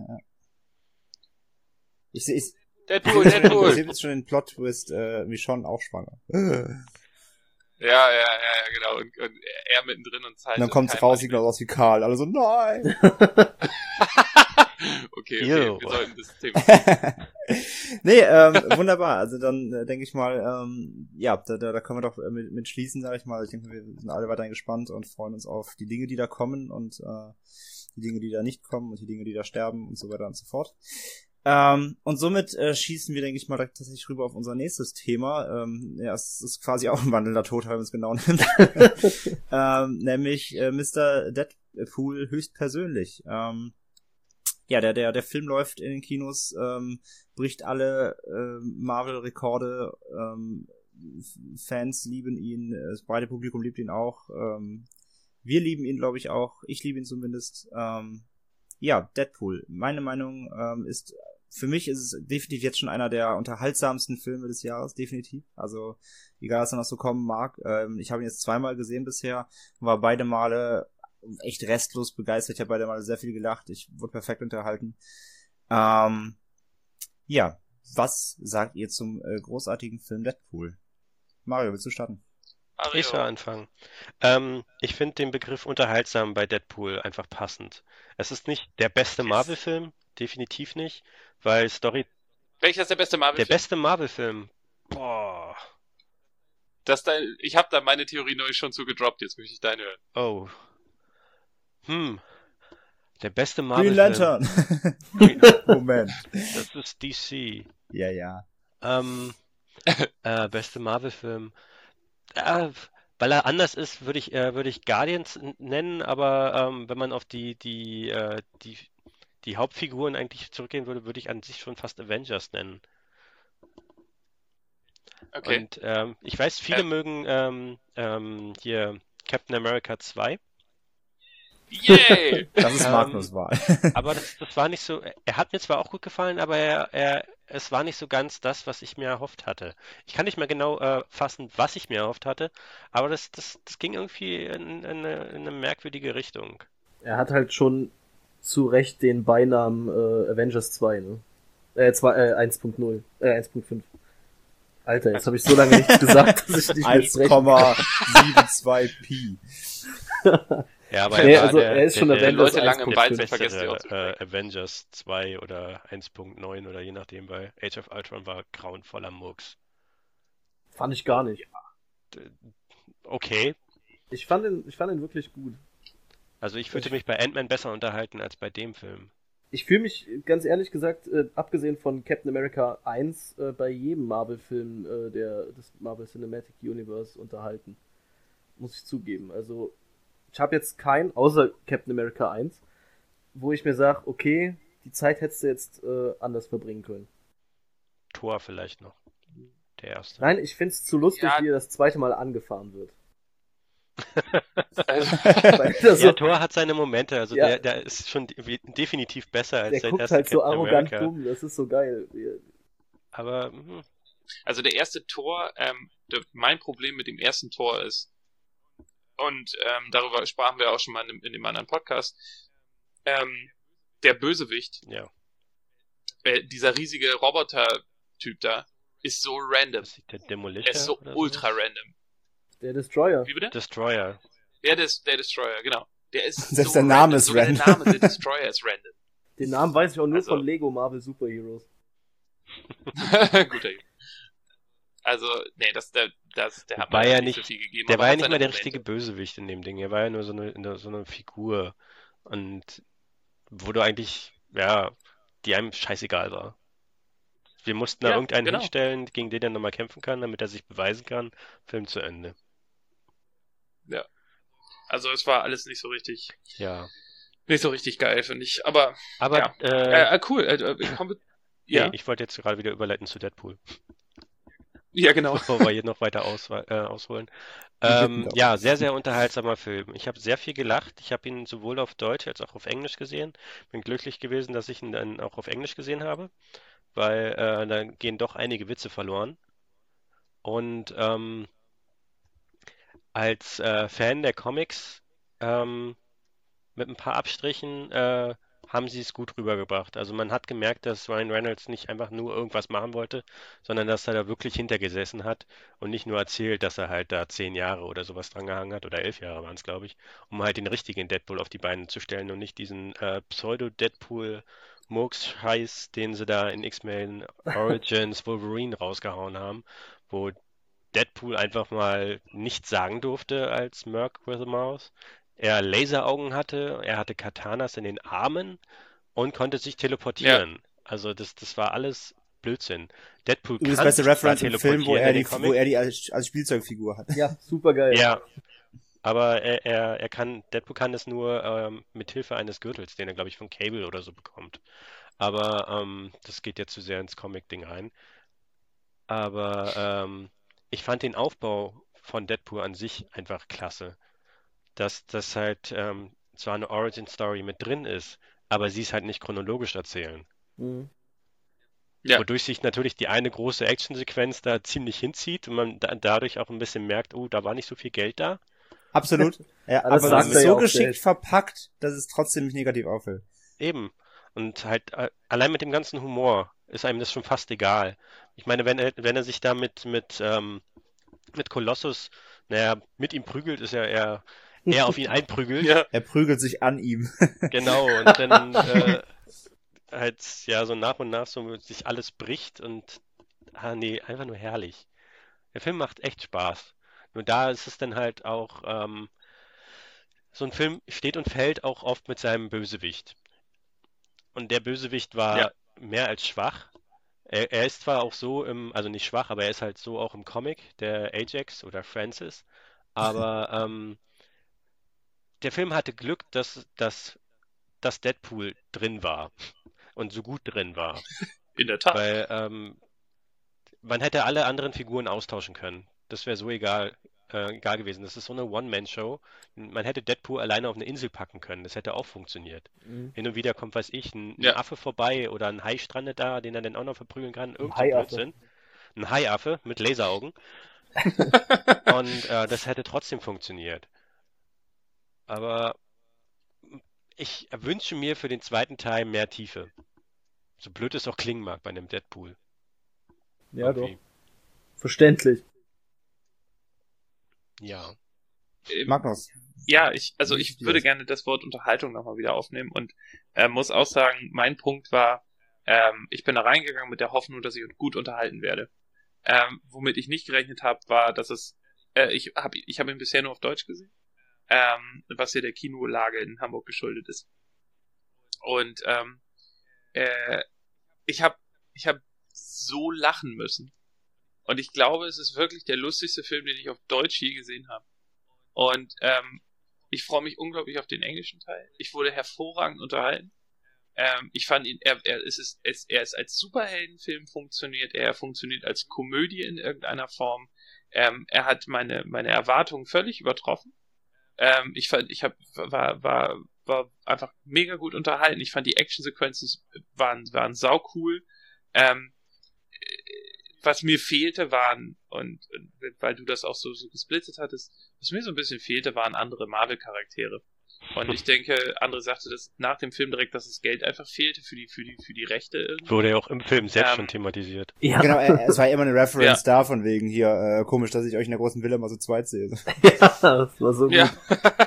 Ich sehe Deadpool. jetzt schon den Plot-Twist, Michonne auch schwanger. Ja, genau. Und er mittendrin und Zeit. Und dann kommt's raus, sieht aus wie Karl. Alle so, nein! Okay, Ew. wir sollten das Thema. Nee, wunderbar. Also dann denke ich mal, da können wir doch mit schließen, sag ich mal. Ich denke, wir sind alle weiterhin gespannt und freuen uns auf die Dinge, die da kommen und die Dinge, die da nicht kommen und die Dinge, die da sterben und so weiter und so fort. Und somit schießen wir, denke ich mal, tatsächlich rüber auf unser nächstes Thema. Es ist quasi auch ein wandelnder Tod, wenn man es genau nimmt. Nämlich Mr. Deadpool höchstpersönlich. Der Film läuft in den Kinos, bricht alle Marvel-Rekorde, Fans lieben ihn, das breite Publikum liebt ihn auch, wir lieben ihn, glaube ich, auch, ich liebe ihn zumindest. Deadpool, meine Meinung für mich ist es definitiv jetzt schon einer der unterhaltsamsten Filme des Jahres, definitiv, also egal was da noch so kommen mag, ich habe ihn jetzt zweimal gesehen bisher, war beide Male echt restlos begeistert. Ich habe beide Mal sehr viel gelacht. Ich wurde perfekt unterhalten. Was sagt ihr zum großartigen Film Deadpool? Mario, willst du starten? Ich soll anfangen. Ich finde den Begriff unterhaltsam bei Deadpool einfach passend. Es ist nicht der beste Marvel-Film, definitiv nicht, weil Story... Welcher ist der beste Der Marvel-Film? beste Marvel-Film. Boah. Ich habe da meine Theorie neulich schon zu gedroppt, jetzt möchte ich deine hören. Oh. Der beste Green Marvel-Film. Lantern. Moment. Das ist DC. Ja. Beste Marvel-Film. Weil er anders ist, würde ich Guardians nennen, aber wenn man auf die Hauptfiguren eigentlich zurückgehen würde, würde ich an sich schon fast Avengers nennen. Okay. Und ich weiß, viele mögen hier Captain America 2. Yay! Das ist Magnus Wahl. Aber das war nicht so. Er hat mir zwar auch gut gefallen, aber es war nicht so ganz das, was ich mir erhofft hatte. Ich kann nicht mehr genau fassen, was ich mir erhofft hatte, aber das ging irgendwie in eine merkwürdige Richtung. Er hat halt schon zu Recht den Beinamen Avengers 2, ne? 1.0, 1.5. Alter, jetzt habe ich so lange nichts gesagt, dass ich nicht mehr sprechen kann. 1,72 Pi. Ja, aber Nee, also er ist schon der Avengers Leute lange im 1.5. Wald sind, vergesst ihr auch zu sprechen. Avengers 2 oder 1.9 oder je nachdem, weil Age of Ultron war grauenvoller Murks. Fand ich gar nicht. Okay, Ich fand ihn wirklich gut. also ich fühlte mich bei Ant-Man besser unterhalten als bei dem Film. Ich fühle mich, ganz ehrlich gesagt, abgesehen von Captain America 1, bei jedem Marvel-Film des Marvel Cinematic Universe unterhalten. Muss ich zugeben. Also, ich habe jetzt keinen, außer Captain America 1, wo ich mir sage, okay, die Zeit hättest du jetzt anders verbringen können. Thor vielleicht noch. der erste. Nein, ich find's zu lustig, Ja. wie er das zweite Mal angefahren wird. Also, Weil das Ja, so, Thor hat seine Momente, also Ja. der ist schon definitiv besser als der sein guckt erster halt so Captain arrogant America. dumm, das ist so geil. Aber also der erste Tor, mein Problem mit dem ersten Tor ist, und darüber sprachen wir auch schon mal in dem anderen Podcast, der Bösewicht, ja, dieser riesige Roboter-Typ da, ist so random. das ist der Er Demolisher ist so oder ultra sowas? random. Der Destroyer. Wie bitte? Destroyer. Der Destroyer, genau. Der ist Selbst so der Name random. ist Sogar random. Der Name, der Destroyer ist random. Den Namen weiß ich auch nur Also- von Lego Marvel Superheroes. Guter Junge. Also, nee, der hat War mir ja nicht nicht- so viel gegeben. Der aber war ja hat nicht seine mal der Momente. richtige Bösewicht in dem Ding. Er war ja nur so eine Figur. Und wo du eigentlich, ja, die einem scheißegal war. Wir mussten da Ja, irgendeinen genau. hinstellen, gegen den er nochmal kämpfen kann, damit er sich beweisen kann. Film zu Ende. Also, es war alles nicht so richtig Ja. geil, finde ich. Aber, Aber, ja. Cool. Ja, nee, ich wollte jetzt gerade wieder überleiten zu Deadpool, ja, genau. bevor wir hier noch weiter ausholen. Wir bitten darum. Ja, sehr, sehr unterhaltsamer Film. Ich habe sehr viel gelacht. Ich habe ihn sowohl auf Deutsch als auch auf Englisch gesehen. Bin glücklich gewesen, dass ich ihn dann auch auf Englisch gesehen habe, weil da gehen doch einige Witze verloren. Und als Fan der Comics mit ein paar Abstrichen haben sie es gut rübergebracht. Also man hat gemerkt, dass Ryan Reynolds nicht einfach nur irgendwas machen wollte, sondern dass er da wirklich hintergesessen hat und nicht nur erzählt, dass er halt da 10 Jahre oder sowas dran gehangen hat, oder 11 Jahre waren es, glaube ich, um halt den richtigen Deadpool auf die Beine zu stellen und nicht diesen Pseudo-Deadpool-Murks-Scheiß, den sie da in X-Men Origins Wolverine rausgehauen haben, wo Deadpool einfach mal nichts sagen durfte als Merc with a Mouse. Er Laseraugen hatte, er hatte Katanas in den Armen und konnte sich teleportieren. Also das war alles Blödsinn. Deadpool Übrigens kann beste zwar Reference im Film, wo teleportieren er in die, den Comic. wo er die als Spielzeugfigur hat. Ja, super geil. Ja, aber Deadpool kann es nur mit Hilfe eines Gürtels, den er, glaube ich, von Cable oder so bekommt. Aber das geht jetzt zu sehr ins Comic-Ding rein. Aber ich fand den Aufbau von Deadpool an sich einfach klasse. Dass das halt zwar eine Origin-Story mit drin ist, aber sie es halt nicht chronologisch erzählen. Mhm. Ja. Wodurch sich natürlich die eine große Actionsequenz da ziemlich hinzieht und man dadurch auch ein bisschen merkt, oh, da war nicht so viel Geld da. Absolut. Ja, Aber das aber sagt das er ist ja so auch geschickt selbst. verpackt, dass es trotzdem nicht negativ auffällt. Eben. Und halt allein mit dem ganzen Humor ist einem das schon fast egal. Ich meine, wenn er sich da mit Colossus, naja, mit ihm prügelt, ist ja eher auf ihn einprügelt. Ja. Er prügelt sich an ihm. Genau, und dann halt ja so nach und nach so sich alles bricht und nee, einfach nur herrlich. Der Film macht echt Spaß. Nur da ist es dann halt auch, so ein Film steht und fällt auch oft mit seinem Bösewicht. Und der Bösewicht war Ja. mehr als schwach. Er ist zwar auch so also nicht schwach, aber er ist halt so auch im Comic, der Ajax oder Francis. Aber der Film hatte Glück, dass Deadpool drin war und so gut drin war. In der Tat. Weil man hätte alle anderen Figuren austauschen können. Das wäre so egal gewesen. Das ist so eine One-Man-Show. Man hätte Deadpool alleine auf eine Insel packen können. Das hätte auch funktioniert. Mhm. Hin und wieder kommt, weiß ich, ein Ja. Affe vorbei oder ein Hai strandet da, den er dann auch noch verprügeln kann. Irgend so Haiaffe. Blödsinn. Ein Haiaffe mit Laseraugen. Und das hätte trotzdem funktioniert. Aber ich wünsche mir für den zweiten Teil mehr Tiefe. So blöd es auch klingen mag bei einem Deadpool. Ja, doch. Irgendwie. Verständlich. Ja. Magnus. Ja, ich würde Yes. gerne das Wort Unterhaltung nochmal wieder aufnehmen und muss auch sagen, mein Punkt war, ich bin da reingegangen mit der Hoffnung, dass ich gut unterhalten werde. Womit ich nicht gerechnet habe, war, dass ich hab ihn bisher nur auf Deutsch gesehen, was ja der Kinolage in Hamburg geschuldet ist. Und ich hab so lachen müssen. Und ich glaube, es ist wirklich der lustigste Film, den ich auf Deutsch je gesehen habe. Und ich freue mich unglaublich auf den englischen Teil. Ich wurde hervorragend unterhalten. Ich fand ihn, er ist als Superheldenfilm funktioniert, er funktioniert als Komödie in irgendeiner Form. Er hat meine Erwartungen völlig übertroffen. War einfach mega gut unterhalten. Ich fand die Actionsequenzen waren sau cool. Was mir fehlte und weil du das auch so gesplittet hattest, was mir so ein bisschen fehlte, waren andere Marvel-Charaktere. Und ich denke, André sagte das nach dem Film direkt, dass das Geld einfach fehlte für die Rechte irgendwie. Wurde ja auch im Film selbst schon thematisiert. Ja. Genau, es war immer eine Reference da von wegen hier, komisch, dass ich euch in der großen Villa mal so zweit sehe. Ja, das war so gut. Ja.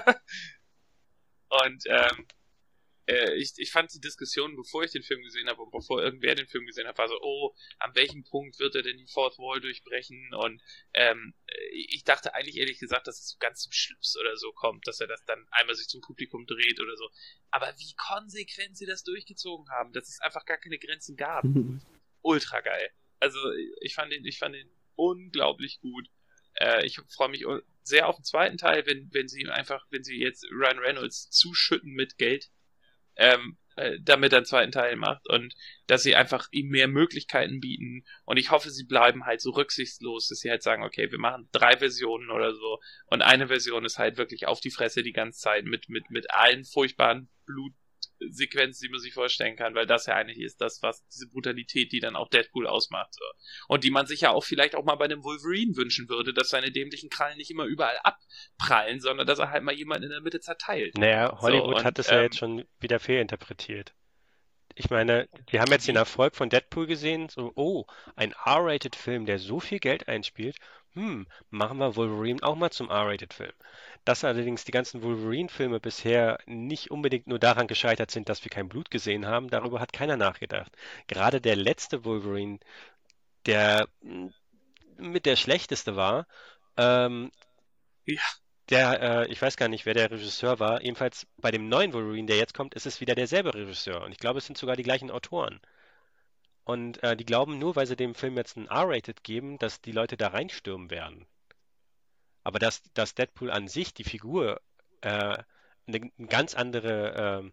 Und ich fand die Diskussion, bevor ich den Film gesehen habe und bevor irgendwer den Film gesehen hat, war so, an welchem Punkt wird er denn die Fourth Wall durchbrechen? Und ich dachte eigentlich ehrlich gesagt, dass es so ganz zum Schluss oder so kommt, dass er das dann einmal sich zum Publikum dreht oder so. Aber wie konsequent sie das durchgezogen haben, dass es einfach gar keine Grenzen gab. Ultra geil. Also ich fand den unglaublich gut. Ich freue mich sehr auf den zweiten Teil, wenn sie jetzt Ryan Reynolds zuschütten mit Geld, damit er einen zweiten Teil macht und dass sie einfach ihm mehr Möglichkeiten bieten und ich hoffe, sie bleiben halt so rücksichtslos, dass sie halt sagen, okay, wir machen 3 Versionen oder so und eine Version ist halt wirklich auf die Fresse die ganze Zeit mit allen furchtbaren Blutsequenzen, die man sich vorstellen kann, weil das ja eigentlich ist das, was diese Brutalität, die dann auch Deadpool ausmacht so. Und die man sich ja auch vielleicht auch mal bei einem Wolverine wünschen würde, dass seine dämlichen Krallen nicht immer überall abprallen, sondern dass er halt mal jemanden in der Mitte zerteilt. Naja, Hollywood hat es ja jetzt schon wieder fehlinterpretiert. Ich meine, wir haben jetzt den Erfolg von Deadpool gesehen, so, ein R-Rated-Film, der so viel Geld einspielt, machen wir Wolverine auch mal zum R-Rated-Film. Dass allerdings die ganzen Wolverine-Filme bisher nicht unbedingt nur daran gescheitert sind, dass wir kein Blut gesehen haben, darüber hat keiner nachgedacht. Gerade der letzte Wolverine, der mit der schlechteste war, ich weiß gar nicht, wer der Regisseur war. Jedenfalls bei dem neuen Wolverine, der jetzt kommt, ist es wieder derselbe Regisseur. Und ich glaube, es sind sogar die gleichen Autoren. Und die glauben nur, weil sie dem Film jetzt ein R-Rated geben, dass die Leute da reinstürmen werden. Aber dass Deadpool an sich, die Figur, eine ganz andere,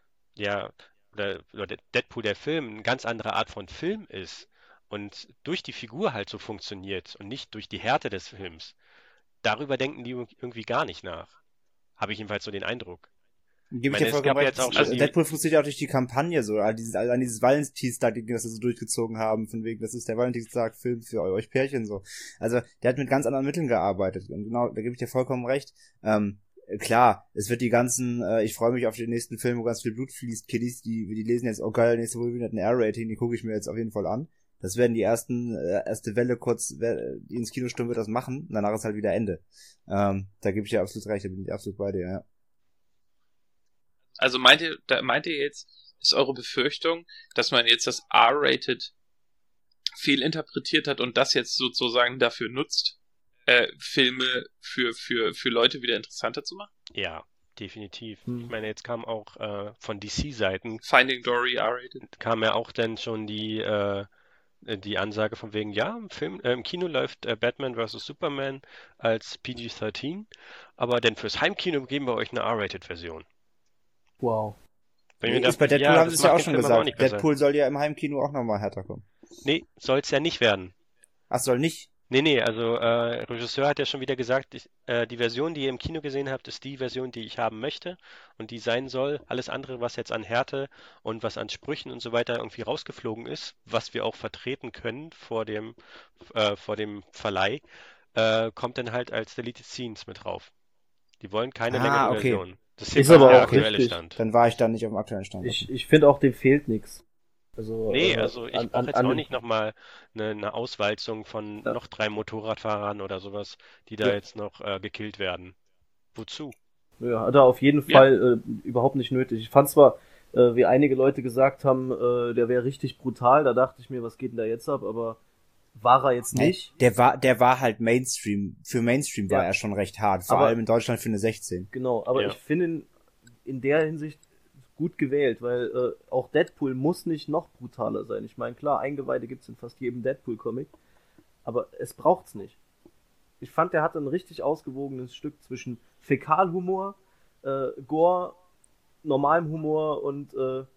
oder Deadpool der Film, eine ganz andere Art von Film ist und durch die Figur halt so funktioniert und nicht durch die Härte des Films. Darüber denken die irgendwie gar nicht nach. Habe ich jedenfalls so den Eindruck. Gebe ich dir vollkommen recht. Deadpool funktioniert ja auch durch die Kampagne so, an dieses Valentinstag, das sie so durchgezogen haben, von wegen, das ist der Valentinstag-Film für euch Pärchen so. Also, der hat mit ganz anderen Mitteln gearbeitet. Und genau, da gebe ich dir vollkommen recht. Klar, es wird die ganzen, ich freue mich auf den nächsten Film, wo ganz viel Blut fließt, Kiddies, die lesen jetzt, oh geil, nächste Wolverine hat ein R-Rating, die gucke ich mir jetzt auf jeden Fall an. Das werden die erste Welle kurz, die ins Kino stürmen, wird das machen, und danach ist halt wieder Ende. Da gebe ich dir absolut recht, da bin ich absolut bei dir, ja. Also meint ihr jetzt, ist eure Befürchtung, dass man jetzt das R-Rated fehlinterpretiert hat und das jetzt sozusagen dafür nutzt, Filme für Leute wieder interessanter zu machen? Ja, definitiv. Ich meine, jetzt kam auch von DC-Seiten Finding Dory R-Rated. Kam ja auch dann schon die Ansage von wegen, ja, im Kino läuft Batman vs. Superman als PG-13, aber denn fürs Heimkino geben wir euch eine R-Rated-Version. Wow. Bei Deadpool haben sie es ja auch schon gesagt. Deadpool soll ja im Heimkino auch nochmal härter kommen. Nee, soll es ja nicht werden. Ach, soll nicht? Nee, also Regisseur hat ja schon wieder gesagt, die Version, die ihr im Kino gesehen habt, ist die Version, die ich haben möchte und die sein soll. Alles andere, was jetzt an Härte und was an Sprüchen und so weiter irgendwie rausgeflogen ist, was wir auch vertreten können vor dem Verleih, kommt dann halt als Deleted Scenes mit drauf. Die wollen keine längere Version. Das ist aber der auch aktuelle richtig. Stand. Dann war ich da nicht auf dem aktuellen Stand. Ich finde auch, dem fehlt nichts. Also, ich brauche jetzt auch nicht nochmal eine Auswalzung von noch 3 Motorradfahrern oder sowas, die da jetzt noch gekillt werden. Wozu? Ja, hat er auf jeden Fall überhaupt nicht nötig. Ich fand zwar, wie einige Leute gesagt haben, der wäre richtig brutal, da dachte ich mir, was geht denn da jetzt ab, aber war er jetzt nicht. Der war halt Mainstream. Für Mainstream war er schon recht hart, vor allem in Deutschland für eine 16. Genau, aber ich finde ihn in der Hinsicht gut gewählt, weil auch Deadpool muss nicht noch brutaler sein. Ich meine, klar, Eingeweide gibt's in fast jedem Deadpool-Comic, aber es braucht's nicht. Ich fand, der hatte ein richtig ausgewogenes Stück zwischen Fäkalhumor, Gore, normalem Humor und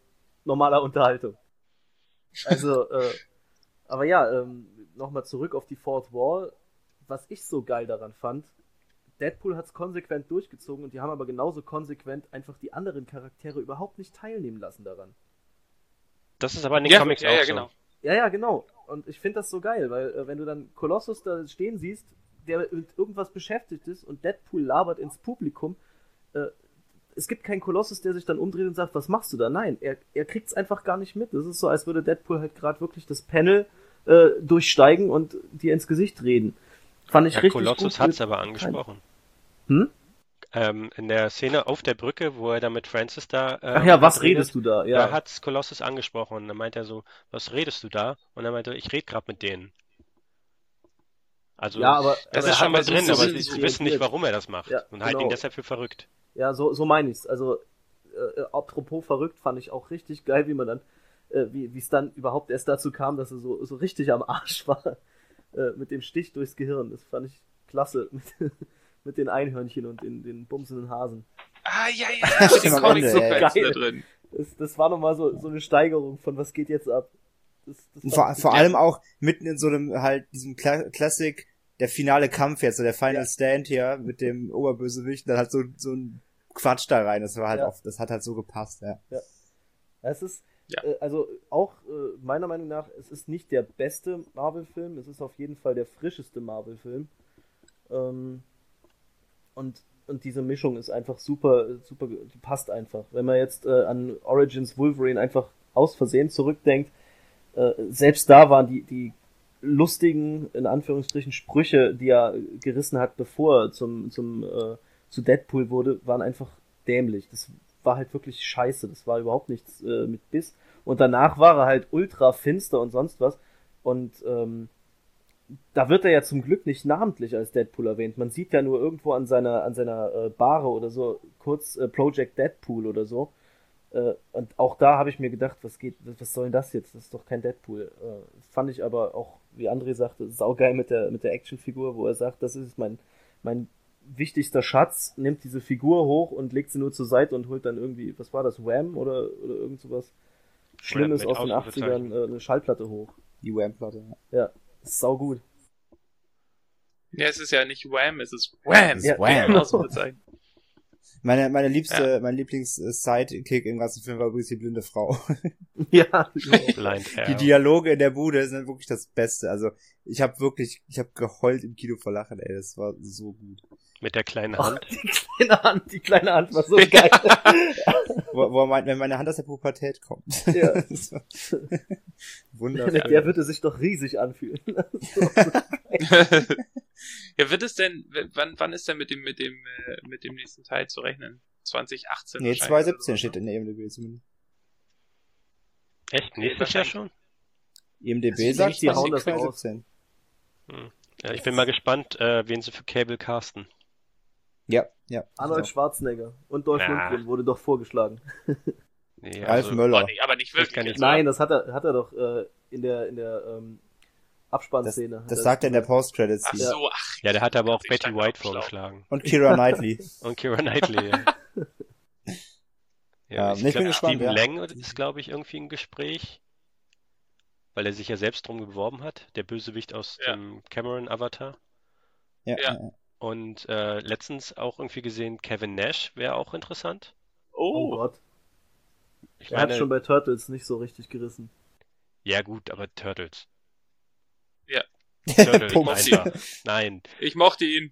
normaler Unterhaltung. Also, aber ja, nochmal zurück auf die Fourth Wall. Was ich so geil daran fand, Deadpool hat's konsequent durchgezogen und die haben aber genauso konsequent einfach die anderen Charaktere überhaupt nicht teilnehmen lassen daran. Das ist aber in den Comics auch so. Genau. Ja, genau. Und ich finde das so geil, weil wenn du dann Colossus da stehen siehst, der mit irgendwas beschäftigt ist und Deadpool labert ins Publikum, es gibt keinen Kolossus, der sich dann umdreht und sagt, was machst du da? Nein, er kriegt's einfach gar nicht mit. Das ist so, als würde Deadpool halt gerade wirklich das Panel durchsteigen und dir ins Gesicht reden. Fand ich richtig Colossus gut. hat's aber angesprochen. Hm? In der Szene auf der Brücke, wo er da mit Francis da Ach ja, was redet, redest du da? da Ja, hat's Colossus angesprochen und dann meint er so, was redest du da? Und er meinte, ich rede gerade mit denen. Also ja, aber das aber ist schon er mal hat drin, so aber richtig sie wissen nicht, reagiert. warum er das macht Ja, und halten ihn genau. deshalb für verrückt. Ja, so meine ich's. Also, apropos verrückt, fand ich auch richtig geil, wie man dann, wie es dann überhaupt erst dazu kam, dass er so richtig am Arsch war, mit dem Stich durchs Gehirn. Das fand ich klasse, mit den Einhörnchen und den bumsenden Hasen. Ah, ja, mit den Am Comics Ende, ja. da Geil. drin. Das war nochmal so eine Steigerung von was geht jetzt ab. Das fand ich Vor allem auch mitten in so einem halt diesem Classic, der finale Kampf jetzt, so der Final Stand hier mit dem Oberbösewicht, dann halt so ein Quatsch da rein. Das war halt oft, das hat halt so gepasst, ja. Es ist, Ja. also auch meiner Meinung nach, es ist nicht der beste Marvel-Film, es ist auf jeden Fall der frischeste Marvel-Film. Und diese Mischung ist einfach super, die passt einfach. Wenn man jetzt an Origins Wolverine einfach aus Versehen zurückdenkt, selbst da waren die lustigen, in Anführungsstrichen, Sprüche, die er gerissen hat, bevor er zu Deadpool wurde, waren einfach dämlich. Das war halt wirklich scheiße. Das war überhaupt nichts mit Biss. Und danach war er halt ultra finster und sonst was. Und da wird er ja zum Glück nicht namentlich als Deadpool erwähnt. Man sieht ja nur irgendwo an seiner Bahre oder so kurz Project Deadpool oder so. Und auch da habe ich mir gedacht, was soll denn das jetzt? Das ist doch kein Deadpool. Fand ich aber auch, wie André sagte, saugeil mit der Actionfigur, wo er sagt, das ist mein wichtigster Schatz, nimmt diese Figur hoch und legt sie nur zur Seite und holt dann irgendwie, was war das, Wham oder irgend sowas Schlimmes Mit aus den 80ern, eine Schallplatte hoch. Die Wham-Platte. Ja, ist saugut. Ja, es ist ja nicht Wham, es ist Wham. Ja, Wham. Ausrufezeichen. Mein Lieblings-Sidekick im ganzen Film war übrigens die blinde Frau. Ja, Blind Die Arrow. Dialoge in der Bude sind wirklich das Beste. Also, ich habe geheult im Kino vor Lachen, ey, das war so gut. Mit der kleinen Ach, Hand. die kleine Hand war so geil. Wo er meint, wenn meine Hand aus der Pubertät kommt. Ja. Das war Mit wundervoll. der würde sich doch riesig anfühlen. Ja, wird es denn, wann ist denn mit dem nächsten Teil zu rechnen? 2018? Nee, wahrscheinlich 2017 oder so, steht in der IMDb zumindest. Echt? Nächstes Jahr schon? IMDb Also, sagt die hauen das 2017. Ja, ich bin mal gespannt, wen sie für Cable casten. Ja. Arnold Schwarzenegger und Dolph Na. Lundgren wurde doch vorgeschlagen. Nee, Ralf Oh, Möller. nee, aber nicht wirklich. Kann ich jetzt, Nein, das hat er doch in der Abspannszene. Das sagt er in der Ach Post-Credits-Scene. so, Ja, der hat aber auch Ich Betty stand White auf dem Schlauch. vorgeschlagen. Und Keira Knightley. Und Keira Knightley, ja. Ja, ich ich bin glaub, gespannt, Stephen ja. Lang ist, glaube ich, irgendwie im Gespräch, weil er sich ja selbst drum beworben hat, der Bösewicht aus Ja. dem Cameron-Avatar. Ja. Ja. Und letztens auch irgendwie gesehen, Kevin Nash wäre auch interessant. Oh Oh, Gott. Ich Er hat meine, schon bei Turtles nicht so richtig gerissen. ja gut, aber Turtles. Ja. Turtles Punkt. einfach. Nein. ich mochte ihn.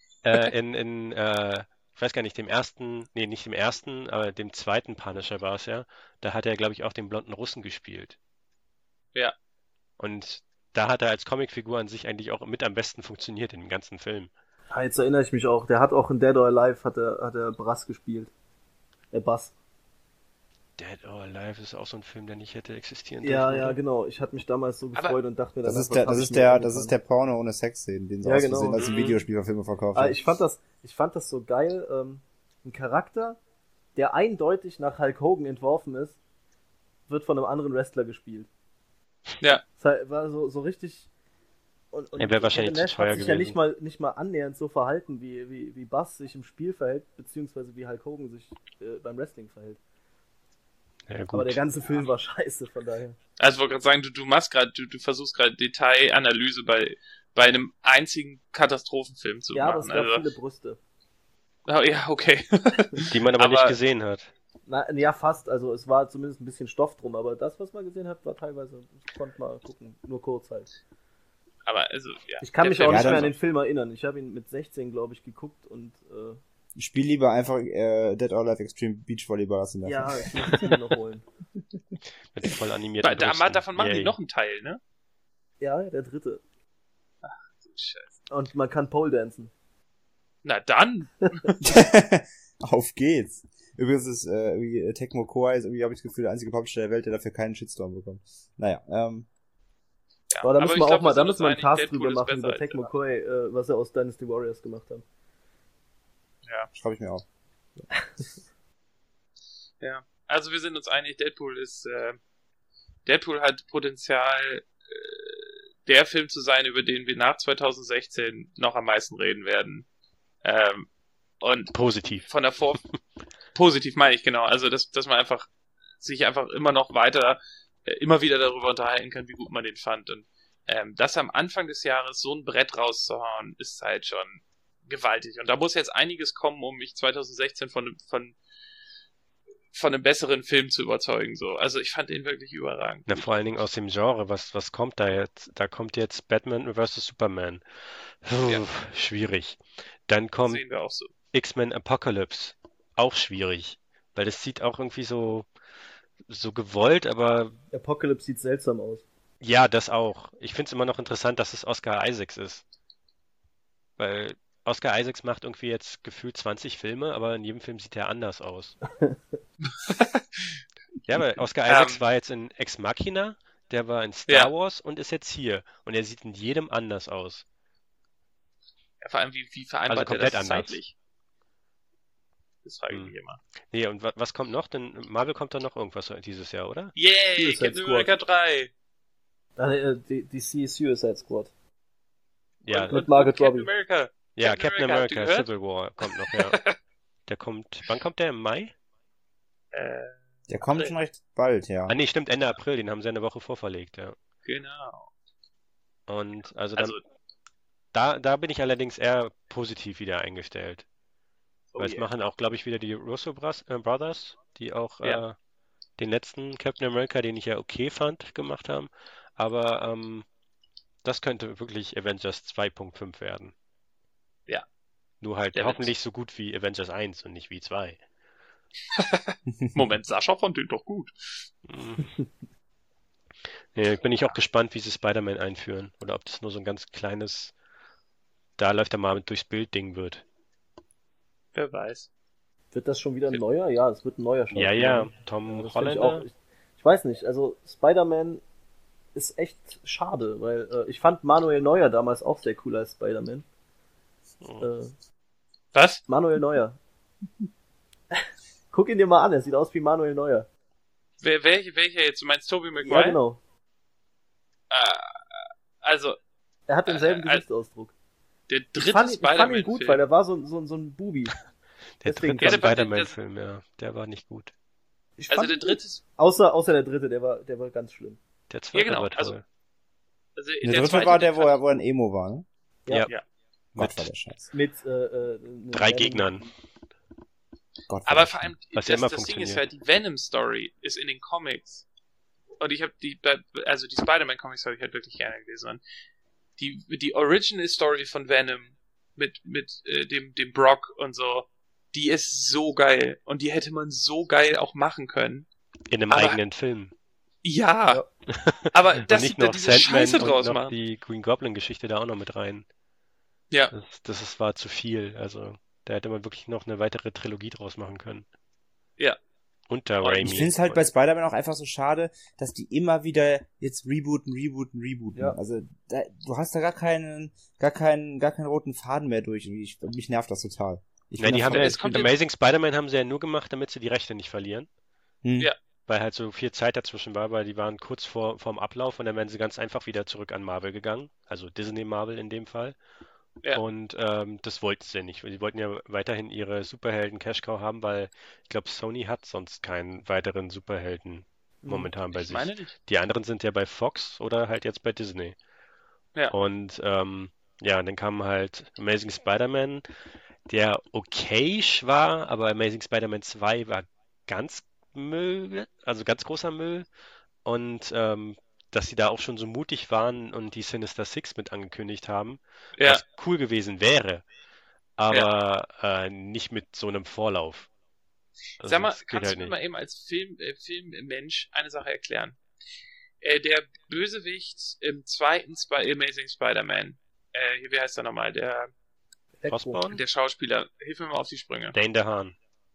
Ich weiß gar nicht, nicht dem ersten, aber dem zweiten Punisher war es ja. Da hat er, glaube ich, auch den blonden Russen gespielt. Ja. Und da hat er als Comicfigur an sich eigentlich auch mit am besten funktioniert in dem ganzen Film. Ah, jetzt erinnere ich mich auch. Der hat auch in Dead or Alive hat er Brass gespielt. Bass. Dead or Alive ist auch so ein Film, der nicht hätte existieren Ja, dürfen. ja, oder? genau. Ich hatte mich damals so gefreut und dachte mir, Das dann, ist was hab ich mir das ist der Porno ohne Sexszenen, den sie Ja, aus genau. Versehen als Mhm. Videospielfilme verkauft Ah, haben. ich fand das so geil. Ein Charakter, der eindeutig nach Hulk Hogan entworfen ist, wird von einem anderen Wrestler gespielt. Ja. Das war so richtig. Und Er wäre wahrscheinlich Kevin Nash zu teuer hat sich ja gewesen. nicht mal annähernd so verhalten, wie Buzz sich im Spiel verhält, beziehungsweise wie Hulk Hogan sich beim Wrestling verhält. Ja, Aber der gut. ganze Film war scheiße, von daher. Also ich wollte gerade sagen, du machst gerade, du versuchst gerade Detailanalyse bei einem einzigen Katastrophenfilm zu Ja, aber es machen. gab viele Brüste. Oh, ja, okay. Die man aber nicht Aber- gesehen hat. Ja, fast. Also es war zumindest ein bisschen Stoff drum, aber das, was man gesehen hat, war teilweise, ich konnte mal gucken. Nur kurz halt. Aber also, ja. Ich kann Der mich Film auch nicht Ja, mehr dann- an den Film erinnern. Ich habe ihn mit 16, glaube ich, geguckt und Spiel lieber einfach Dead or Alive Extreme Beach Volleyball als in der ja, ich muss es mir noch holen. Mit voll animierten Davon machen die Brüsten. noch einen Teil, ne? Ja, der dritte. Scheiße. Und man kann Pole dancen. Na dann. Auf geht's. Übrigens ist irgendwie Tecmo Koei ist irgendwie, habe ich das Gefühl, der einzige Publisher der Welt, der dafür keinen Shitstorm bekommt. Naja, Ja. Aber da müssen wir auch mal, da müssen wir einen uns Cast einig, drüber Deadpool ist machen, besser über als Tecmo der Koei, was sie aus Dynasty Warriors gemacht haben. schreibe ich mir auf. Ja. Also wir sind uns einig, Deadpool hat Potenzial, der Film zu sein, über den wir nach 2016 noch am meisten reden werden. Und Positiv. von der positiv meine ich, genau. Also, dass man sich einfach immer noch weiter, immer wieder darüber unterhalten kann, wie gut man den fand. Und das am Anfang des Jahres so ein Brett rauszuhauen, ist halt schon gewaltig. Und da muss jetzt einiges kommen, um mich 2016 von einem besseren Film zu überzeugen. So. Also ich fand den wirklich überragend. Na, vor allen Dingen aus dem Genre. Was kommt da jetzt? Da kommt jetzt Batman vs. Superman. Ja. Schwierig. Dann Das kommt sehen wir auch so. X-Men Apocalypse. Auch schwierig. Weil das sieht auch irgendwie so gewollt, aber Apocalypse sieht seltsam aus. ja, das auch. Ich finde es immer noch interessant, dass es Oscar Isaacs ist. Weil Oscar Isaacs macht irgendwie jetzt gefühlt 20 Filme, aber in jedem Film sieht er anders aus. Ja, aber Oscar Isaacs war jetzt in Ex Machina, der war in Star Ja. Wars und ist jetzt hier. Und er sieht in jedem anders aus. Ja, vor allem, wie vereinbart Also er das komplett anders. zeitlich? Das frage ich Hm. mich immer. Nee, und was kommt noch? Denn Marvel kommt da noch irgendwas dieses Jahr, oder? Yay! Suicide Captain Squad. America 3! DC Suicide Squad. Ja, Mit Margot Captain Robbie. America. ja, Captain Captain America, habt ihr America gehört? Civil War kommt noch, ja. Wann kommt der? Im Mai? Der kommt schon recht bald, ja. Ah, nee, stimmt, Ende April, den haben sie eine Woche vorverlegt, ja. Genau. Und also dann, Also, da bin ich allerdings eher positiv wieder eingestellt. oh Weil es yeah. machen auch, glaube ich, wieder die Russo Brothers, die auch Ja. den letzten Captain America, den ich ja okay fand, gemacht haben. Aber das könnte wirklich Avengers 2.5 werden. Ja. Nur halt Der wird- hoffentlich so gut wie Avengers 1 und nicht wie 2. Moment, Sascha fand den doch gut. Mhm. Ja, bin ich auch gespannt, wie sie Spider-Man einführen. Oder ob das nur so ein ganz kleines, da läuft er mal mit durchs Bild-Ding wird. Wer weiß. Wird das schon wieder ein neuer? Ja, es wird ein neuer Schauspieler. Ja, ne? Tom das find ich Holländer. auch. Ich weiß nicht, also Spider-Man ist echt schade, weil ich fand Manuel Neuer damals auch sehr cool als Spider-Man. Was? Manuel Neuer. Guck ihn dir mal an, er sieht aus wie Manuel Neuer. Welcher jetzt? Du meinst Tobey Maguire? Ja, genau. Also, Er hat denselben Äh, Gesichtsausdruck. der Ich dritte fand ihn gut, Spider-Man-Film. weil er war so ein Bubi. Der Deswegen dritte Ja, der war- Spider-Man-Film, ja, der war nicht gut. Ich Also fand der ihn gut. dritte, Außer der dritte, der war ganz schlimm. Der zweite genau, war toll. also- also Der dritte war der, wo er ein Emo war, ne? Ja. Ja. Gott, Mit war der Scheiß. Mit 3 Gegnern. Gott, war Aber der vor allem, Was ja immer das Ding ist funktioniert. ja, die Venom-Story ist in den Comics. Und ich habe die Spider-Man-Comics habe ich halt wirklich gerne gelesen. Und die Original-Story von Venom mit dem Brock und so, die ist so geil. Und die hätte man so geil auch machen können. In einem Aber- eigenen Film. Ja. Aber Und dass nicht sie da noch diese Sandman Scheiße und draus noch machen. die Green Goblin-Geschichte da auch noch mit rein. Ja. War zu viel. Also, da hätte man wirklich noch eine weitere Trilogie draus machen können. Ja. Unter Und Raimi. Ich finde es halt bei Spider-Man auch einfach so schade, dass die immer wieder jetzt rebooten. Ja. Also du hast da gar keinen roten Faden mehr durch. Und mich nervt das total. Ich Nein, bin die da haben voll- ja, es kommt Amazing Spider-Man haben sie ja nur gemacht, damit sie die Rechte nicht verlieren. Ja. Weil halt so viel Zeit dazwischen war, weil die waren kurz vorm Ablauf und dann wären sie ganz einfach wieder zurück an Marvel gegangen. Also Disney Marvel in dem Fall. Ja. Und das wollten sie nicht. Sie wollten ja weiterhin ihre Superhelden-Cash-Cow haben, weil ich glaube, Sony hat sonst keinen weiteren Superhelden momentan bei Ich sich. meine nicht. Die anderen sind ja bei Fox oder halt jetzt bei Disney. Ja. Und ja, dann kam halt Amazing Spider-Man, der okayisch war, aber Amazing Spider-Man 2 war ganz Müll, also ganz großer Müll. Und dass sie da auch schon so mutig waren und die Sinister Six mit angekündigt haben, Ja. was cool gewesen wäre, aber nicht mit so einem Vorlauf. Also Sag mal, das geht kannst halt du mir nicht. mal eben als Filmmensch eine Sache erklären? Der Bösewicht im zweiten Amazing Spider-Man, wie heißt er nochmal? Der Osborn? Schauspieler. Hilf mir mal auf die Sprünge. Dane DeHaan.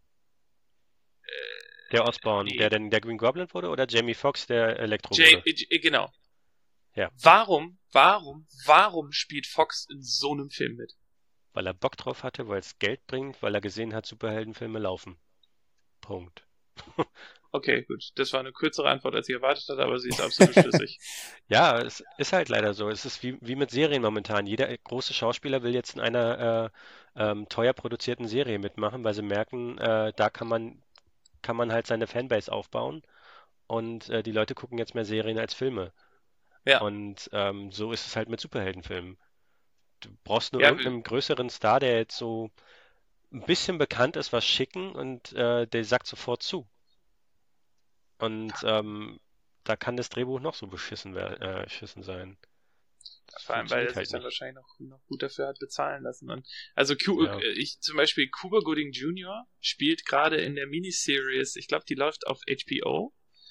Der Osborn, nee. der denn der Green Goblin wurde, oder Jamie Foxx, der Elektro wurde? Genau. Ja. Warum spielt Fox in so einem Film mit? Weil er Bock drauf hatte, weil es Geld bringt, weil er gesehen hat, Superheldenfilme laufen. Punkt. Okay, gut. Das war eine kürzere Antwort, als ich erwartet hatte, aber sie ist absolut schlüssig. Ja, es ist halt leider so. Es ist wie mit Serien momentan. Jeder große Schauspieler will jetzt in einer teuer produzierten Serie mitmachen, weil sie merken, da kann man halt seine Fanbase aufbauen und die Leute gucken jetzt mehr Serien als Filme. Ja. Und so ist es halt mit Superheldenfilmen. Du brauchst nur Ja, irgendeinen größeren Star, der jetzt so ein bisschen bekannt ist, was schicken und der sagt sofort zu. Und da kann das Drehbuch noch so beschissen sein. Das vor allem, weil er funktioniert halt sich dann nicht. wahrscheinlich noch gut dafür hat bezahlen lassen. Und also Ja. ich zum Beispiel Cuba Gooding Jr. spielt gerade in der Miniseries, ich glaube, die läuft auf HBO,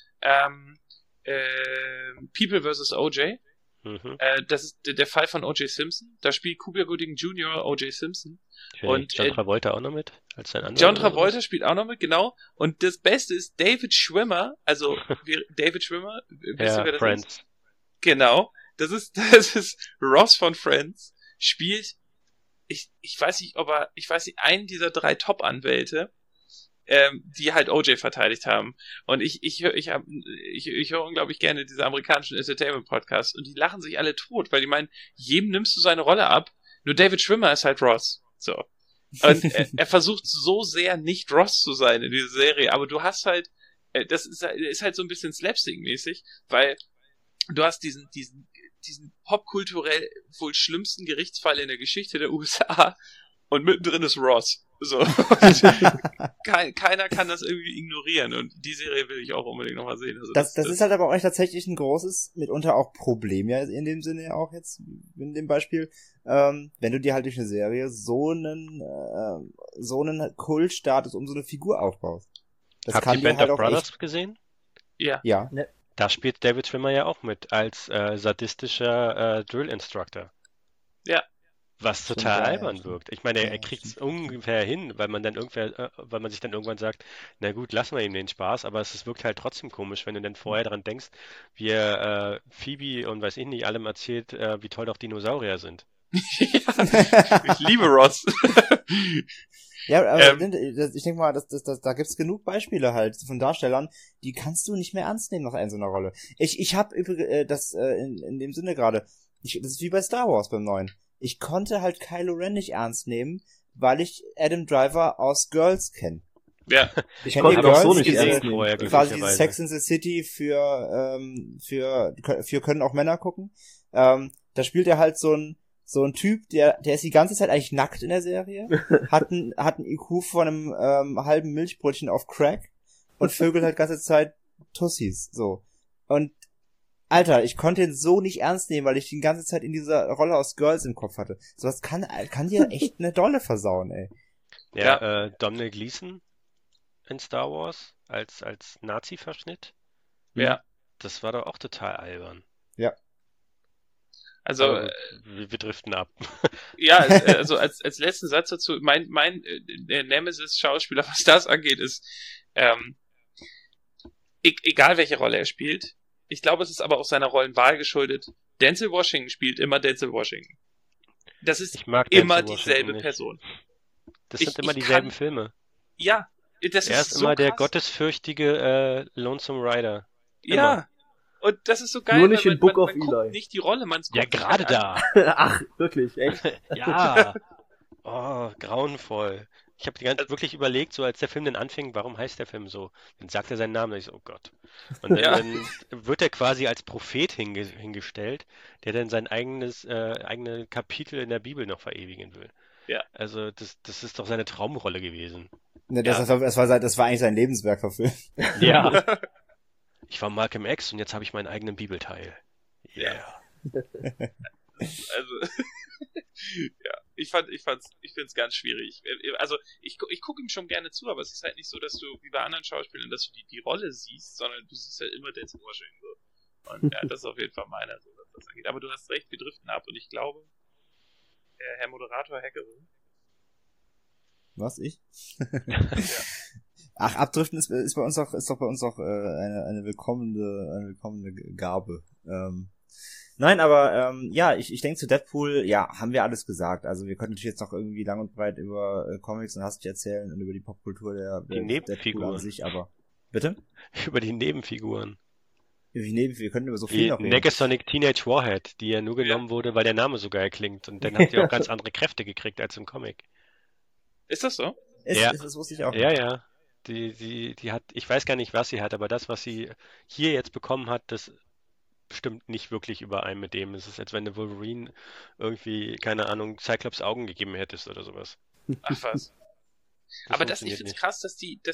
People vs. O.J. Mhm. Das ist der Fall von O.J. Simpson. Da spielt Cuba Gooding Jr. O.J. Simpson. Und John Travolta auch noch mit als sein Anwalt. John oder sowas? Travolta spielt auch noch mit, genau. Und das Beste ist, David Schwimmer, David Schwimmer, wisst ihr, Ja, wer das Friends. ist? Genau. Das ist Ross von Friends, spielt, ich weiß nicht, einen dieser 3 Top-Anwälte, die halt OJ verteidigt haben. Und ich höre unglaublich gerne diese amerikanischen Entertainment-Podcasts und die lachen sich alle tot, weil die meinen, jedem nimmst du seine Rolle ab, nur David Schwimmer ist halt Ross. So. Und er versucht so sehr nicht Ross zu sein in dieser Serie, aber du hast halt, das ist halt so ein bisschen Slapstick-mäßig, weil du hast diesen popkulturell wohl schlimmsten Gerichtsfall in der Geschichte der USA und mittendrin ist Ross. So. Keiner kann das irgendwie ignorieren und die Serie will ich auch unbedingt nochmal sehen. Also das ist halt aber auch tatsächlich ein großes, mitunter auch Problem ja in dem Sinne auch jetzt, in dem Beispiel, wenn du dir halt durch eine Serie so einen Kultstatus um so eine Figur aufbaust. Das Habt kann ihr dir Band halt of auch Brothers echt, gesehen? Ja. ja. Da spielt David Schwimmer ja auch mit als sadistischer Drill-Instructor. Ja. Was Stimmt, total ja, albern stimmt. wirkt. Ich meine, er Ja, kriegt es stimmt. ungefähr hin, weil man sich dann irgendwann sagt, na gut, lassen wir ihm den Spaß, aber es wirkt halt trotzdem komisch, wenn du dann vorher daran denkst, wie er Phoebe und weiß ich nicht, allem erzählt, wie toll doch Dinosaurier sind. Ich liebe Ross. Ja, aber ich denke mal, da gibt's genug Beispiele halt von Darstellern, die kannst du nicht mehr ernst nehmen nach einer so einer Rolle. Ich habe übrigens das in dem Sinne gerade, das ist wie bei Star Wars beim Neuen. Ich konnte halt Kylo Ren nicht ernst nehmen, weil ich Adam Driver aus Girls kenne. Ja. Ich Kennt konnte ihr ihn auch so Girls? nicht Diese- ernst nehmen. vorher, Quasi glücklicherweise. Sex in the City für können auch Männer gucken. Da spielt er halt so ein Typ, der ist die ganze Zeit eigentlich nackt in der Serie, hat ein IQ von einem halben Milchbrötchen auf Crack und vögelt halt ganze Zeit Tussis, so. Und Alter, ich konnte ihn so nicht ernst nehmen, weil ich die ganze Zeit in dieser Rolle aus Girls im Kopf hatte. Sowas kann dir echt eine Dolle versauen, ey. Ja, Domhnall Gleeson in Star Wars als Nazi-Verschnitt. Ja. Das war doch auch total albern. Also, Aber wir driften ab. ja, also als letzten Satz dazu, mein der Nemesis-Schauspieler, was das angeht, ist, egal welche Rolle er spielt, ich glaube, es ist aber auch seiner Rollenwahl geschuldet. Denzel Washington spielt immer Denzel Washington. Das ist Ich mag immer Denzel Washington dieselbe nicht. Person. Das Ich- sind immer ich dieselben kann- Filme. Ja, das Er ist ist so immer der krass. gottesfürchtige Lonesome Rider. Ja. Und das ist so geil, Nur nicht weil in Book of man guckt Eli. nicht die Rolle, man guckt Ja, sich gerade halt an. da. Ach, wirklich, echt? Ja. Oh, grauenvoll. Ich habe die ganze wirklich überlegt, so als der Film dann anfing, warum heißt der Film so? Dann sagt er seinen Namen, und ich so, oh Gott. Und dann, Ja. dann wird er quasi als Prophet hingestellt, der dann sein eigene Kapitel in der Bibel noch verewigen will. Ja. Also das ist doch seine Traumrolle gewesen. Ne, Ja. das war eigentlich sein Lebenswerk verfilmt. Ja. Ich war Malcolm X und jetzt habe ich meinen eigenen Bibelteil. Yeah. Also, ja, ich finde es ganz schwierig. Also, ich gucke ihm schon gerne zu, aber es ist halt nicht so, dass du, wie bei anderen Schauspielern, dass du die Rolle siehst, sondern du siehst halt immer Denzel Washington so. Und ja, das ist auf jeden Fall meiner, so was das angeht. Aber du hast recht, wir driften ab und ich glaube, Herr Moderator Hackerin. Was, ich? Ja. Ach, Abdriften ist doch bei uns auch eine willkommene Gabe. Nein, aber ja, ich denke zu Deadpool, ja, haben wir alles gesagt. Also wir könnten natürlich jetzt noch irgendwie lang und breit über Comics und hastig erzählen und über die Popkultur der Deadpool Nebenfiguren. an sich, aber bitte? Über die Nebenfiguren. Wir können über so viel Wie noch reden. Negasonic Teenage Warhead, die ja nur genommen wurde, weil der Name so geil klingt. Und dann hat sie auch ganz andere Kräfte gekriegt als im Comic. Ist das so? Ja. Das wusste ich auch. Ja, ja. Die hat, ich weiß gar nicht, was sie hat, aber das, was sie hier jetzt bekommen hat, das stimmt nicht wirklich überein mit dem. Es ist, als wenn du Wolverine irgendwie, keine Ahnung, Cyclops Augen gegeben hättest oder sowas. Ach was. Aber ich finde es krass, dass die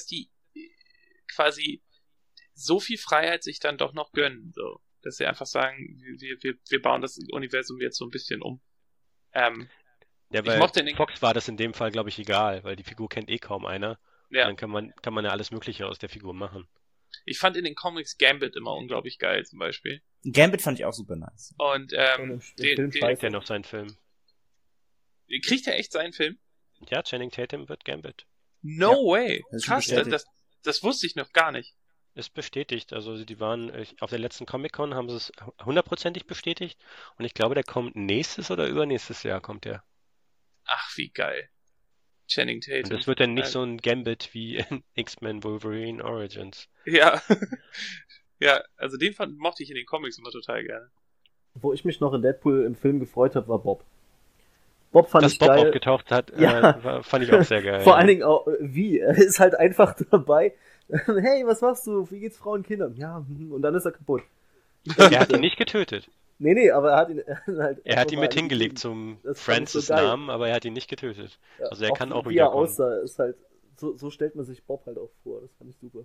quasi so viel Freiheit sich dann doch noch gönnen. So. Dass sie einfach sagen, wir bauen das Universum jetzt so ein bisschen um. Ja, weil ich mochte den Fox war das in dem Fall, glaube ich, egal, weil die Figur kennt eh kaum einer. Ja. Und dann kann man ja alles Mögliche aus der Figur machen. Ich fand in den Comics Gambit immer unglaublich geil, zum Beispiel. Gambit fand ich auch super nice. Und Kriegt er noch seinen Film? Kriegt er echt seinen Film? Ja, Channing Tatum wird Gambit. No way! Das ist schon Krass, bestätigt. das wusste ich noch gar nicht. Ist bestätigt. Also die waren auf der letzten Comic-Con haben sie es 100%ig bestätigt. Und ich glaube, der kommt nächstes oder übernächstes Jahr kommt der. Ach, wie geil. Channing Tatum. Und das wird dann nicht so ein Gambit wie in X-Men Wolverine Origins. Ja. Ja, also den mochte ich in den Comics immer total gerne. Wo ich mich noch in Deadpool im Film gefreut habe, war Bob. Bob fand Dass ich Bob geil. aufgetaucht hat, Ja. fand ich auch sehr geil. Vor allen Dingen auch, wie? Er ist halt einfach dabei. Hey, was machst du? Wie geht's Frauen und Kindern? Ja, und dann ist er kaputt. Er hat ihn nicht getötet. Nee, aber er hat ihn halt. Er hat ihn mit einfach mal hingelegt zum Das fand ich so Francis-Namen, aber er hat ihn nicht getötet. Ja, Also er kann auch wie er wiederkommen. aussah, ist halt, so stellt man sich Bob halt auch vor. Das fand ich super.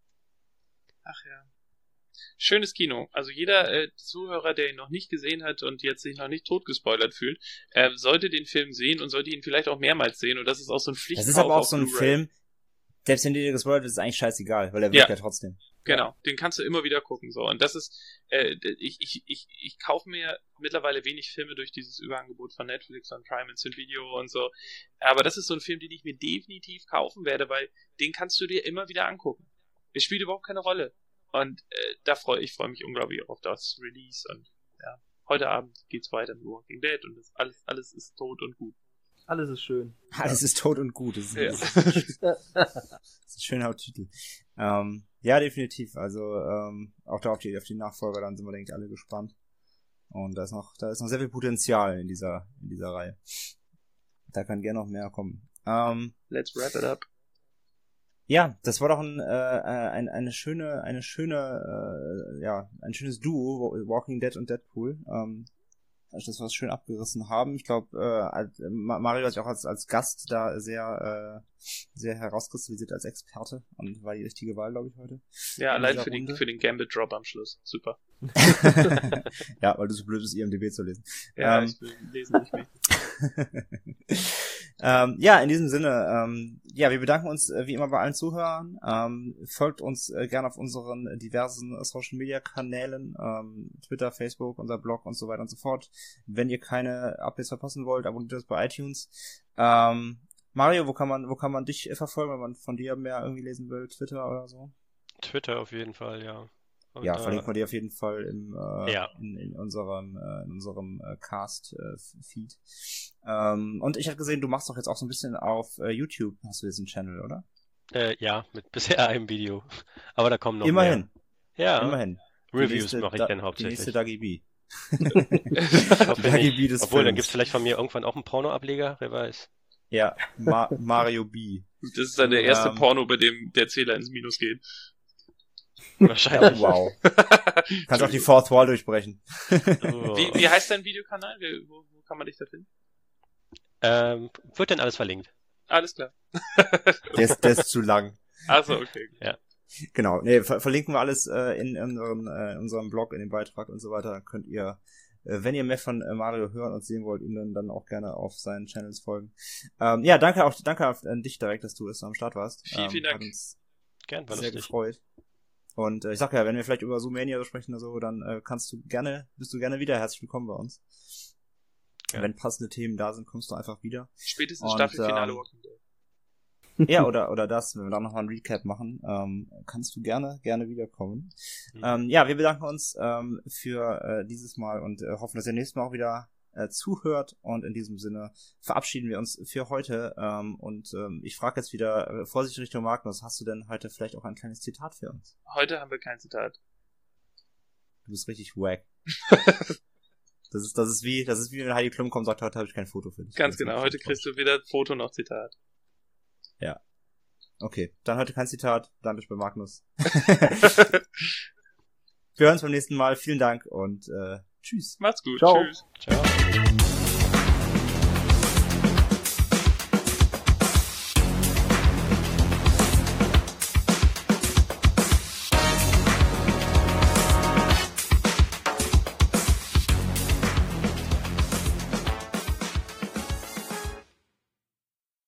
Ach ja. Schönes Kino. Also jeder Zuhörer, der ihn noch nicht gesehen hat und jetzt sich noch nicht totgespoilert fühlt, sollte den Film sehen und sollte ihn vielleicht auch mehrmals sehen. Und das ist auch so ein Pflichtkauf. Das ist aber auch auf so ein Blu-ray. Film, selbst wenn dir gespoilert ist, ist eigentlich scheißegal, weil er wirkt ja trotzdem. Genau, den kannst du immer wieder gucken. So. Und das ist, ich kaufe mir mittlerweile wenig Filme durch dieses Überangebot von Netflix und Prime Instant Video und so. Aber das ist so ein Film, den ich mir definitiv kaufen werde, weil den kannst du dir immer wieder angucken. Es spielt überhaupt keine Rolle. Und ich freue mich unglaublich auf das Release. Und ja, heute Abend geht's weiter mit Walking Dead und alles ist tot und gut. Alles ist schön. Alles ist tot und gut. Das ist, Ja. das ist ein schöner Titel. Ja, definitiv. Also auch da auf die Nachfolger, dann sind wir, denke ich, alle gespannt. Und da ist noch sehr viel Potenzial in dieser Reihe. Da kann gerne noch mehr kommen. Let's wrap it up. Ja, das war doch ein schönes Duo, Walking Dead und Deadpool. Das wir schön abgerissen haben. Ich glaube, Mario hat sich auch als Gast da sehr herauskristallisiert als Experte und war die richtige Wahl, glaube ich, heute. Ja, allein für den Gambit-Drop am Schluss. Super. Ja, weil du so blöd bist, IMDb zu lesen. Ja, ich will lesen nicht mehr. Ja, in diesem Sinne, wir bedanken uns wie immer bei allen Zuhörern. Folgt uns gerne auf unseren diversen Social Media Kanälen, Twitter, Facebook, unser Blog und so weiter und so fort. Wenn ihr keine Updates verpassen wollt, abonniert uns bei iTunes. Mario, wo kann man dich verfolgen, wenn man von dir mehr irgendwie lesen will, Twitter oder so? Twitter auf jeden Fall, ja. Und, ja, verlinken wir dir auf jeden Fall ja. in unserem Cast-Feed. Und ich habe gesehen, du machst doch jetzt auch so ein bisschen auf YouTube, hast du jetzt einen Channel, oder? Ja, mit bisher einem Video. Aber da kommen noch Immerhin. mehr. Ja. Immerhin. Reviews mache ich dann Die hauptsächlich. nächste Dagi B. Hoffe Dagi nicht. B des Obwohl, dann Films. gibt's vielleicht von mir irgendwann auch einen Porno-Ableger, wer weiß. Ja, Mario B. Das ist dann der erste Ähm. Porno, bei dem der Zähler ins Minus geht. Wahrscheinlich. Wow. Kannst auch die Fourth Wall durchbrechen. Oh. Wie heißt dein Videokanal? Wo kann man dich da finden? Wird denn alles verlinkt? Alles klar. Der ist zu lang. Also okay. Genau, nee, verlinken wir alles in unserem Blog, in dem Beitrag und so weiter. Dann könnt ihr, wenn ihr mehr von Mario hören und sehen wollt, ihm dann auch gerne auf seinen Channels folgen. Ja, danke an dich direkt, dass du am Start warst. Vielen Dank. Hat uns Gern, war sehr lustig. gefreut. Und ich sag ja, wenn wir vielleicht über Zoomania sprechen oder so, dann bist du gerne wieder herzlich willkommen bei uns. Ja. Wenn passende Themen da sind, kommst du einfach wieder. Spätestens Und, Staffelfinale Walking Dead. Ja, oder das, wenn wir da nochmal ein Recap machen, kannst du gerne wiederkommen. Ja, wir bedanken uns für dieses Mal und hoffen, dass ihr nächstes Mal auch wieder zuhört. Und in diesem Sinne verabschieden wir uns für heute. Ich frage jetzt wieder vorsichtig Richtung Magnus, hast du denn heute vielleicht auch ein kleines Zitat für uns? Heute haben wir kein Zitat. Du bist richtig wack. Das ist wie wenn Heidi Klum kommt und sagt, heute habe ich kein Foto für dich. Ganz genau, heute kriegst du weder Foto noch Zitat. Ja. Okay, dann heute kein Zitat, dann bis bei Magnus. Wir hören uns beim nächsten Mal. Vielen Dank und tschüss. Macht's gut. Ciao. Tschüss. Ciao.